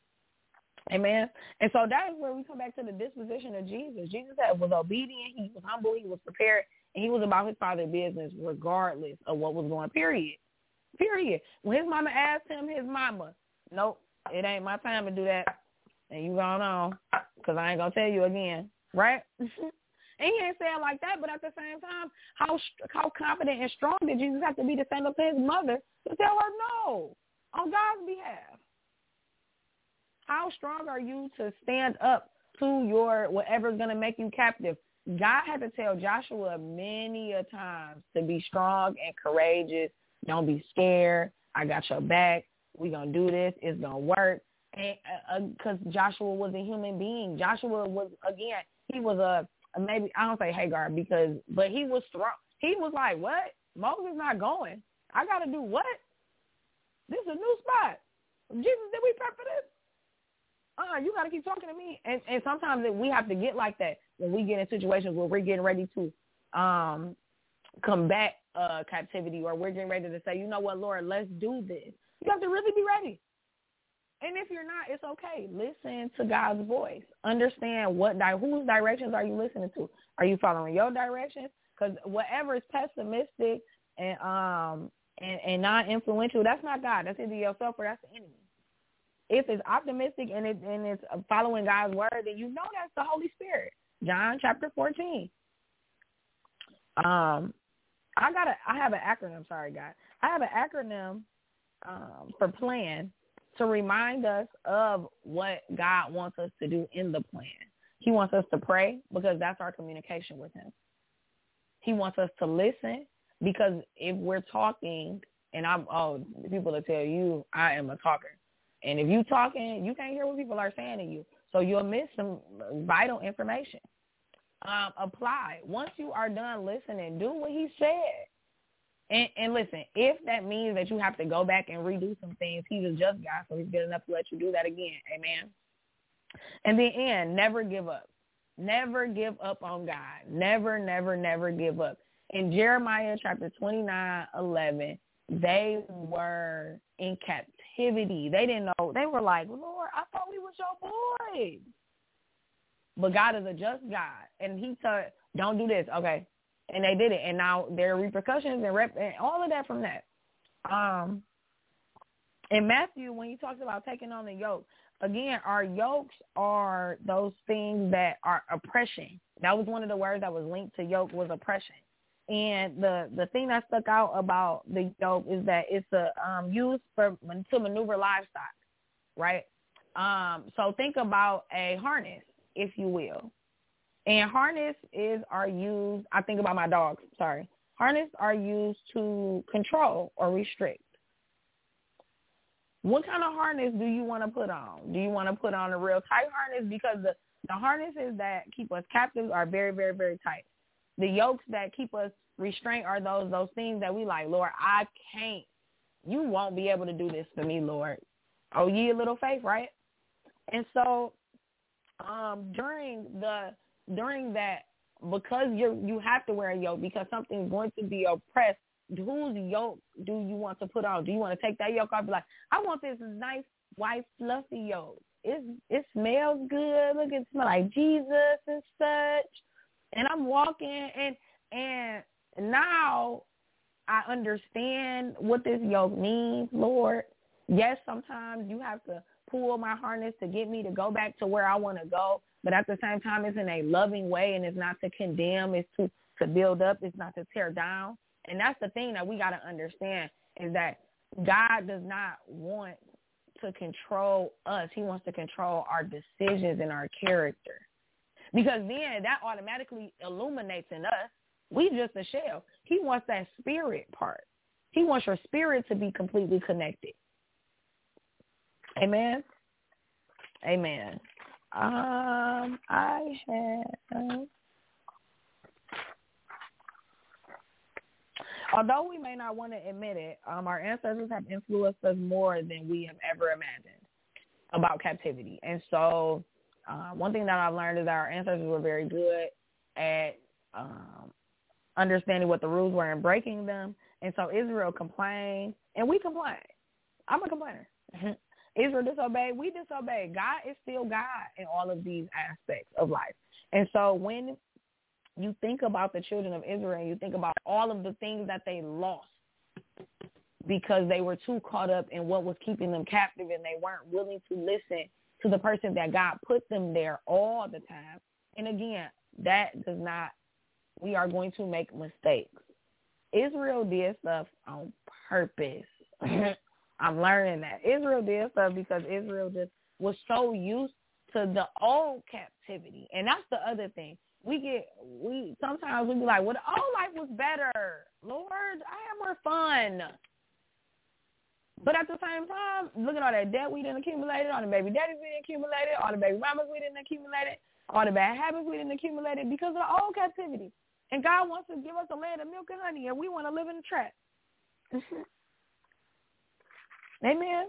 P: Amen. And so that is where we come back to the disposition of Jesus. Jesus was obedient. He was humble. He was prepared. And he was about his Father's business regardless of what was going, period. When his mama asked him, nope, it ain't my time to do that. And you going on because I ain't going to tell you again. Right? And he ain't saying like that, but at the same time, how confident and strong did Jesus have to be to stand up to his mother to tell her no on God's behalf? How strong are you to stand up to your whatever's going to make you captive? God had to tell Joshua many a times to be strong and courageous. Don't be scared. I got your back. We're going to do this. It's going to work. And because Joshua was a human being. Joshua was, again, he was maybe, I don't say Hagar but he was strong. He was like, what? Moses not going. I got to do what? This is a new spot. Jesus, did we prep for this? You got to keep talking to me. And sometimes we have to get like that when we get in situations where we're getting ready to combat captivity or we're getting ready to say, you know what, Lord, let's do this. You have to really be ready. And if you're not, it's okay. Listen to God's voice. Understand whose directions are you listening to? Are you following your directions? Because whatever is pessimistic and non-influential, that's not God. That's either yourself or that's the enemy. If it's optimistic and it's following God's word, then you know that's the Holy Spirit. John chapter 14. I have an acronym. Sorry, God. I have an acronym for plan to remind us of what God wants us to do in the plan. He wants us to pray because that's our communication with him. He wants us to listen because if we're talking, and people will tell you I am a talker. And if you talking, you can't hear what people are saying to you. So you'll miss some vital information. Apply. Once you are done listening, do what he said. And listen, if that means that you have to go back and redo some things, he's a just God, so he's good enough to let you do that again. Amen. And then never give up. Never give up on God. Never, never, never give up. In Jeremiah chapter 29:11, they were in captivity. They didn't know. They were like, Lord, I thought we was your boys. But God is a just God. And he said, don't do this. Okay. And they did it. And now there are repercussions and all of that from that. In Matthew, when he talks about taking on the yoke, again, our yokes are those things that are oppression. That was one of the words that was linked to yoke, was oppression. And the thing that stuck out about the yoke is that it's used to maneuver livestock, right? So think about a harness, if you will. And harness are used, I think about my dogs, sorry. Harness are used to control or restrict. What kind of harness do you want to put on? Do you want to put on a real tight harness? Because the harnesses that keep us captive are very, very, very tight. The yokes that keep us restrained are those things that we like, Lord, I can't. You won't be able to do this for me, Lord. Oh, ye a little faith, right? And so during that, because you have to wear a yoke because something's going to be oppressed, whose yoke do you want to put on? Do you want to take that yoke off? Be like, I want this nice, white, fluffy yoke. It smells good. Look, it smells like Jesus and such. And I'm walking, and now I understand what this yoke means, Lord. Yes, sometimes you have to pull my harness to get me to go back to where I want to go. But at the same time, it's in a loving way, and it's not to condemn. It's to build up. It's not to tear down. And that's the thing that we got to understand is that God does not want to control us. He wants to control our decisions and our character. Because then that automatically illuminates in us. We just a shell. He wants that spirit part. He wants your spirit to be completely connected. Amen. Amen. I have... Although we may not want to admit it, our ancestors have influenced us more than we have ever imagined about captivity. And so one thing that I've learned is that our ancestors were very good at understanding what the rules were and breaking them. And so Israel complained, and we complained. I'm a complainer. Israel disobeyed, we disobeyed. God is still God in all of these aspects of life. And so when you think about the children of Israel, you think about all of the things that they lost because they were too caught up in what was keeping them captive, and they weren't willing to listen to the person that God put them there all the time. And again, that does not, we are going to make mistakes. Israel did stuff on purpose. I'm learning that. Israel did stuff because Israel just was so used to the old captivity. And that's the other thing. Sometimes we be like, well, the old life was better. Lord, I had more fun. But at the same time, look at all that debt we didn't accumulate, all the baby daddies we didn't accumulate, all the baby mamas we didn't accumulate, all the bad habits we didn't accumulate because of the old captivity. And God wants to give us a land of milk and honey, and we want to live in a trap. Amen.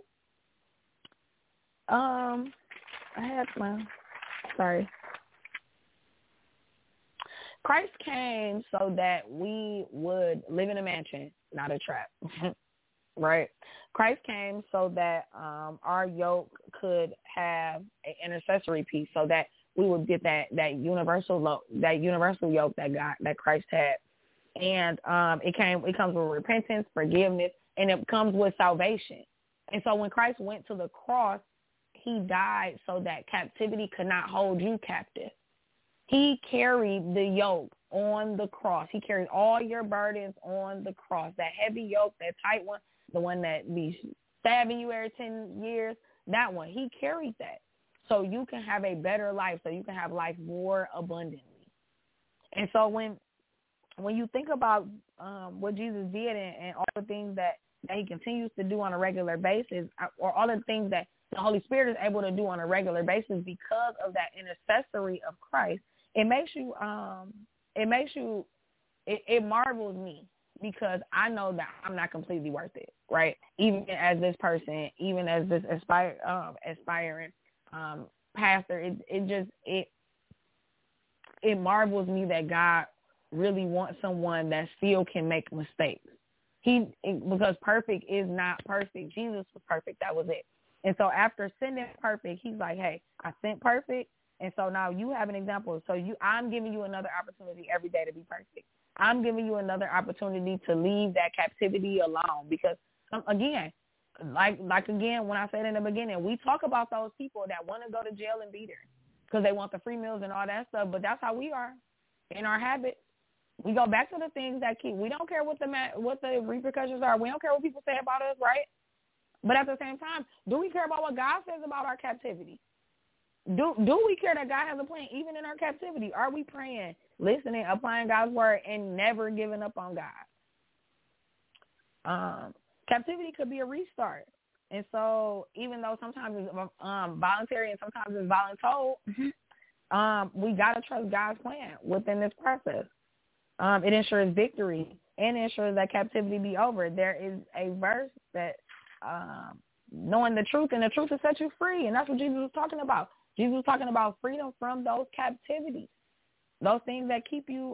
P: Christ came so that we would live in a mansion, not a trap. Right? Christ came so that our yoke could have an intercessory piece, so that we would get that universal yoke that Christ had. And it comes with repentance, forgiveness, and it comes with salvation. And so when Christ went to the cross, he died so that captivity could not hold you captive. He carried the yoke on the cross. He carried all your burdens on the cross. That heavy yoke, that tight one, the one that be stabbing you every 10 years, that one, he carried that. So you can have a better life, so you can have life more abundantly. And so when you think about what Jesus did and all the things that he continues to do on a regular basis, or all the things that the Holy Spirit is able to do on a regular basis because of that intercessory of Christ, it marvels me, because I know that I'm not completely worth it, right? Even as this person, even as this aspiring pastor, it marvels me that God really wants someone that still can make mistakes. Because perfect is not perfect. Jesus was perfect. That was it. And so after sending perfect, he's like, hey, I sent perfect. And so now you have an example. So I'm giving you another opportunity every day to be perfect. I'm giving you another opportunity to leave that captivity alone because, again, again, when I said in the beginning, we talk about those people that want to go to jail and be there because they want the free meals and all that stuff, but that's how we are in our habits. We go back to the things that keep. We don't care what the repercussions are. We don't care what people say about us, right? But at the same time, do we care about what God says about our captivity? Do we care that God has a plan even in our captivity? Are we praying, listening, applying God's word, and never giving up on God? Captivity could be a restart. And so even though sometimes it's voluntary and sometimes it's voluntold, we got to trust God's plan within this process. It ensures victory and ensures that captivity be over. There is a verse that knowing the truth, and the truth will set you free. And that's what Jesus was talking about. Jesus was talking about freedom from those captivities, those things that keep you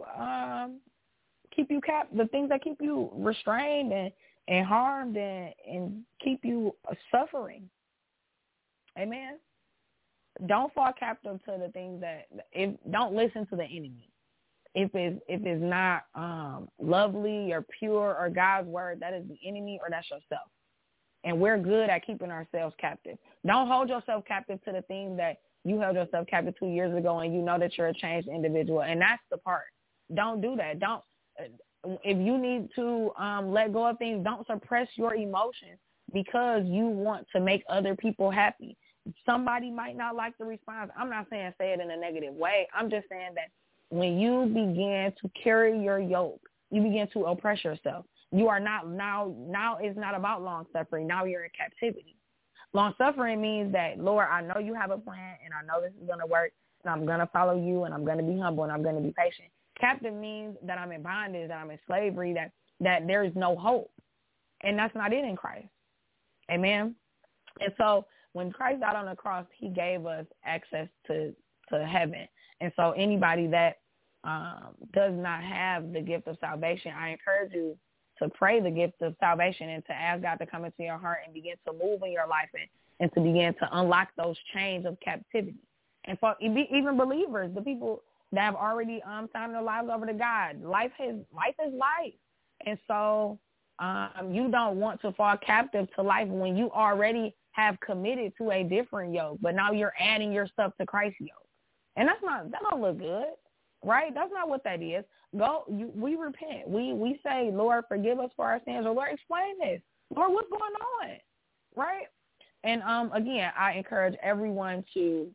P: the things that keep you restrained and harmed and keep you suffering. Amen. Don't fall captive to the things don't listen to the enemy. If it's not lovely or pure or God's word, that is the enemy or that's yourself. And we're good at keeping ourselves captive. Don't hold yourself captive to the things that you held yourself captive 2 years ago and you know that you're a changed individual. And that's the part. Don't do that. If you need to let go of things, don't suppress your emotions because you want to make other people happy. Somebody might not like the response. I'm not saying say it in a negative way. I'm just saying that when you begin to carry your yoke, you begin to oppress yourself. You are not now it's not about long suffering. Now you're in captivity. Long suffering means that, Lord, I know you have a plan and I know this is going to work and I'm going to follow you and I'm going to be humble and I'm going to be patient. Captive means that I'm in bondage, that I'm in slavery, that there is no hope. And that's not it in Christ. Amen. And so when Christ died on the cross, he gave us access to heaven. And so anybody that does not have the gift of salvation, I encourage you to pray the gift of salvation and to ask God to come into your heart and begin to move in your life and to begin to unlock those chains of captivity. And for even believers, the people that have already signed their lives over to God, life is life. And so you don't want to fall captive to life when you already have committed to a different yoke, but now you're adding your stuff to Christ's yoke. And that don't look good, right? That's not what that is. We repent. We say, Lord, forgive us for our sins. Or Lord, explain this. Lord, what's going on, right? And again, I encourage everyone to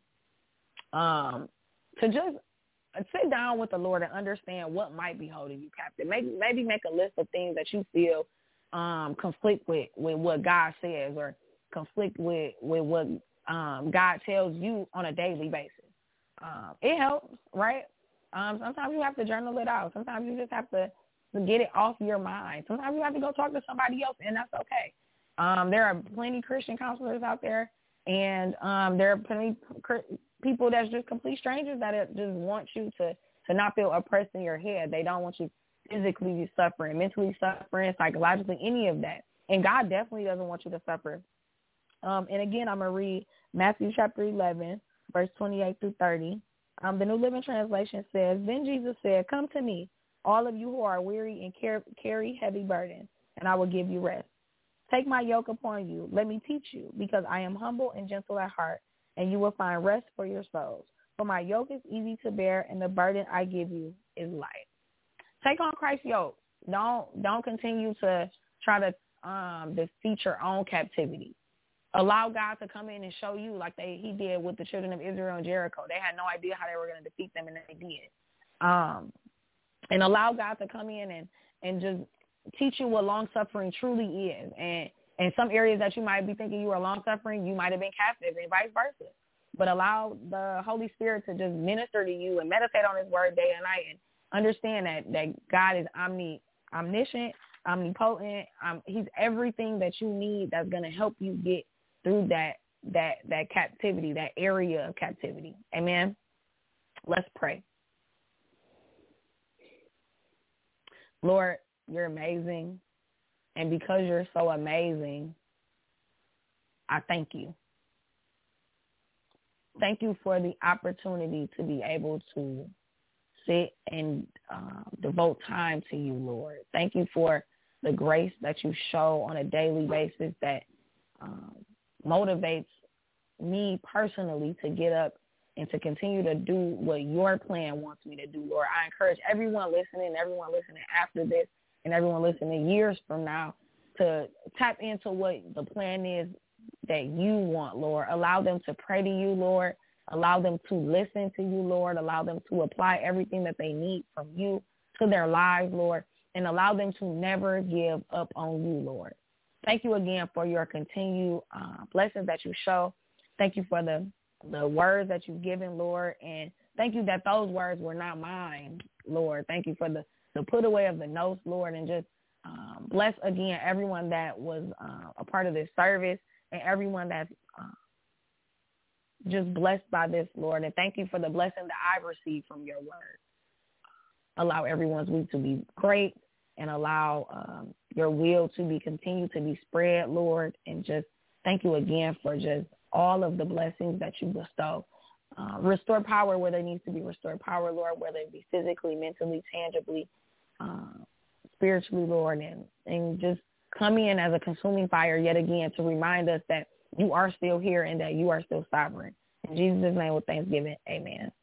P: just sit down with the Lord and understand what might be holding you captive. Maybe make a list of things that you feel conflict with what God says or conflict with what God tells you on a daily basis. It helps, right? Sometimes you have to journal it out. Sometimes you just have to get it off your mind. Sometimes you have to go talk to somebody else, and that's okay. There are plenty Christian counselors out there, and there are plenty people that's just complete strangers that just want you to not feel oppressed in your head. They don't want you physically suffering, mentally suffering, psychologically, any of that. And God definitely doesn't want you to suffer. And again, I'm going to read Matthew chapter 11, verse 28 through 30. The New Living Translation says, Then Jesus said, Come to me, all of you who are weary and carry heavy burdens, and I will give you rest. Take my yoke upon you. Let me teach you, because I am humble and gentle at heart, and you will find rest for your souls. For my yoke is easy to bear, and the burden I give you is light. Take on Christ's yoke. Don't continue to try to defeat your own captivity. Allow God to come in and show you like he did with the children of Israel and Jericho. They had no idea how they were going to defeat them, and they did. And allow God to come in and just teach you what long-suffering truly is. And in some areas that you might be thinking you are long-suffering, you might have been captive and vice versa. But allow the Holy Spirit to just minister to you and meditate on his word day and night and understand that God is omniscient, omnipotent. He's everything that you need that's going to help you get through that captivity, that area of captivity. Amen. Let's pray. Lord, you're amazing. And because you're so amazing, I thank you. Thank you for the opportunity to be able to sit and devote time to you, Lord. Thank you for the grace that you show on a daily basis that motivates me personally to get up and to continue to do what your plan wants me to do, Lord. I encourage everyone listening after this, and everyone listening years from now to tap into what the plan is that you want, Lord. Allow them to pray to you, Lord. Allow them to listen to you, Lord. Allow them to apply everything that they need from you to their lives, Lord, and allow them to never give up on you, Lord. Thank you again for your continued blessings that you show. Thank you for the words that you've given, Lord, and thank you that those words were not mine, Lord. Thank you for the put away of the notes, Lord, and just bless again everyone that was a part of this service and everyone that's just blessed by this, Lord, and thank you for the blessing that I've received from your word. Allow everyone's week to be great and allow your will to continue to be spread, Lord, and just thank you again for just all of the blessings that you bestow. Restore power where there needs to be restored power, Lord, whether it be physically, mentally, tangibly, spiritually, Lord, and just come in as a consuming fire yet again to remind us that you are still here and that you are still sovereign. In Jesus' name with thanksgiving, amen.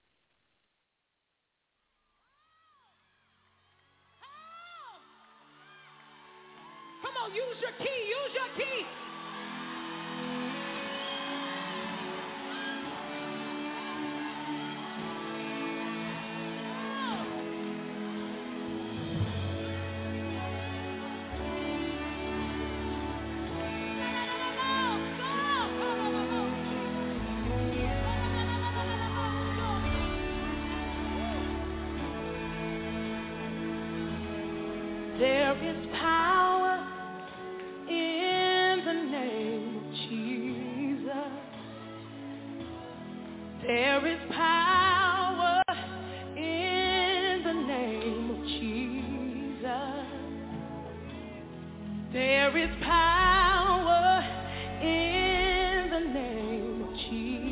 Q: Come on, use your key, use your key. There is power in the name of Jesus. There is power in the name of Jesus. There is power in the name of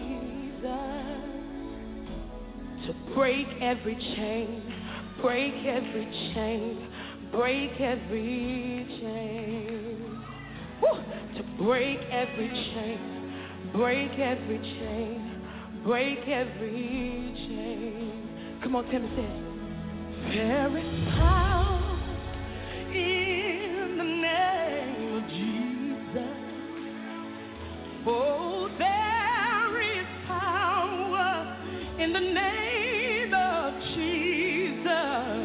Q: Jesus to break every chain, break every chain. Break every chain. Woo! To break every chain. Break every chain. Break every chain. Come on, Tim, say it. There is power in the name of Jesus. Oh, there is power in the name of Jesus.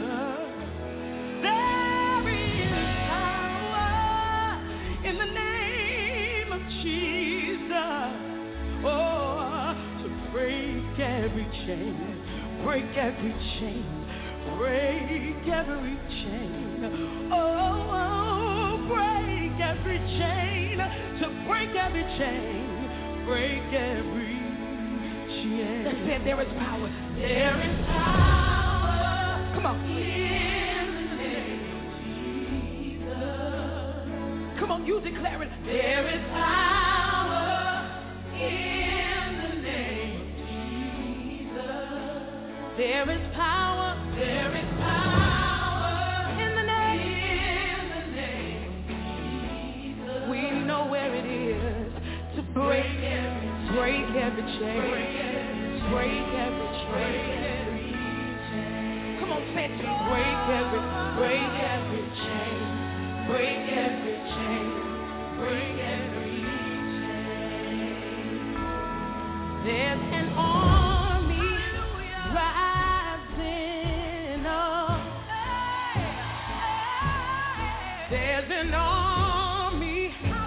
Q: Every chain, break every chain, break every chain. Oh, break every chain, to break every chain, break every chain. That's it, there is power. There is power. Come on. In the name of Jesus. Come on, you declare it. There is power in There is power in the name of Jesus. We know where it is to break every chain, break every chain. Come on, say it. Break every chain, break every chain, break every chain. There's an army rising up. There's an army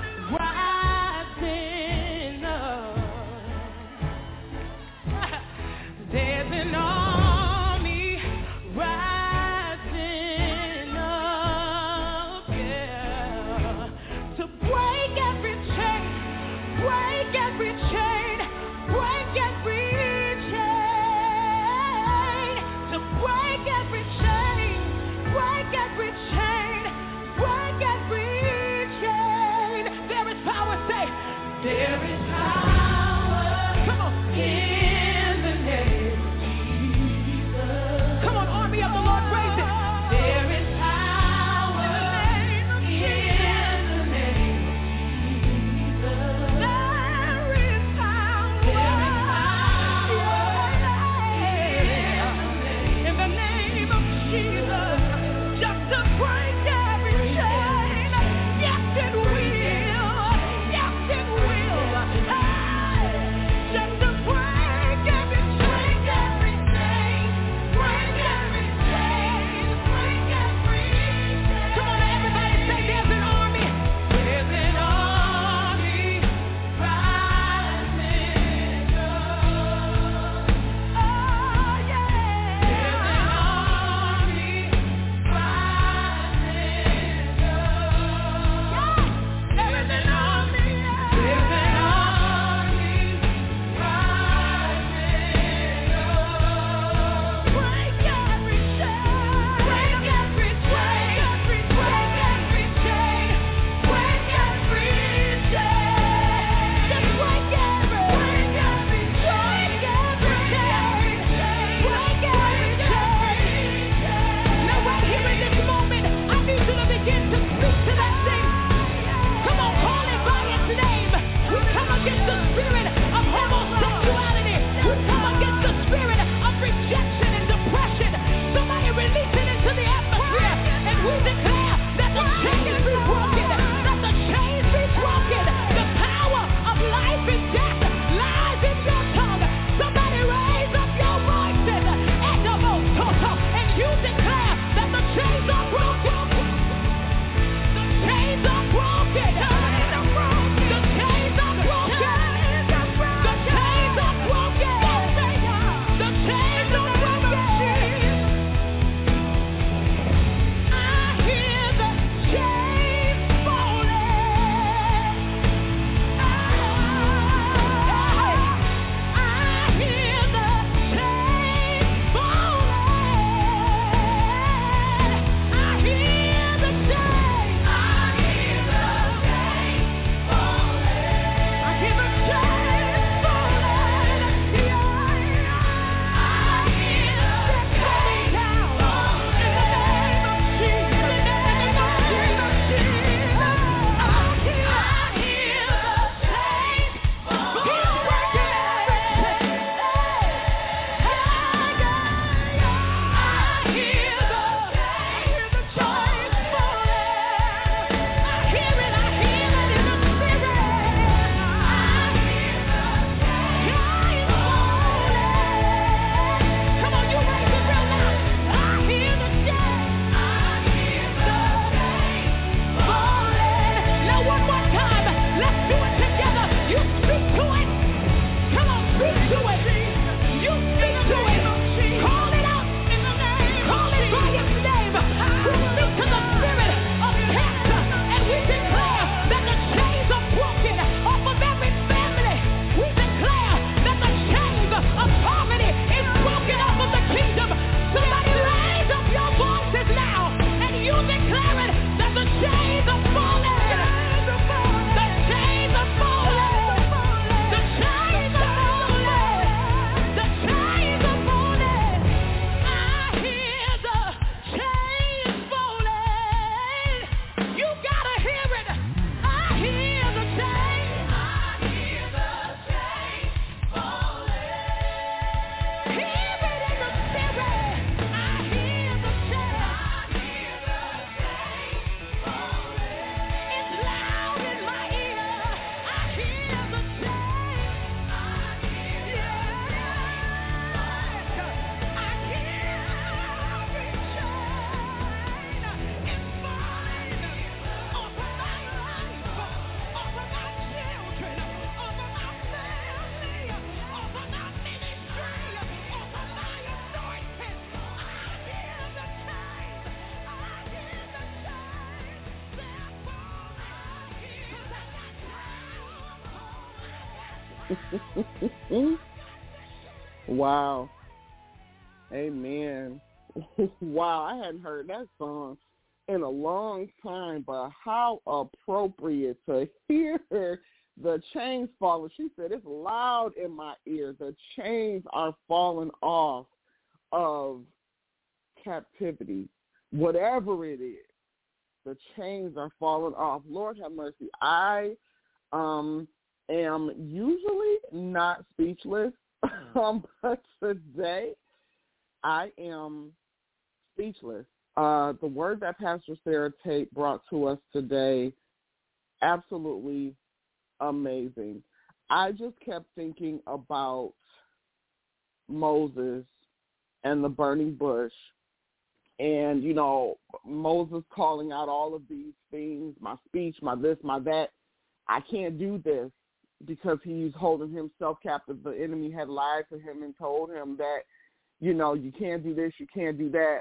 Q: rising up. There's an army rising up, yeah, to break every chain, break every chain, break every
R: Wow. Amen. Wow, I hadn't heard that song in a long time, but how appropriate to hear the chains falling. She said, it's loud in my ear. The chains are falling off of captivity. Whatever it is, the chains are falling off. Lord have mercy. I am usually not speechless, but today I am speechless. The word that Pastor Sarah Tate brought to us today, absolutely amazing. I just kept thinking about Moses and the burning bush, and, you know, Moses calling out all of these things, my speech, my this, my that. I can't do this because he's holding himself captive. The enemy had lied to him and told him that, you know, you can't do this, you can't do that.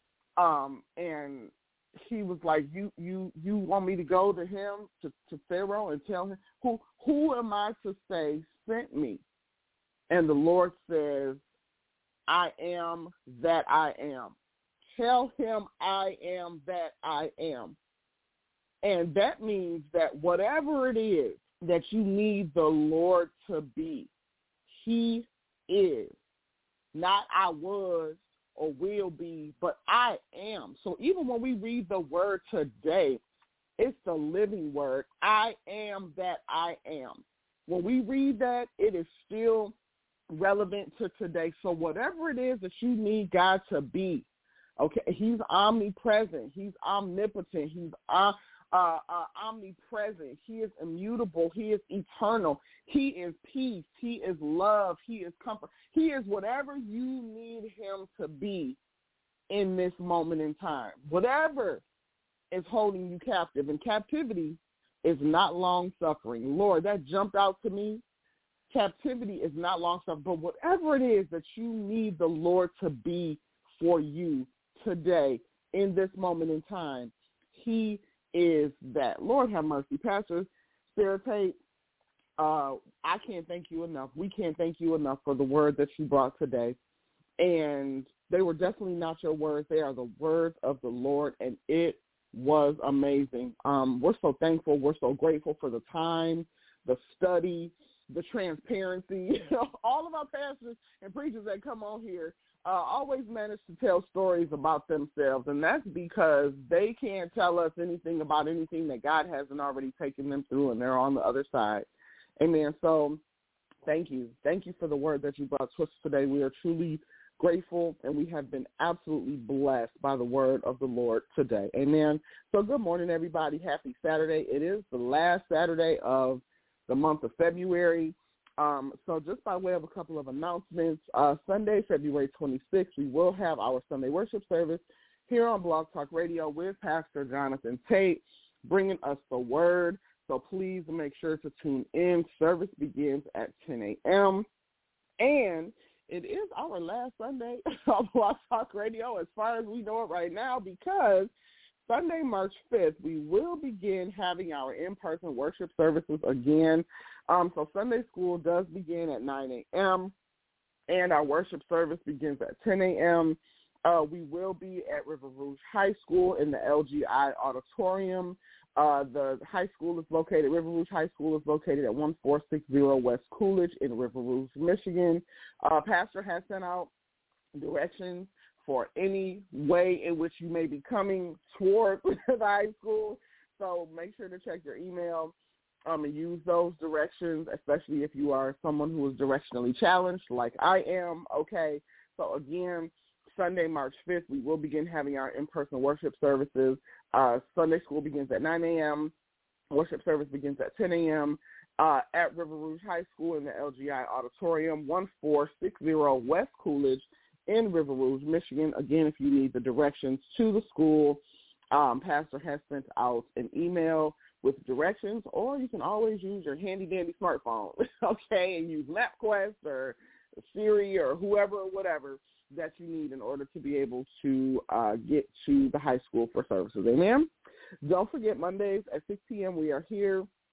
R: And he was like, you want me to go to him, to Pharaoh, and tell him, who am I to say sent me? And the Lord says, I am that I am. Tell him I am that I am. And that means that whatever it is that you need the Lord to be, he is. Not I was or will be, but I am. So even when we read the word today, it's the living word. I am that I am. When we read that, it is still relevant to today. So whatever it is that you need God to be, okay, he's omnipresent. He's omnipotent. He's omnipresent. He is immutable. He is eternal. He is peace. He is love. He is comfort. He is whatever you need him to be in this moment in time. Whatever is holding you captive. And captivity is not long-suffering. Lord, that jumped out to me. Captivity is not long-suffering. But whatever it is that you need the Lord to be for you today in this moment in time, he is that. Lord have mercy. Pastor Sarah Tate, I can't thank you enough. We can't thank you enough for the word that you brought today. And they were definitely not your words. They are the words of the Lord, and it was amazing. We're so thankful. We're so grateful for the time, the study, the transparency. All of our pastors and preachers that come on here always manage to tell stories about themselves, and that's because they can't tell us anything about anything that God hasn't already taken them through, and they're on the other side. Amen. So thank you. Thank you for the word that you brought to us today. We are truly grateful, and we have been absolutely blessed by the word of the Lord today. Amen. So good morning, everybody. Happy Saturday. It is the last Saturday of the month of February. So just by way of a couple of announcements, Sunday, February 26th, we will have our Sunday worship service here on Blog Talk Radio with Pastor Jonathan Tate, bringing us the word. So please make sure to tune in. Service begins at 10 a.m. And it is our last Sunday on Blog Talk Radio as far as we know it right now, because Sunday, March 5th, we will begin having our in-person worship services again. So Sunday school does begin at 9 a.m., and our worship service begins at 10 a.m. We will be at River Rouge High School in the LGI Auditorium. The high school is located, River Rouge High School is located at 1460 West Coolidge in River Rouge, Michigan. Pastor has sent out directions for any way in which you may be coming toward the high school. So make sure to check your email and use those directions, especially if you are someone who is directionally challenged like I am. Okay, so again, Sunday, March 5th, we will begin having our in-person worship services. Sunday school begins at 9 a.m. Worship service begins at 10 a.m. At River Rouge High School in the LGI Auditorium, 1460 West Coolidge in River Rouge, Michigan. Again, if you need the directions to the school, Pastor has sent out an email with directions, or you can always use your handy-dandy smartphone, okay, and use MapQuest or Siri or whoever or whatever that you need in order to be able to get to the high school for services. Amen? Don't forget, Mondays at 6 p.m. we are here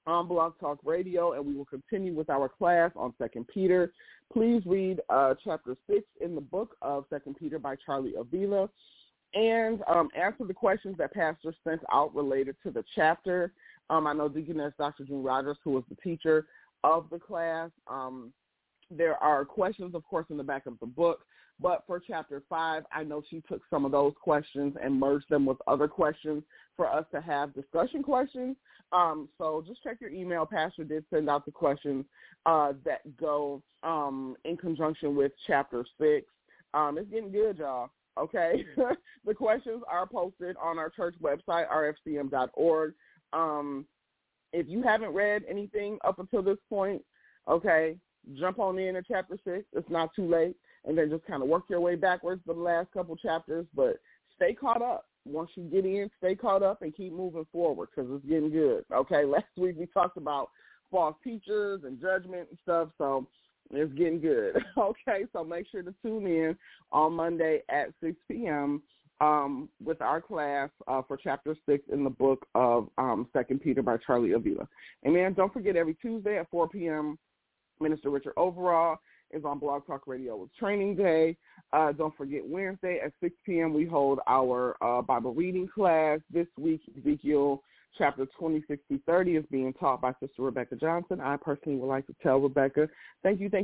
R: on Blog Talk Radio, and we will continue with our class on 2 Peter. Please read chapter 6 in the book of 2 Peter by Charlie Avila, and answer the questions that Pastor sent out related to the chapter. I know Deaconess Dr. June Rogers, who was the teacher of the class, there are questions, of course, in the back of the book. But for Chapter 5, I know she took some of those questions and merged them with other questions for us to have discussion questions. So just check your email. Pastor did send out the questions that go in conjunction with Chapter 6. It's getting good, y'all. Okay? The questions are posted on our church website, rfcm.org. If you haven't read anything up until this point, okay, jump on in at Chapter 6. It's not too late. And then just kind of work your way backwards to the last couple chapters. But stay caught up. Once you get in, stay caught up and keep moving forward because it's getting good. Okay, last week we talked about false teachers and judgment and stuff, so it's getting good. Okay, so make sure to tune in on Monday at 6 p.m. With our class for Chapter 6 in the book of 2 Peter by Charlie Avila. And then don't forget, every Tuesday at 4 p.m., Minister Richard Overall is on Blog Talk Radio with Training Day. Don't forget, Wednesday at 6 p.m. we hold our Bible reading class. This week, Ezekiel chapter 20:60-30 is being taught by Sister Rebecca Johnson. I personally would like to tell Rebecca, thank you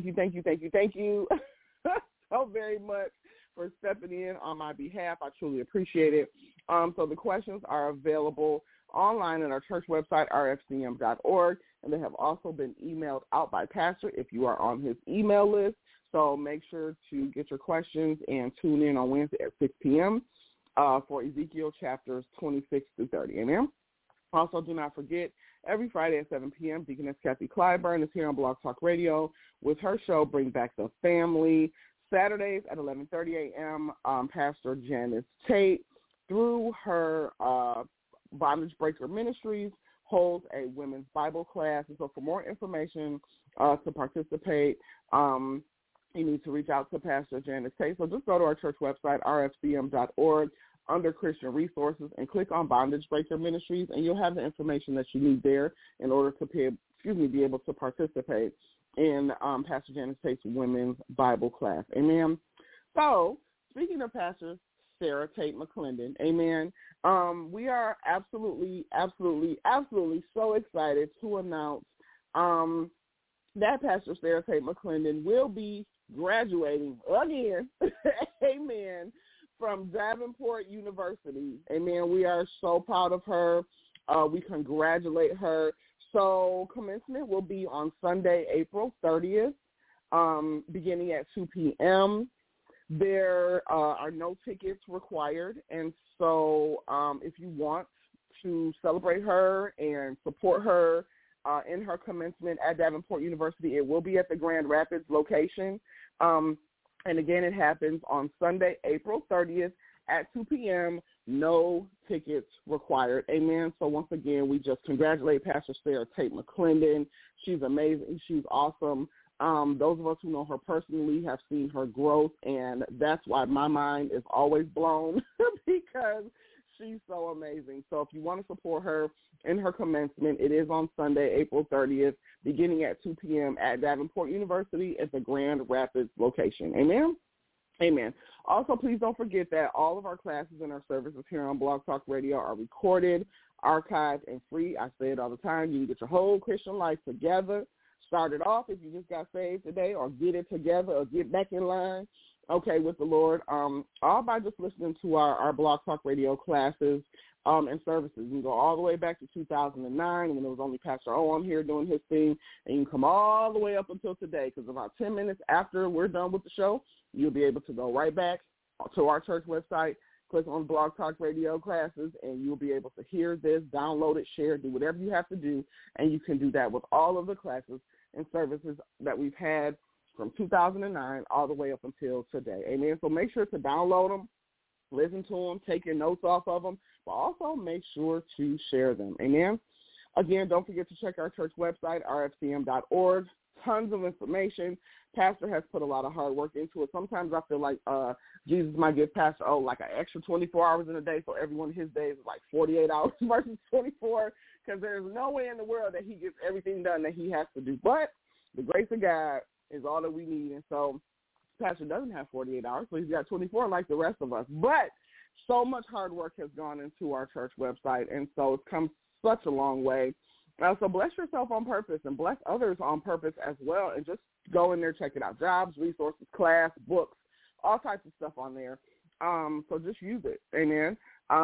R: so very much for stepping in on my behalf. I truly appreciate it. So the questions are available online at our church website, rfcm.org, and they have also been emailed out by Pastor if you are on his email list. So make sure to get your questions and tune in on Wednesday at 6 p.m. For Ezekiel chapters 26-30. Amen. Also, do not forget, every Friday at 7 p.m., Deaconess Kathy Clyburn is here on Blog Talk Radio with her show, Bring Back the Family. Saturdays at 11:30 a.m., Pastor Janice Tate, through her Bondage Breaker Ministries, holds a women's Bible class. And so for more information to participate, you need to reach out to Pastor Janice Tate. So just go to our church website, rfcm.org, under Christian Resources, and click on Bondage Breaker Ministries, and you'll have the information that you need there in order to be able to participate in Pastor Janice Tate's women's Bible class. Amen. So speaking of Pastor Sarah Tate McClendon, amen, we are absolutely so excited to announce that Pastor Sarah Tate McClendon will be graduating again, amen, from Davenport University. Amen. We are so proud of her. We congratulate her. So commencement will be on Sunday, April 30th, beginning at 2 p.m. There are no tickets required, and so if you want to celebrate her and support her in her commencement at Davenport University, it will be at the Grand Rapids location. And again, it happens on Sunday, April 30th at 2 p.m., no tickets required. Amen. So once again, we just congratulate Pastor Sarah Tate McClendon. She's amazing. She's awesome. Those of us who know her personally have seen her growth, and that's why my mind is always blown because she's so amazing. So if you want to support her in her commencement, it is on Sunday, April 30th, beginning at 2 p.m. at Davenport University at the Grand Rapids location. Amen? Amen. Also, please don't forget that all of our classes and our services here on Blog Talk Radio are recorded, archived, and free. I say it all the time. You can get your whole Christian life together. Start it off if you just got saved today, or get it together, or get back in line, okay, with the Lord, all by just listening to our Blog Talk Radio classes and services. You can go all the way back to 2009 when it was only Pastor O on here doing his thing, and you can come all the way up until today, because about 10 minutes after we're done with the show, you'll be able to go right back to our church website, click on Blog Talk Radio classes, and you'll be able to hear this, download it, share, do whatever you have to do, and you can do that with all of the classes and services that we've had from 2009 all the way up until today. Amen. So make sure to download them, listen to them, take your notes off of them, but also make sure to share them. Amen. Again, don't forget to check our church website, rfcm.org. Tons of information. Pastor has put a lot of hard work into it. Sometimes I feel like Jesus might give Pastor like an extra 24 hours in a day, so every one of his days is like 48 hours versus 24. because there's no way in the world that he gets everything done that he has to do. But the grace of God is all that we need. And so Pastor doesn't have 48 hours, so he's got 24 like the rest of us. But so much hard work has gone into our church website, and so it's come such a long way. So bless yourself on purpose and bless others on purpose as well, and just go in there, check it out. Jobs, resources, class, books, all types of stuff on there. So just use it. Amen.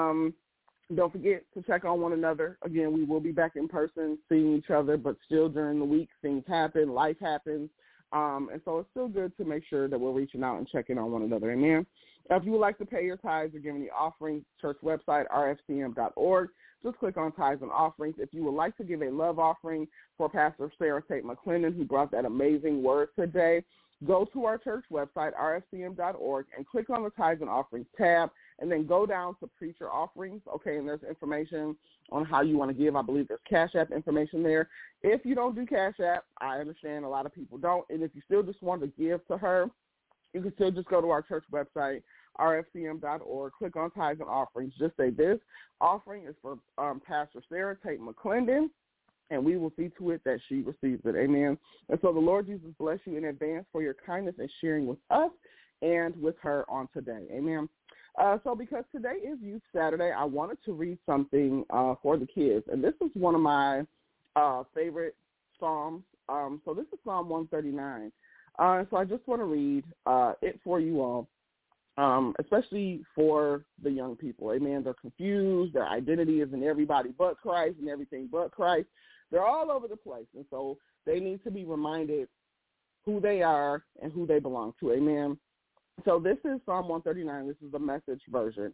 R: Don't forget to check on one another. Again, we will be back in person, seeing each other, but still during the week, things happen, life happens. And so it's still good to make sure that we're reaching out and checking on one another. Amen. If you would like to pay your tithes or give any offerings, church website, rfcm.org. Just click on tithes and offerings. If you would like to give a love offering for Pastor Sarah Tate McClendon, who brought that amazing word today, go to our church website, rfcm.org, and click on the tithes and offerings tab, and then go down to preacher offerings, okay, and there's information on how you want to give. I believe there's Cash App information there. If you don't do Cash App, I understand a lot of people don't, and if you still just want to give to her, you can still just go to our church website, rfcm.org, click on tithes and offerings. Just say this offering is for Pastor Sarah Tate McClendon, and we will see to it that she receives it. Amen. And so the Lord Jesus bless you in advance for your kindness and sharing with us and with her on today. Amen. So because today is Youth Saturday, I wanted to read something for the kids, and this is one of my favorite Psalms. So this is Psalm 139. So I just want to read it for you all. Especially for the young people. Amen. They're confused. Their identity is in everybody but Christ and everything but Christ. They're all over the place. And so they need to be reminded who they are and who they belong to. Amen. So this is Psalm 139. This is the Message version.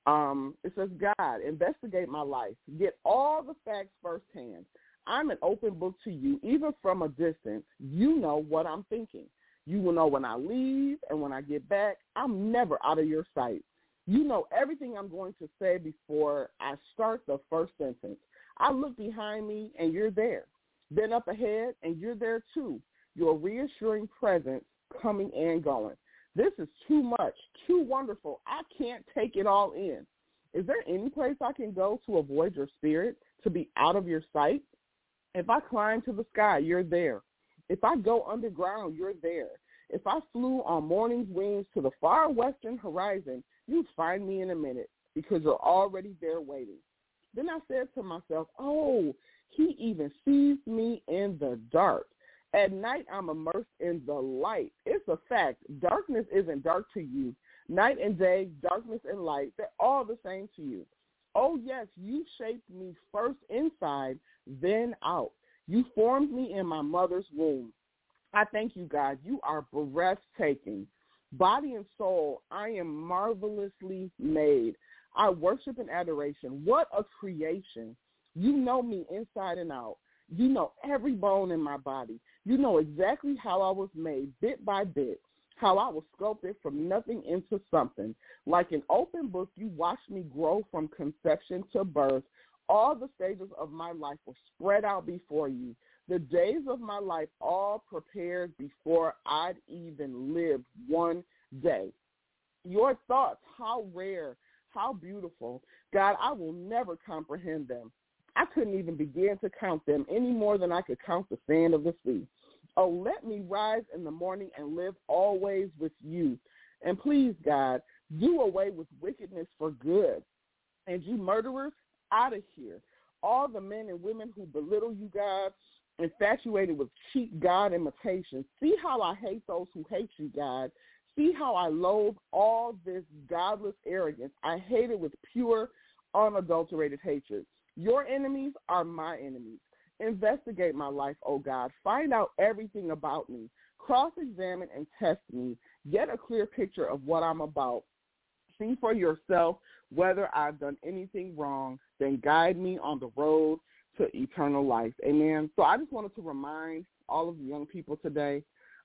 R: It says, God, investigate my life. Get all the facts firsthand. I'm an open book to you, even from a distance. You know what I'm thinking. You will know when I leave and when I get back. I'm never out of your sight. You know everything I'm going to say before I start the first sentence. I look behind me and you're there. Then up ahead and you're there too. Your reassuring presence coming and going. This is too much, too wonderful. I can't take it all in. Is there any place I can go to avoid your spirit, to be out of your sight? If I climb to the sky, you're there. If I go underground, you're there. If I flew on morning's wings to the far western horizon, you'd find me in a minute because you're already there waiting. Then I said to myself, oh, he even sees me in the dark. At night, I'm immersed in the light. It's a fact. Darkness isn't dark to you. Night and day, darkness and light, they're all the same to you. Oh, yes, you shaped me first inside, then out. You formed me in my mother's womb. I thank you, God. You are breathtaking. Body and soul, I am marvelously made. I worship in adoration. What a creation. You know me inside and out. You know every bone in my body. You know exactly how I was made, bit by bit, how I was sculpted from nothing into something. Like an open book, you watched me grow from conception to birth. All the stages of my life were spread out before you. The days of my life all prepared before I'd even lived one day. Your thoughts, how rare, how beautiful. God, I will never comprehend them. I couldn't even begin to count them any more than I could count the sand of the sea. Oh, let me rise in the morning and live always with you. And please, God, do away with wickedness for good. And you murderers, out of here. All the men and women who belittle you, God, infatuated with cheap God imitation. See how I hate those who hate you, God. See how I loathe all this godless arrogance. I hate it with pure, unadulterated hatred. Your enemies are my enemies. Investigate my life, oh God. Find out everything about me. Cross-examine and test me. Get a clear picture of what I'm about. See for yourself whether I've done anything wrong. Then guide me on the road to eternal life. Amen. So I just wanted to remind all of the young people today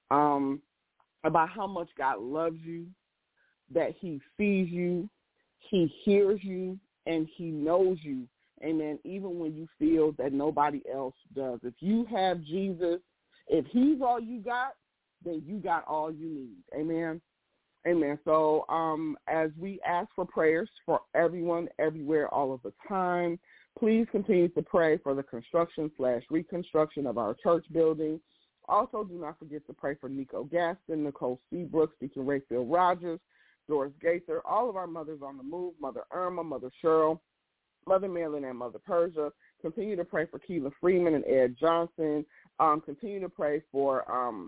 R: about how much God loves you, that he sees you, he hears you, and he knows you. Amen. Even when you feel that nobody else does. If you have Jesus, if he's all you got, then you got all you need. Amen. Amen. So as we ask for prayers for everyone, everywhere, all of the time, Please continue to pray for the construction/reconstruction of our church building. Also, do not forget to pray for Nico Gaston, Nicole Seabrooks, Deacon Rayfield Rogers, Doris Gaither, all of our mothers on the move, Mother Irma, Mother Cheryl, Mother Marilyn, and Mother Persia. Continue to pray for Keela Freeman and Ed Johnson. Continue to pray for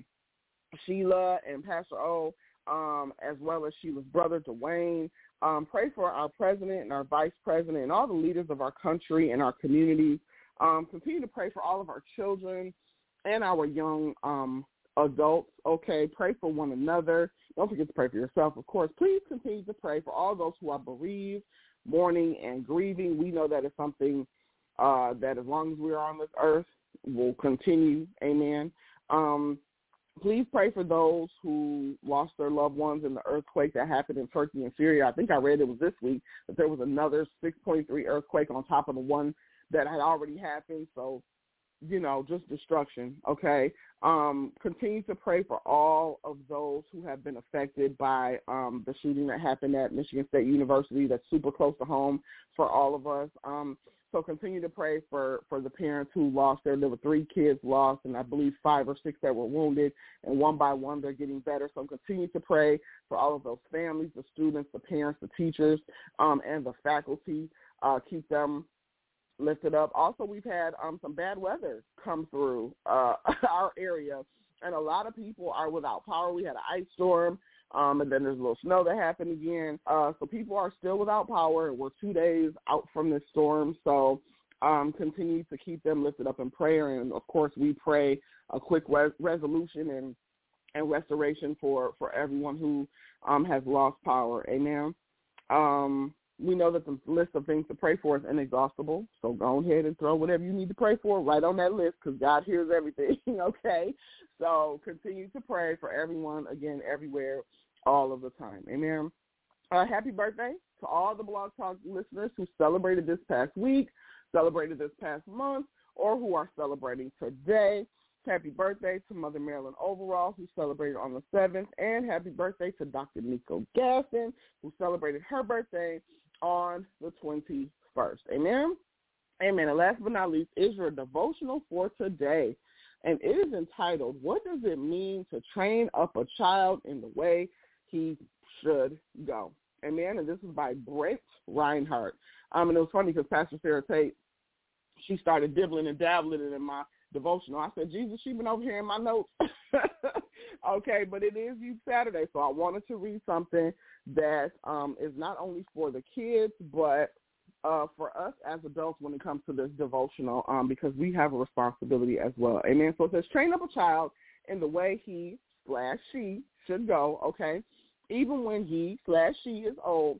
R: Sheila and Pastor O, as well as Sheila's brother, Dwayne. Pray for our president and our vice president and all the leaders of our country and our communities. Continue to pray for all of our children and our young adults, okay? Pray for one another. Don't forget to pray for yourself, of course. Please continue to pray for all those who are bereaved, mourning, and grieving. We know that it's something that as long as we are on this earth will continue, amen. Please pray for those who lost their loved ones in the earthquake that happened in Turkey and Syria. I think I read it was this week that there was another 6.3 earthquake on top of the one that had already happened. So, just destruction, okay? Continue to pray for all of those who have been affected by the shooting that happened at Michigan State University. That's super close to home for all of us. So continue to pray for the parents who lost there were 3 kids lost, and I believe 5 or 6 that were wounded, and one by one they're getting better. So continue to pray for all of those families, the students, the parents, the teachers, and the faculty. Keep them lifted up. Also, we've had some bad weather come through our area, and a lot of people are without power. We had an ice storm, and then there's a little snow that happened again. So people are still without power. We're 2 days out from this storm, so continue to keep them lifted up in prayer. And, of course, we pray a quick resolution and restoration for everyone who has lost power. Amen. We know that the list of things to pray for is inexhaustible, so go ahead and throw whatever you need to pray for right on that list because God hears everything, okay? So continue to pray for everyone, again, everywhere, all of the time. Amen. Happy birthday to all the Blog Talk listeners who celebrated this past week, celebrated this past month, or who are celebrating today. Happy birthday to Mother Marilyn Overall, who celebrated on the 7th, and happy birthday to Dr. Nico Gaston, who celebrated her birthday on the 21st. Amen? Amen. And last but not least is your devotional for today. And it is entitled, What Does It Mean to Train Up a Child in the Way He Should Go? Amen. And this is by Brent Reinhardt. And it was funny because Pastor Sarah Tate, she started dibbling and dabbling in my devotional. I said, Jesus, she's been over here in my notes. Okay, but it is Youth Saturday, so I wanted to read something that is not only for the kids, but for us as adults when it comes to this devotional, because we have a responsibility as well. Amen. So it says, train up a child in the way he/she should go, okay? Even when he/she is old,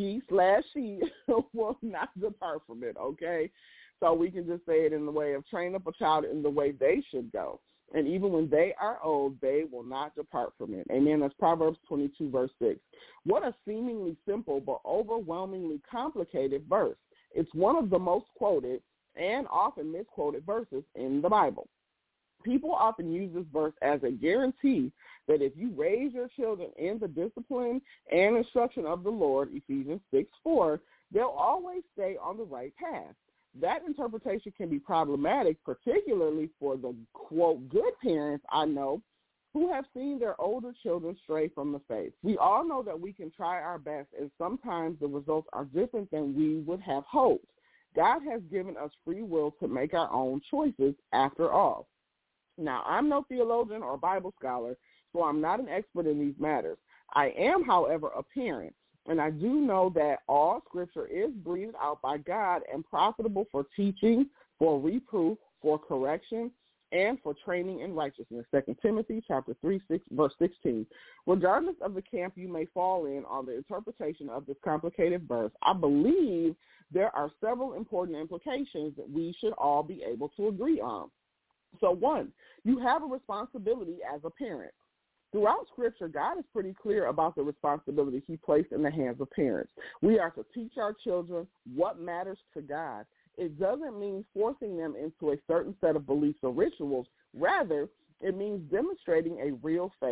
R: he/she will not depart from it, okay? So we can just say it in the way of train up a child in the way they should go. And even when they are old, they will not depart from it. Amen. That's Proverbs 22, verse 6. What a seemingly simple but overwhelmingly complicated verse. It's one of the most quoted and often misquoted verses in the Bible. People often use this verse as a guarantee that if you raise your children in the discipline and instruction of the Lord, Ephesians 6:4, they'll always stay on the right path. That interpretation can be problematic, particularly for the, quote, good parents I know who have seen their older children stray from the faith. We all know that we can try our best, and sometimes the results are different than we would have hoped. God has given us free will to make our own choices after all. Now, I'm no theologian or Bible scholar, so I'm not an expert in these matters. I am, however, a parent. And I do know that all Scripture is breathed out by God and profitable for teaching, for reproof, for correction, and for training in righteousness. 2 Timothy chapter 3, verse 16. Regardless of the camp you may fall in on the interpretation of this complicated verse, I believe there are several important implications that we should all be able to agree on. So 1, you have a responsibility as a parent. Throughout Scripture, God is pretty clear about the responsibility he placed in the hands of parents. We are to teach our children what matters to God. It doesn't mean forcing them into a certain set of beliefs or rituals. Rather, it means demonstrating a real faith,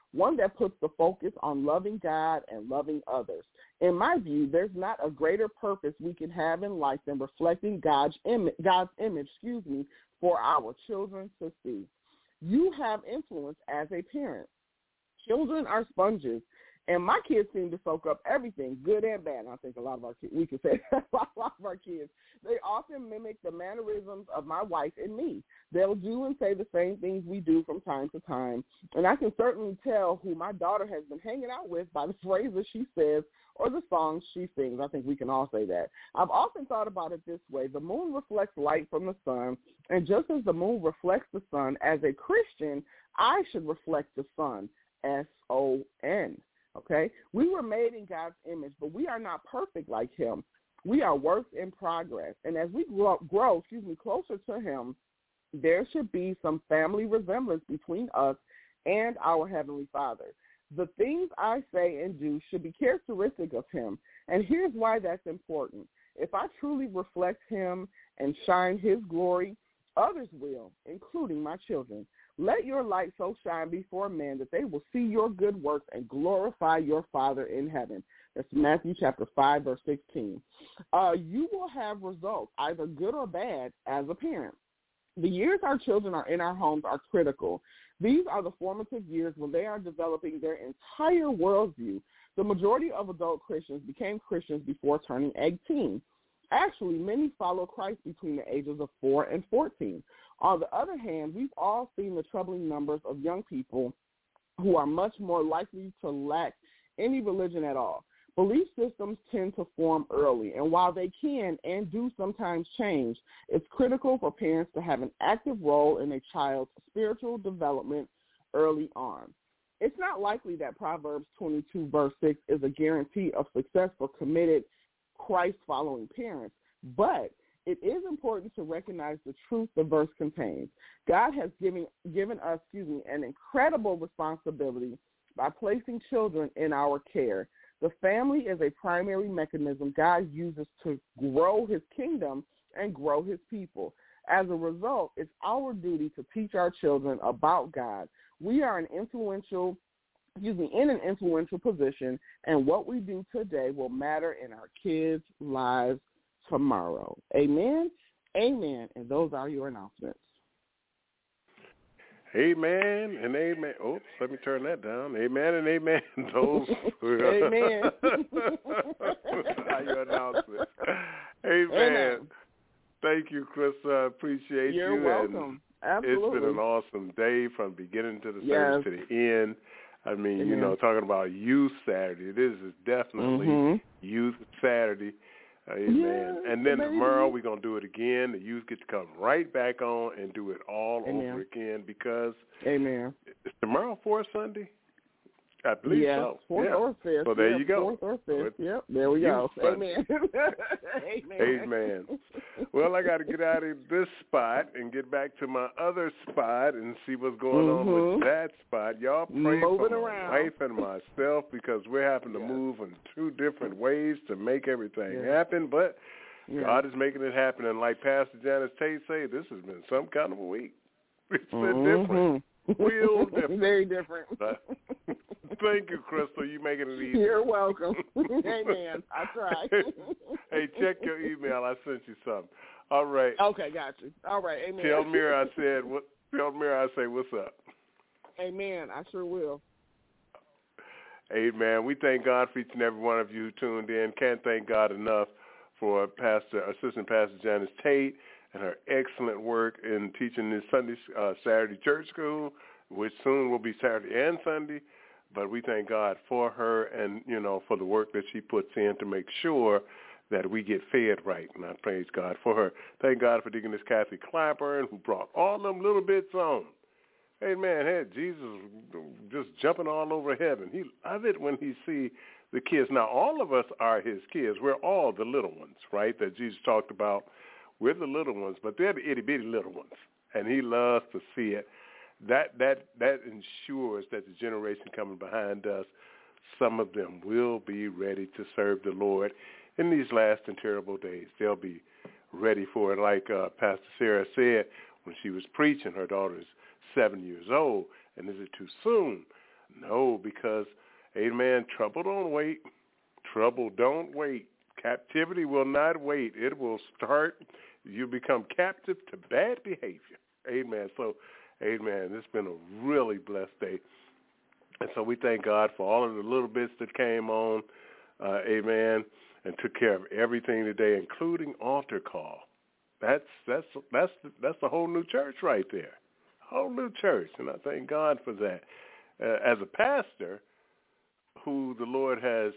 R: one that puts the focus on loving God and loving others. In my view, there's not a greater purpose we can have in life than reflecting God's image, for our children to see. You have influence as a parent. Children are sponges, and my kids seem to soak up everything, good and bad. I think a lot of our kids, we can say a lot of our kids, they often mimic the mannerisms of my wife and me. They'll do and say the same things we do from time to time, and I can certainly tell who my daughter has been hanging out with by the phrases she says or the songs she sings. I think we can all say that. I've often thought about it this way. The moon reflects light from the sun, and just as the moon reflects the sun, as a Christian, I should reflect the sun, S-O-N. Okay? We were made in God's image, but we are not perfect like him. We are works in progress. And as we grow closer to him, there should be some family resemblance between us and our Heavenly Father. The things I say and do should be characteristic of him. And here's why that's important. If I truly reflect him and shine his glory, others will, including my children. Let your light so shine before men that they will see your good works and glorify your Father in heaven. That's Matthew chapter 5, verse 16. You will have results, either good or bad, as a parent. The years our children are in our homes are critical. These are the formative years when they are developing their entire worldview. The majority of adult Christians became Christians before turning 18. Actually, many follow Christ between the ages of 4 and 14. On the other hand, we've all seen the troubling numbers of young people who are much more likely to lack any religion at all. Belief systems tend to form early, and while they can and do sometimes change, it's critical for parents to have an active role in a child's spiritual development early on. It's not likely that Proverbs 22, verse 6 is a guarantee of success for committed, Christ-following parents, but it is important to recognize the truth the verse contains. God has given us an incredible responsibility by placing children in our care. The family is a primary mechanism God uses to grow his kingdom and grow his people. As a result, it's our duty to teach our children about God. We are in an influential position, and what we do today will matter in our kids' lives tomorrow. Amen? Amen. And those are your announcements.
L: Amen and amen. Oops, let me turn that down. Amen and amen. Those
R: amen.
L: are your announcements. Amen. Thank you, Chris. I appreciate you.
R: You're welcome. Absolutely.
L: It's been an awesome day from beginning to the service to the end. I mean, talking about Youth Saturday. This is definitely Youth Saturday. Amen. Yeah, and then tomorrow we're going to do it again. The youth get to come right back on and do it all over again because
R: Amen.
L: It's tomorrow, 4th Sunday? I believe so.
R: 4th or 5th.
L: So there you go.
R: 4th or 5th. Yep, there we go. Amen.
L: Amen. Well, I got to get out of this spot and get back to my other spot and see what's going on with that spot. Y'all pray for my wife and myself because we're having to move in 2 different ways to make everything happen, but God is making it happen. And like Pastor Janice Tate say, this has been some kind of a week. It's been different. Real different.
R: Very different.
L: Thank you, Crystal. You making it easy.
R: You're welcome. Amen. I tried.
L: Hey, check your email. I sent you something. All right.
R: Okay, got you. All right. Amen.
L: Tell Mira I say what's up.
R: Amen. I sure will.
L: Amen. We thank God for each and every one of you who tuned in. Can't thank God enough for Assistant Pastor Janice Tate and her excellent work in teaching this Saturday church school, which soon will be Saturday and Sunday. But we thank God for her and, for the work that she puts in to make sure that we get fed right. And I praise God for her. Thank God for Deaconess Kathy Clapper, who brought all them little bits on. Amen. Hey, Jesus just jumping all over heaven. He loves it when he see the kids. Now, all of us are his kids. We're all the little ones, right, that Jesus talked about. We're the little ones, but they're the itty-bitty little ones, and he loves to see it. That ensures that the generation coming behind us, some of them will be ready to serve the Lord in these last and terrible days. They'll be ready for it. Like Pastor Sarah said when she was preaching, her daughter's 7 years old, and is it too soon No, because, amen, trouble don't wait. Trouble don't wait. Captivity will not wait. It will start. You become captive to bad behavior. Amen. So, amen, it's been a really blessed day. And so we thank God for all of the little bits that came on, amen, and took care of everything today, including altar call. That's a whole new church right there, whole new church, and I thank God for that. As a pastor, who the Lord has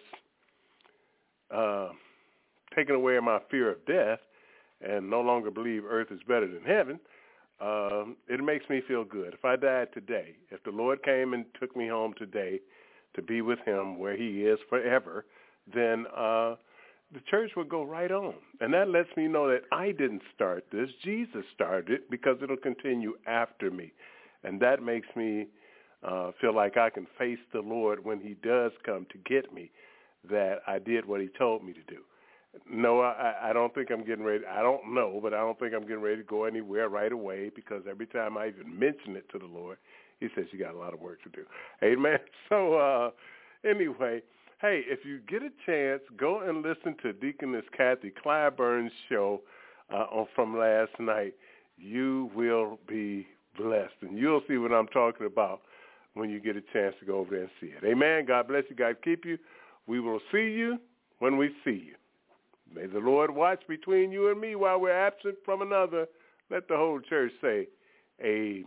L: taken away my fear of death, and no longer believe earth is better than heaven, it makes me feel good. If I died today, if the Lord came and took me home today to be with him where he is forever, then the church would go right on. And that lets me know that I didn't start this. Jesus started it, because it'll continue after me. And that makes me feel like I can face the Lord when he does come to get me, that I did what he told me to do. No, I don't think I'm getting ready. I don't know, but I don't think I'm getting ready to go anywhere right away, because every time I even mention it to the Lord, he says you got a lot of work to do. Amen. So anyway, hey, if you get a chance, go and listen to Deaconess Kathy Clyburn's show from last night. You will be blessed, and you'll see what I'm talking about when you get a chance to go over there and see it. Amen. God bless you. God keep you. We will see you when we see you. May the Lord watch between you and me while we're absent from another. Let the whole church say, amen.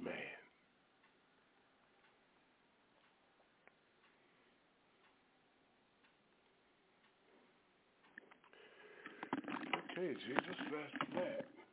L: Okay, Jesus, that's that.